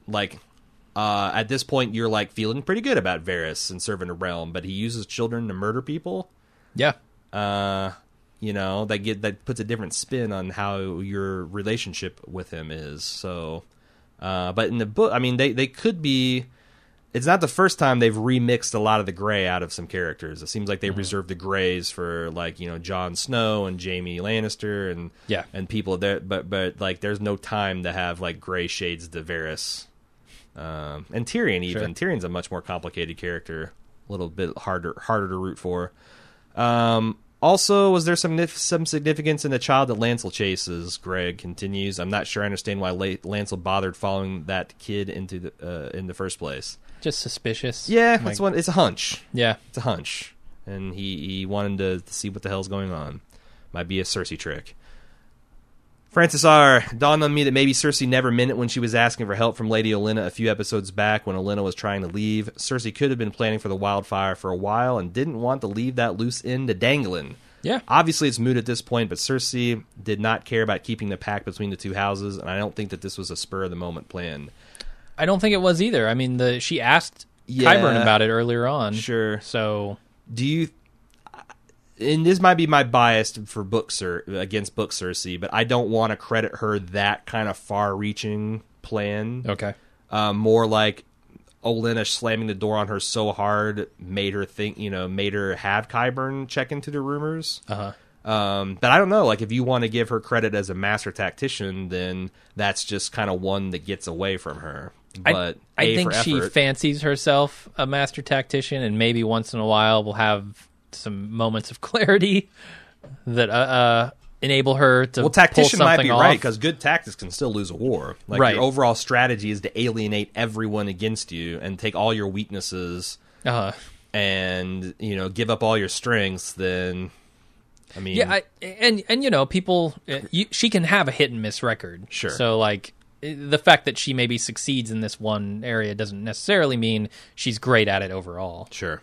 like uh, at this point you're like feeling pretty good about Varys and serving a realm, but he uses children to murder people. Yeah. Uh, you know, that get that puts a different spin on how your relationship with him is. So, uh, but in the book, I mean, they they could be. It's not the first time they've remixed a lot of the gray out of some characters. It seems like they mm-hmm. reserved the grays for, like, you know, Jon Snow and Jaime Lannister and yeah. and people there. But but like, there's no time to have like gray shades to Varys, um, and Tyrion. Even sure. Tyrion's a much more complicated character, a little bit harder harder to root for. Um, also, was there some some significance in the child that Lancel chases? Greg continues. I'm not sure I understand why Lancel bothered following that kid into the uh, in the first place. Just suspicious. Yeah, like, that's one. It's a hunch. Yeah, it's a hunch, and he, he wanted to, to see what the hell's going on. Might be a Cersei trick. Francis R. dawned on me that maybe Cersei never meant it when she was asking for help from Lady Olenna a few episodes back when Olenna was trying to leave. Cersei could have been planning for the wildfire for a while and didn't want to leave that loose end to dangling. Yeah. Obviously, it's moot at this point, but Cersei did not care about keeping the pact between the two houses, and I don't think that this was a spur-of-the-moment plan. I don't think it was either. I mean, the she asked yeah, Qyburn about it earlier on. Sure. So, do you? And this might be my bias for book Cer- against book Cersei, but I don't want to credit her that kind of far-reaching plan. Okay. Um, more like Olenna slamming the door on her so hard made her think, you know, made her have Qyburn check into the rumors. Uh huh. Um, but I don't know. Like, if you want to give her credit as a master tactician, then that's just kind of one that gets away from her. But I, I A, think for she effort, fancies herself a master tactician, and maybe once in a while we'll have some moments of clarity that uh, uh, enable her to. Well, tactician pull might be off. right, because good tactics can still lose a war. Like, right. Your overall strategy is to alienate everyone against you and take all your weaknesses uh-huh. and, you know, give up all your strengths. Then, I mean, yeah, I, and and you know, people, you, she can have a hit and miss record. Sure. So like, the fact that she maybe succeeds in this one area doesn't necessarily mean she's great at it overall. Sure.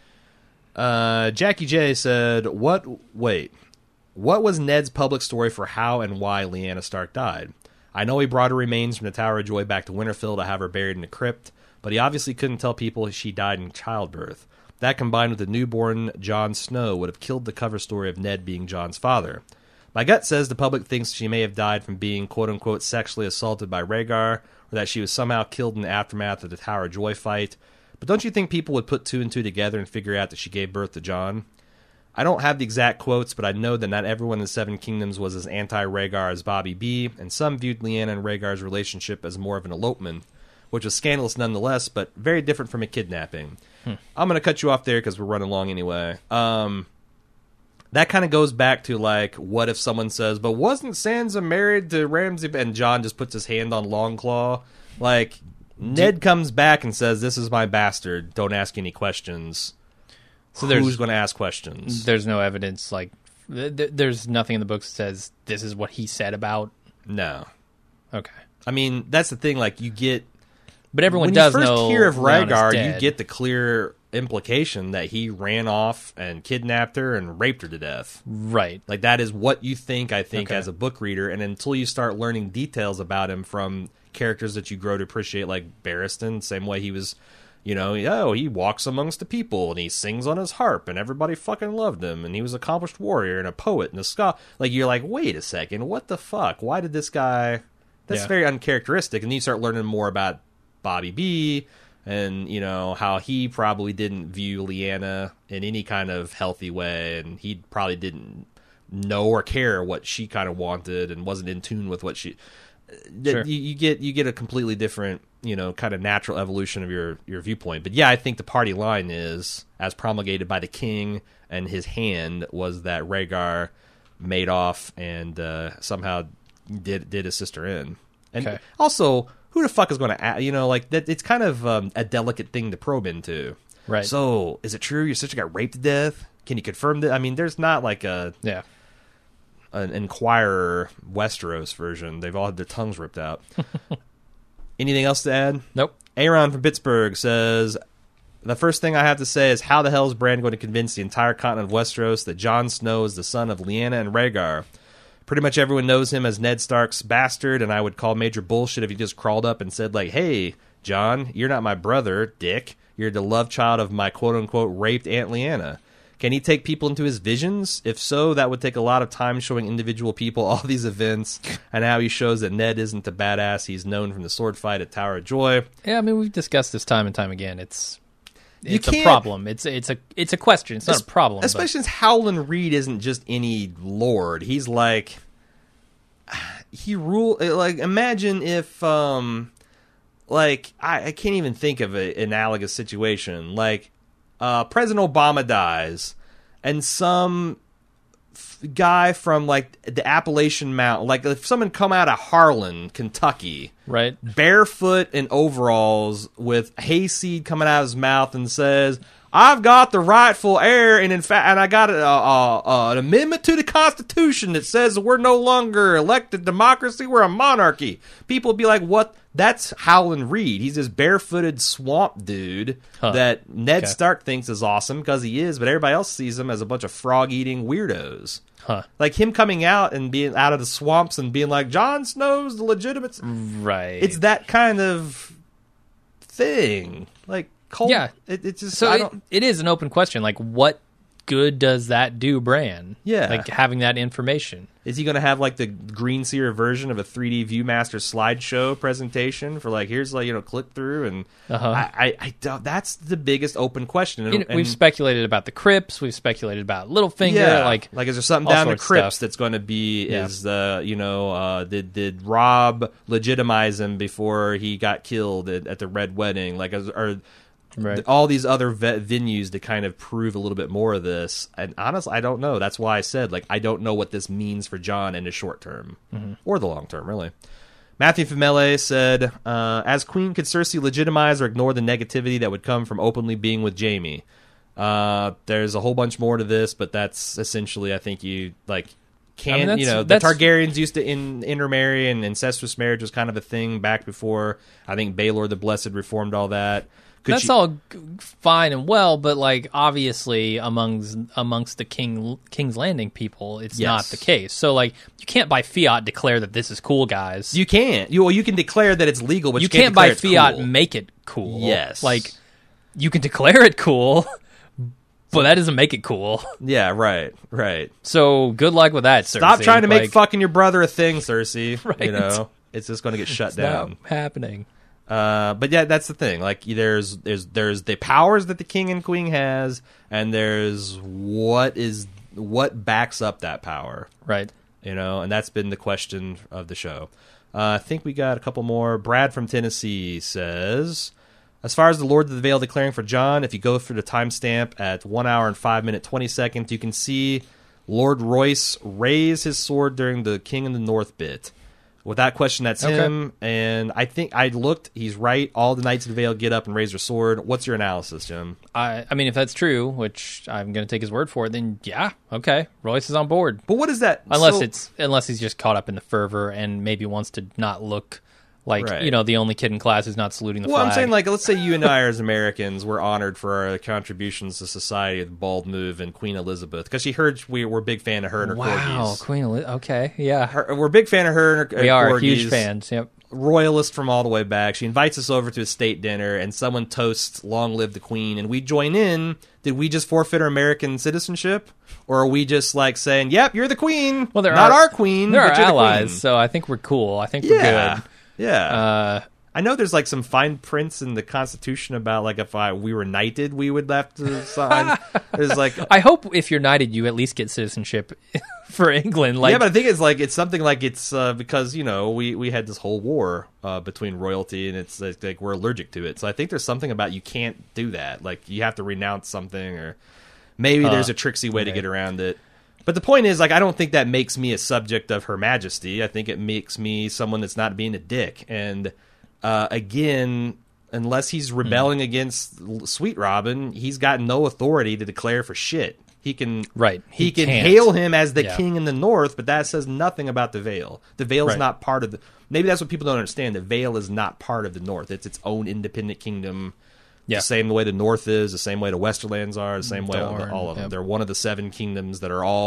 Uh, Jackie J said, "What? Wait, what was Ned's public story for how and why Lyanna Stark died? I know he brought her remains from the Tower of Joy back to Winterfell to have her buried in the crypt, but he obviously couldn't tell people she died in childbirth. That, combined with the newborn Jon Snow, would have killed the cover story of Ned being Jon's father. My gut says the public thinks she may have died from being quote-unquote sexually assaulted by Rhaegar, or that she was somehow killed in the aftermath of the Tower of Joy fight. But don't you think people would put two and two together and figure out that she gave birth to Jon? I don't have the exact quotes, but I know that not everyone in the Seven Kingdoms was as anti-Rhaegar as Bobby B, and some viewed Lyanna and Rhaegar's relationship as more of an elopement, which was scandalous nonetheless, but very different from a kidnapping. Hmm. I'm going to cut you off there because we're running long anyway. Um... That kind of goes back to, like, what if someone says, but wasn't Sansa married to Ramsay? And Jon just puts his hand on Longclaw. Like, Ned comes back and says, this is my bastard. Don't ask any questions. So who's going to ask questions? There's no evidence, like, th- there's nothing in the book that says this is what he said about. No. Okay. I mean, that's the thing, like, you get... But everyone when does know When you first hear of Rhaegar, dead. you get the clear implication that he ran off and kidnapped her and raped her to death. Right. Like, that is what you think, I think, okay. as a book reader. And until you start learning details about him from characters that you grow to appreciate, like Barristan, same way he was, you know, oh, he walks amongst the people and he sings on his harp and everybody fucking loved him. And he was an accomplished warrior and a poet and a scholar. Like, you're like, wait a second, what the fuck? Why did this guy... That's yeah. very uncharacteristic. And then you start learning more about Bobby B, and, you know, how he probably didn't view Lyanna in any kind of healthy way, and he probably didn't know or care what she kind of wanted and wasn't in tune with what she... Sure. You, you get you get a completely different, you know, kind of natural evolution of your, your viewpoint. But yeah, I think the party line is, as promulgated by the king and his hand, was that Rhaegar made off and uh, somehow did, did his sister in. And okay. also... Who the fuck is going to, you know, like, that? It's kind of um, a delicate thing to probe into. Right. So, is it true your sister got raped to death? Can you confirm that? I mean, there's not like a yeah an Inquirer Westeros version. They've all had their tongues ripped out. Anything else to add? Nope. Aaron from Pittsburgh says, the first thing I have to say is, how the hell is Bran going to convince the entire continent of Westeros that Jon Snow is the son of Lyanna and Rhaegar? Pretty much everyone knows him as Ned Stark's bastard, and I would call major bullshit if he just crawled up and said, like, hey, John, you're not my brother, dick. You're the love child of my quote-unquote raped Aunt Lyanna. Can he take people into his visions? If so, that would take a lot of time showing individual people all these events and how he shows that Ned isn't the badass he's known from the sword fight at Tower of Joy. Yeah, I mean, we've discussed this time and time again. It's it's You a problem. It's it's a it's a question. It's not a problem. Especially since Howland Reed isn't just any lord. He's like he rule like imagine if um like I, I can't even think of an analogous situation. Like uh, President Obama dies, and some f- guy from like the Appalachian Mountain, like if someone come out of Harlan, Kentucky, right, barefoot in overalls with hayseed coming out of his mouth, and says, "I've got the rightful heir, and in fact, and I got a, a, a, an amendment to the Constitution that says we're no longer elected democracy; we're a monarchy." People would be like, "What?" That's Howland Reed. He's this barefooted swamp dude huh. that Ned Okay. Stark thinks is awesome because he is, but everybody else sees him as a bunch of frog-eating weirdos. Huh. Like him coming out and being out of the swamps and being like, Jon Snow's the legitimate. Right. It's that kind of thing. Like, Cole, Yeah. It, it's just, So I it, don't. it is an open question. Like, what good does that do Bran? Yeah. Like, having that information. Is he going to have like the Green Seer version of a three D Viewmaster slideshow presentation for like, here's like, you know, click through? And Uh-huh. I, I, I don't, that's the biggest open question. And, You know, and- we've speculated about the Crypts. We've speculated about Littlefinger. Yeah, Like, like is there something all down the sorts of crypts stuff. that's going to be Yeah. is the you know uh, did did Rob legitimize him before he got killed at, at the Red Wedding? Like, is- are Right. all these other ve- venues to kind of prove a little bit more of this? And honestly, I don't know. That's why I said like I don't know what this means for Jon in the short term Mm-hmm. or the long term, really. Matthew Famele said, uh, as Queen, could Cersei legitimize or ignore the negativity that would come from openly being with Jaime? Uh, there's a whole bunch more to this, but that's essentially, I think you, like, can, I mean, that's- you know, the that's- Targaryens used to in, intermarry, and incestuous marriage was kind of a thing back before. I think Baelor the Blessed reformed all that. Could That's she- all g- fine and well, but like obviously amongst amongst the King King's Landing people, it's Yes. not the case. So like you can't by fiat declare that this is cool, guys. You can't. You, well, you can declare that it's legal, but you, you can't, can't by declare it's fiat cool. make it cool. Yes. like you can declare it cool, but that doesn't make it cool. Yeah, right, right. So good luck with that. Stop Cersei. trying to make Like, fucking your brother a thing, Cersei. Right. You know, it's just going to get shut it's down. not happening. Uh, but yeah, that's the thing. Like, there's there's there's the powers that the king and queen has, and there's what is what backs up that power. Right. You know, and that's been the question of the show. Uh, I think we got a couple more. Brad from Tennessee says, as far as the Lord of the Vale declaring for Jon, if you go through the timestamp at one hour and five minute twenty seconds, you can see Lord Royce raise his sword during the King in the North bit. Without question, that's Okay. him. And I think I looked. He's right. All the Knights of the Vale get up and raise their sword. What's your analysis, Jim? I I mean, if that's true, which I'm going to take his word for it, then yeah, okay, Royce is on board. But what is that? Unless so- it's unless he's just caught up in the fervor and maybe wants to not look like Right. you know the only kid in class who's not saluting the Well, flag. I'm saying, like, let's say you and I, as Americans, were honored for our contributions to society with Bald Move and Queen Elizabeth, because she heard we were a big fan of her and her wow, corgis. Queen Elizabeth. Okay, yeah, Her, we're a big fan of her and her we uh, are corgis. huge fans. Yep. Royalist from all the way back. She invites us over to a state dinner, and someone toasts "Long live the Queen," and we join in. Did we just forfeit our American citizenship, or are we just like saying, "Yep, you're the Queen"? Well, they're not our, our Queen. They're but our you're the allies, Queen." so I think we're cool. I think we're Yeah, good. yeah. Uh, I know there's like some fine prints in the Constitution about like if I we were knighted, we would have to sign. There's like I hope if you're knighted, you at least get citizenship for England. Like, yeah, but I think it's like it's something like it's uh, because you know we, we had this whole war uh, between royalty and it's like, like we're allergic to it. So I think there's something about you can't do that. Like you have to renounce something, or maybe Uh, there's a tricksy way to okay. get around it. But the point is, like, I don't think that makes me a subject of Her Majesty. I think it makes me someone that's not being a dick. And uh, again, unless he's rebelling against L- Sweet Robin, he's got no authority to declare for shit. He can Right. He, He can can't. hail him as the Yeah. king in the north, but that says nothing about the Vale. The Vale's Right. not part of the. Maybe that's what people don't understand. The Vale is not part of the north. It's its own independent kingdom. Yeah. The same way the North is, the same way the Westerlands are, the same way all, Dorne, all of them. yep. They're one of the seven kingdoms that are all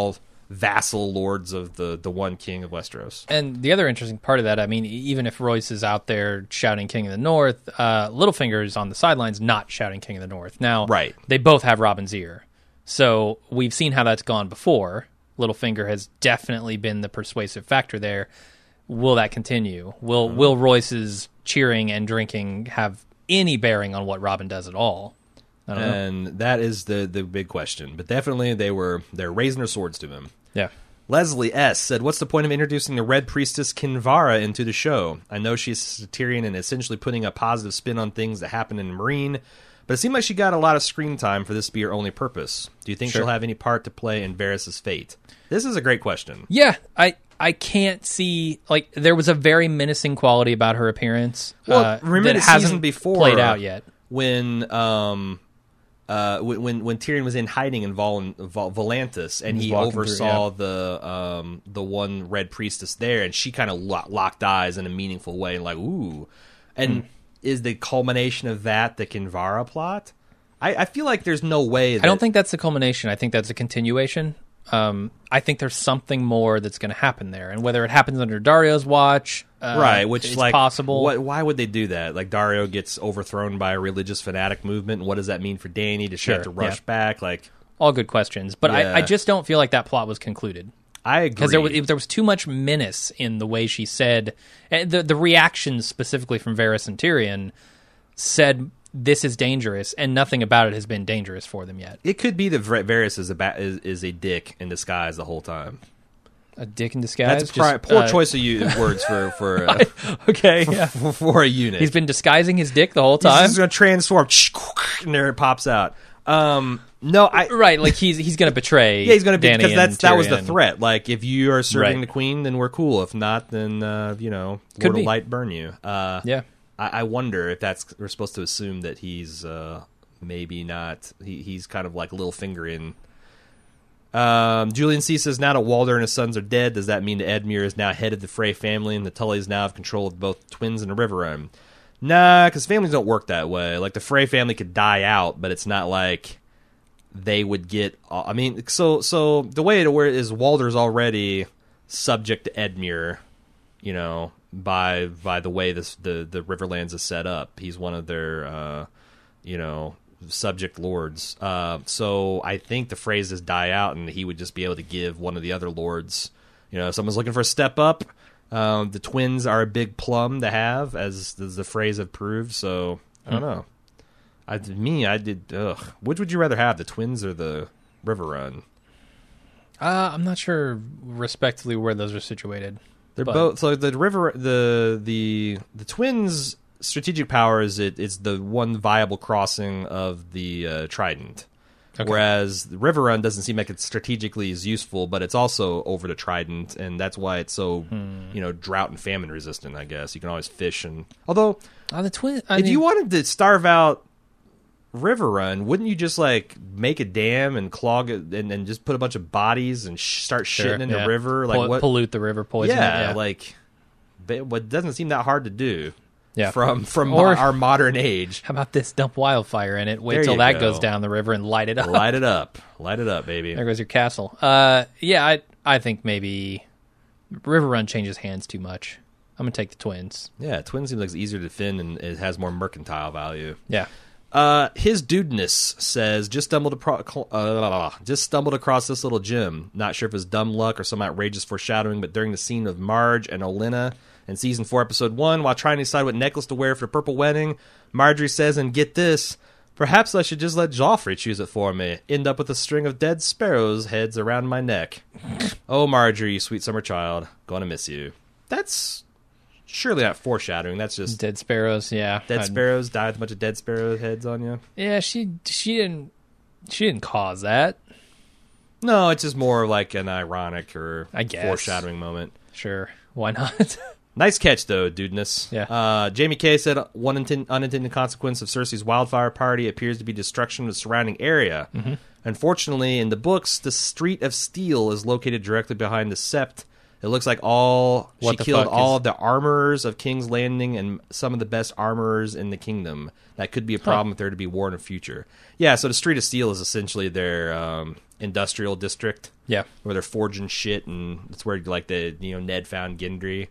vassal lords of the, the one king of Westeros. And the other interesting part of that, I mean, even if Royce is out there shouting King of the North, uh, Littlefinger is on the sidelines not shouting King of the North. Now, right. they both have Robin's ear. So we've seen how that's gone before. Littlefinger has definitely been the persuasive factor there. Will that continue? Will, mm-hmm. will Royce's cheering and drinking have any bearing on what Robin does at all? I don't and know. that is the, the big question. But definitely they were they're raising their swords to him. Yeah. Leslie S. said, what's the point of introducing the Red Priestess Kinvara into the show? I know she's Tyrion and essentially putting a positive spin on things that happen in Meereen, but it seemed like she got a lot of screen time for this to be her only purpose. Do you think Sure. she'll have any part to play in Varys' fate? This is a great question. Yeah, I I can't see, like, there was a very menacing quality about her appearance Well, uh, remember that the hasn't season before played out yet. when um uh when when, when Tyrion was in hiding in Vol, Vol, Volantis and He's he walking through, oversaw yeah. the um the one Red Priestess there, and she kind of lo- locked eyes in a meaningful way and like ooh, and Hmm. is the culmination of that the Kinvara plot? I, I feel like there's no way that, I don't think that's the culmination. I think that's a continuation. Um, I think there's something more that's going to happen there, and whether it happens under Dario's watch, uh, right, which it's like possible. What, why would they do that? Like Dario gets overthrown by a religious fanatic movement. What does that mean for Dany? Does she Sure, have to rush yeah. back? Like, All good questions, but Yeah. I, I just don't feel like that plot was concluded. I agree Because there was, there was too much menace in the way she said, and the the reactions specifically from Varys and Tyrion said this is dangerous, and nothing about it has been dangerous for them yet. It could be that Var- Varys is a ba- is, is a dick in disguise the whole time. A dick in disguise. That's a pri- Just, poor uh, choice of you words for for uh, Okay, for, yeah. for, for a unit. He's been disguising his dick the whole He's time. just going to transform, and there it pops out. Um, no, I Right, like he's he's going to betray. yeah, he's going to be Dany because that's and that was the Tyrion. threat. Like if you are serving Right. the queen, then we're cool. If not, then uh, you know, Could Lord of be. Light burn you. Uh, Yeah. I, I wonder if that's we're supposed to assume that he's uh, maybe not. He, he's kind of like Littlefinger in. Um, Julian C says now that Walder and his sons are dead, does that mean that Edmure is now head of the Frey family and the Tullys now have control of both twins and the River Run? Nah, because families don't work that way. Like the Frey family could die out, but it's not like they would get. I mean, so so the way it works is Walder's already subject to Edmure, you know, by by the way this the the Riverlands is set up. He's one of their uh, you know subject lords. Uh, so I think the phrases die out, and he would just be able to give one of the other lords. You know, if someone's looking for a step up. Um, the twins are a big plum to have, as, as the phrase have proved. So I don't know. I me I did. Ugh. Which would you rather have, the twins or the River Run? Uh, I'm not sure respectively where those are situated. They're But- both so the river the the the twins' strategic power is it it's the one viable crossing of the uh, Trident, Okay. whereas the River Run doesn't seem like it's strategically as useful, but it's also over the Trident, and that's why it's so Hmm. you know drought and famine resistant. I guess you can always fish, and although Uh, the twin. I if mean, you wanted to starve out River Run, wouldn't you just like make a dam and clog it and, and just put a bunch of bodies and sh- start sure, shitting in yeah. the river? Like Pol- what? pollute the river, poison it, yeah, yeah. like but what doesn't seem that hard to do. Yeah. from from Or- our modern age. How about this? Dump wildfire in it. Wait There till you that go. goes down the river and light it up. Light it up, light it up, baby. There goes your castle. Uh, yeah, I I think maybe River Run changes hands too much. I'm gonna take the twins. Yeah, twin seems like it's easier to defend and it has more mercantile value. Yeah. Uh, his dudeness says just stumbled apro- uh, just stumbled across this little gem. Not sure if it's dumb luck or some outrageous foreshadowing, but during the scene of Marge and Olenna in season four, episode one, while trying to decide what necklace to wear for the purple wedding, Marjorie says, and get this, perhaps I should just let Joffrey choose it for me. End up with a string of dead sparrows' heads around my neck. Oh, Marjorie, you sweet summer child, gonna miss you. That's surely not foreshadowing. That's just Dead sparrows. Yeah. dead I'd- sparrows. Die with a bunch of dead sparrow heads on you. Yeah. She she didn't she didn't cause that. No, it's just more like an ironic or I guess. foreshadowing moment. Sure. Why not? Nice catch, though, dudeness. Yeah. Uh, Jamie K said one inten- unintended consequence of Cersei's wildfire party appears to be destruction of the surrounding area. Mm-hmm. Unfortunately, in the books, the Street of Steel is located directly behind the Sept, It looks like all What she the killed fuck all is- of the armorers of King's Landing and some of the best armorers in the kingdom. That could be a problem if there to be war in the future. Yeah, so the Street of Steel is essentially their um, industrial district. Yeah. Where they're forging shit, and it's where like the you know Ned found Gendry.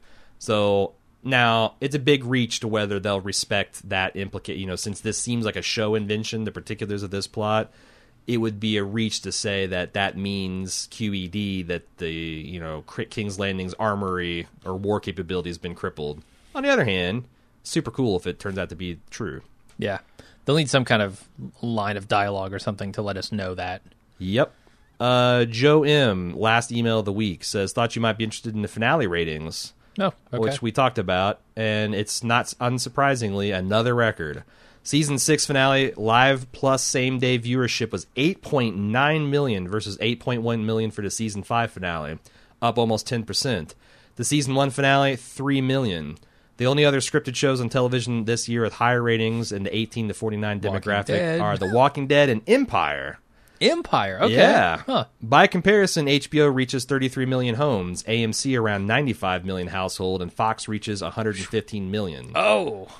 So now it's a big reach to whether they'll respect that implicate. You know, since this seems like a show invention, the particulars of this plot, it would be a reach to say that that means Q E D, that the you know King's Landing's armory or war capability has been crippled. On the other hand, super cool if it turns out to be true. Yeah. They'll need some kind of line of dialogue or something to let us know that. Yep. Uh, Joe M, last email of the week, says, thought you might be interested in the finale ratings, Oh, okay. which we talked about, and it's not unsurprisingly another record. Season six finale live plus same day viewership was eight point nine million versus eight point one million for the season five finale, up almost ten percent. The season one finale, three million. The only other scripted shows on television this year with higher ratings in the eighteen to forty-nine Walking demographic Dead. are The Walking Dead and Empire. Empire. Okay. Yeah. Huh. By comparison, H B O reaches thirty-three million homes, A M C around ninety-five million household, and Fox reaches one hundred fifteen million. Oh.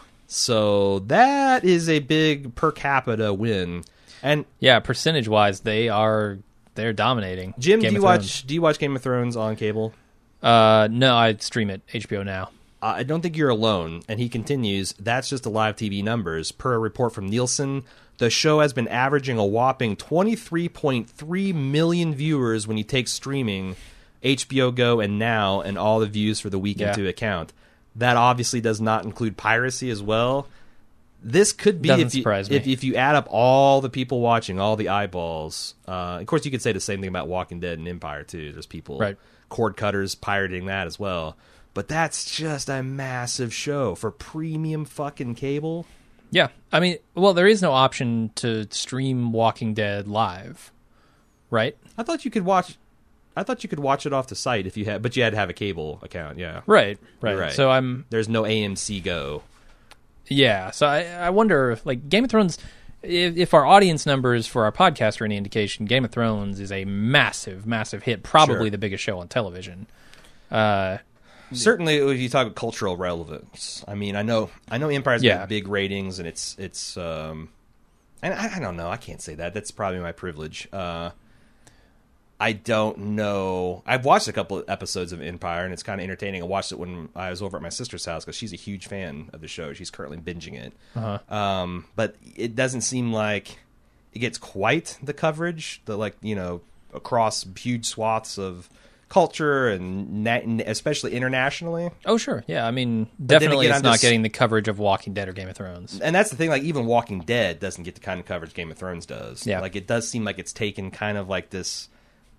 So that is a big per capita win. And Yeah, percentage wise, they are they're dominating. Jim, Game do you of watch Thrones. do you watch Game of Thrones on cable? Uh, no, I stream it H B O Now. Uh, I don't think you're alone. And he continues, that's just the live T V numbers. Per a report from Nielsen, the show has been averaging a whopping twenty-three point three million viewers when you take streaming, H B O Go, and Now, and all the views for the week Yeah. into account. That obviously does not include piracy as well. This could be, Doesn't if you, surprise me. if, if you add up all the people watching, all the eyeballs. Uh, of course, you could say the same thing about Walking Dead and Empire, too. There's people, Right. cord cutters, pirating that as well. But that's just a massive show for premium fucking cable. Yeah, I mean, well, there is no option to stream Walking Dead live, right? I thought you could watch. I thought you could watch it off the site if you had, but you had to have a cable account. Yeah, Right, right. You're right. So I'm, there's no A M C Go. yeah. So I, I wonder, like, Game of Thrones. If, if our audience numbers for our podcast are any indication, Game of Thrones is a massive, massive hit. Probably Sure. the biggest show on television. Uh, Certainly, if you talk about cultural relevance, I mean, I know, I know, Empire's Yeah. got big ratings, and it's, it's, um, and I, I don't know, I can't say that. That's probably my privilege. Uh, I don't know. I've watched a couple of episodes of Empire, and it's kind of entertaining. I watched it when I was over at my sister's house because she's a huge fan of the show. She's currently binging it. uh-huh. Um, but it doesn't seem like it gets quite the coverage, the like you know across huge swaths of culture and na- especially internationally. Oh, sure. Yeah, I mean, then definitely again, it's I'm not just- getting the coverage of Walking Dead or Game of Thrones. And that's the thing. Like even Walking Dead doesn't get the kind of coverage Game of Thrones does. Yeah. Like it does seem like it's taken kind of like this.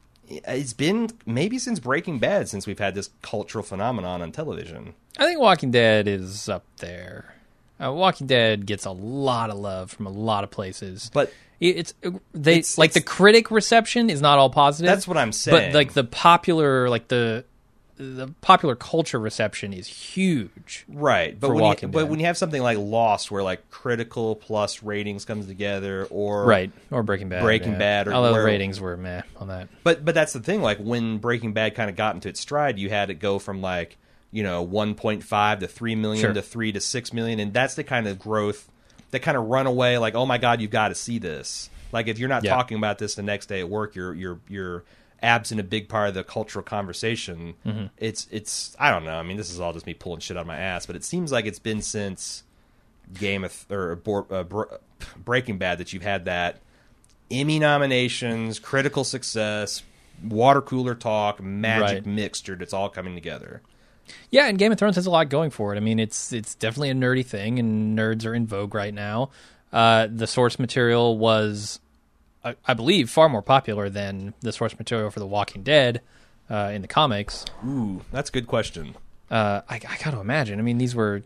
It's been maybe since Breaking Bad since we've had this cultural phenomenon on television. I think Walking Dead is up there. Uh, Walking Dead gets a lot of love from a lot of places, But It- it's they It's- like it's- the critic reception is not all positive. that's what I'm saying. But like the popular, like the the popular culture reception is huge. Right, but for when Walking you, but Dead. when you have something like Lost, where like critical plus ratings comes together, or Right, or Breaking Bad. Breaking yeah. Bad, or although where- the ratings were meh on that. But but that's the thing. Like when Breaking Bad kind of got into its stride, you had it go from like you know one point five to three million Sure. to three to six million, and that's the kind of growth that kind of run away. Like oh my god, you've got to see this. Like if you're not Yeah. talking about this the next day at work, you're you're you're absent a big part of the cultural conversation. Mm-hmm. It's it's I don't know. I mean, this is all just me pulling shit out of my ass, but it seems like it's been since Game of or Bo- uh, Bro- Breaking Bad that you've had that Emmy nominations, critical success, water cooler talk, magic Right. mixture that's all coming together. Yeah, and Game of Thrones has a lot going for it. I mean, it's it's definitely a nerdy thing, and nerds are in vogue right now. Uh, the source material was, I, I believe, far more popular than the source material for The Walking Dead uh, in the comics. Ooh, that's a good question. Uh, I, I got to imagine. I mean, these were.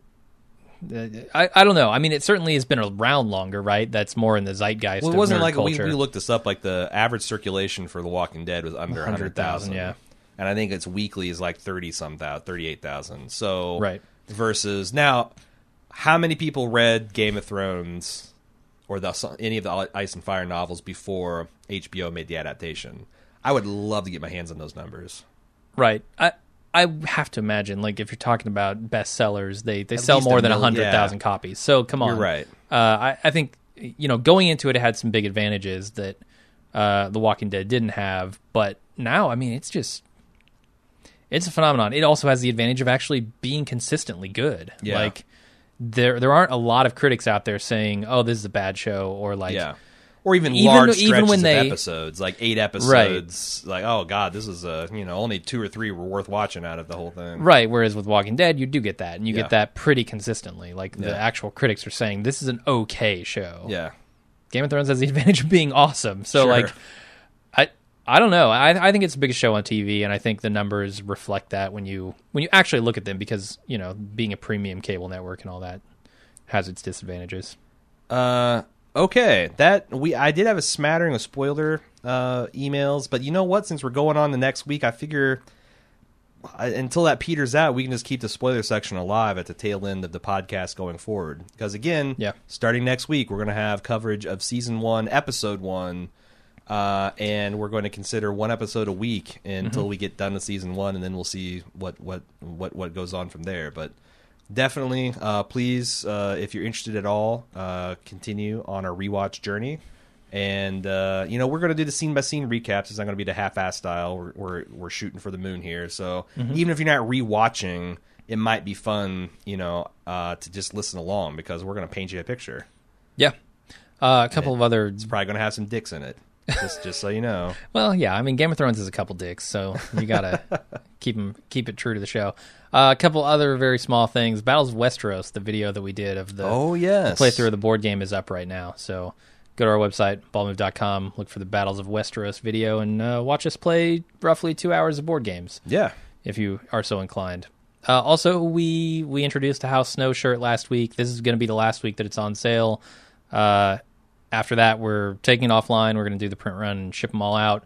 Uh, I, I don't know. I mean, it certainly has been around longer, right? That's more in the zeitgeist. Well, it of wasn't nerd like we, culture. we looked this up. Like the average circulation for The Walking Dead was under one hundred hundred thousand. thousand, yeah. And I think its weekly is like thirty some thousand, thirty eight thousand. So Right. versus now, how many people read Game of Thrones or the any of the Ice and Fire novels before H B O made the adaptation? I would love to get my hands on those numbers. Right. I I have to imagine, like, if you're talking about bestsellers, they, they At sell least more a than mil- one hundred thousand yeah. copies. So, come on. You're right. Uh, I, I think, you know, going into it, it had some big advantages that uh, The Walking Dead didn't have. But now, I mean, it's just... It's a phenomenon. It also has the advantage of actually being consistently good. Yeah. Like, there there aren't a lot of critics out there saying, oh, this is a bad show, or like... Yeah. Or even, Even- large even stretches when they- of episodes, like eight episodes. Like, oh, God, this is, a, you know, only two or three were worth watching out of the whole thing. Right, whereas with Walking Dead, you do get that, and you Yeah. get that pretty consistently. Like, the Yeah. actual critics are saying, this is an okay show. Yeah. Game of Thrones has the advantage of being awesome. So, Sure. like, I I don't know. I I think it's the biggest show on T V, and I think the numbers reflect that when you when you actually look at them, because, you know, being a premium cable network and all that has its disadvantages. Uh, okay. That we I did have a smattering of spoiler uh, emails, but you know what? Since we're going on the next week, I figure I, until that peters out, we can just keep the spoiler section alive at the tail end of the podcast going forward. Because again, Yeah. starting next week, we're going to have coverage of season one, episode one. Uh, and we're going to consider one episode a week until Mm-hmm. we get done with season one, and then we'll see what what what, what goes on from there. But definitely, uh, please, uh, if you're interested at all, uh, continue on our rewatch journey. And uh, you know, we're going to do the scene by scene recaps. It's not going to be the half-ass style. We're, we're we're shooting for the moon here. So even if you're not rewatching, it might be fun, you know, uh, to just listen along, because we're going to paint you a picture. Yeah. Uh, a couple of other... It's probably going to have some dicks in it. Just, just so you know. Well, yeah, I mean, Game of Thrones is a couple dicks, so you gotta keep 'em, keep it true to the show. Uh, a couple other very small things. Battles of Westeros, the video that we did of the Oh, yes. playthrough of the board game, is up right now. So go to our website, ball move dot com, look for the Battles of Westeros video, and uh, watch us play roughly two hours of board games, Yeah. if you are so inclined. Uh, also, we we introduced a House Snow shirt last week. This is going to be the last week that it's on sale. Uh, after that, we're taking it offline. We're going to do the print run and ship them all out.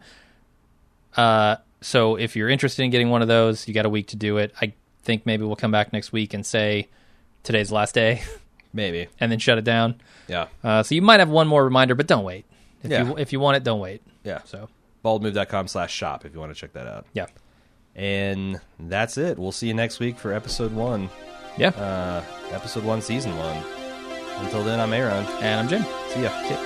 Uh, so if you're interested in getting one of those, you got a week to do it. I think maybe we'll come back next week and say today's the last day, Maybe. and then shut it down. Yeah. Uh, so you might have one more reminder, but don't wait. If Yeah. you if you want it, don't wait. Yeah. So bald move dot com slash shop if you want to check that out. yeah, And that's it. We'll see you next week for episode one. yeah. Uh, episode one, season one. Until then, I'm Aaron. And I'm Jim. See ya. See ya.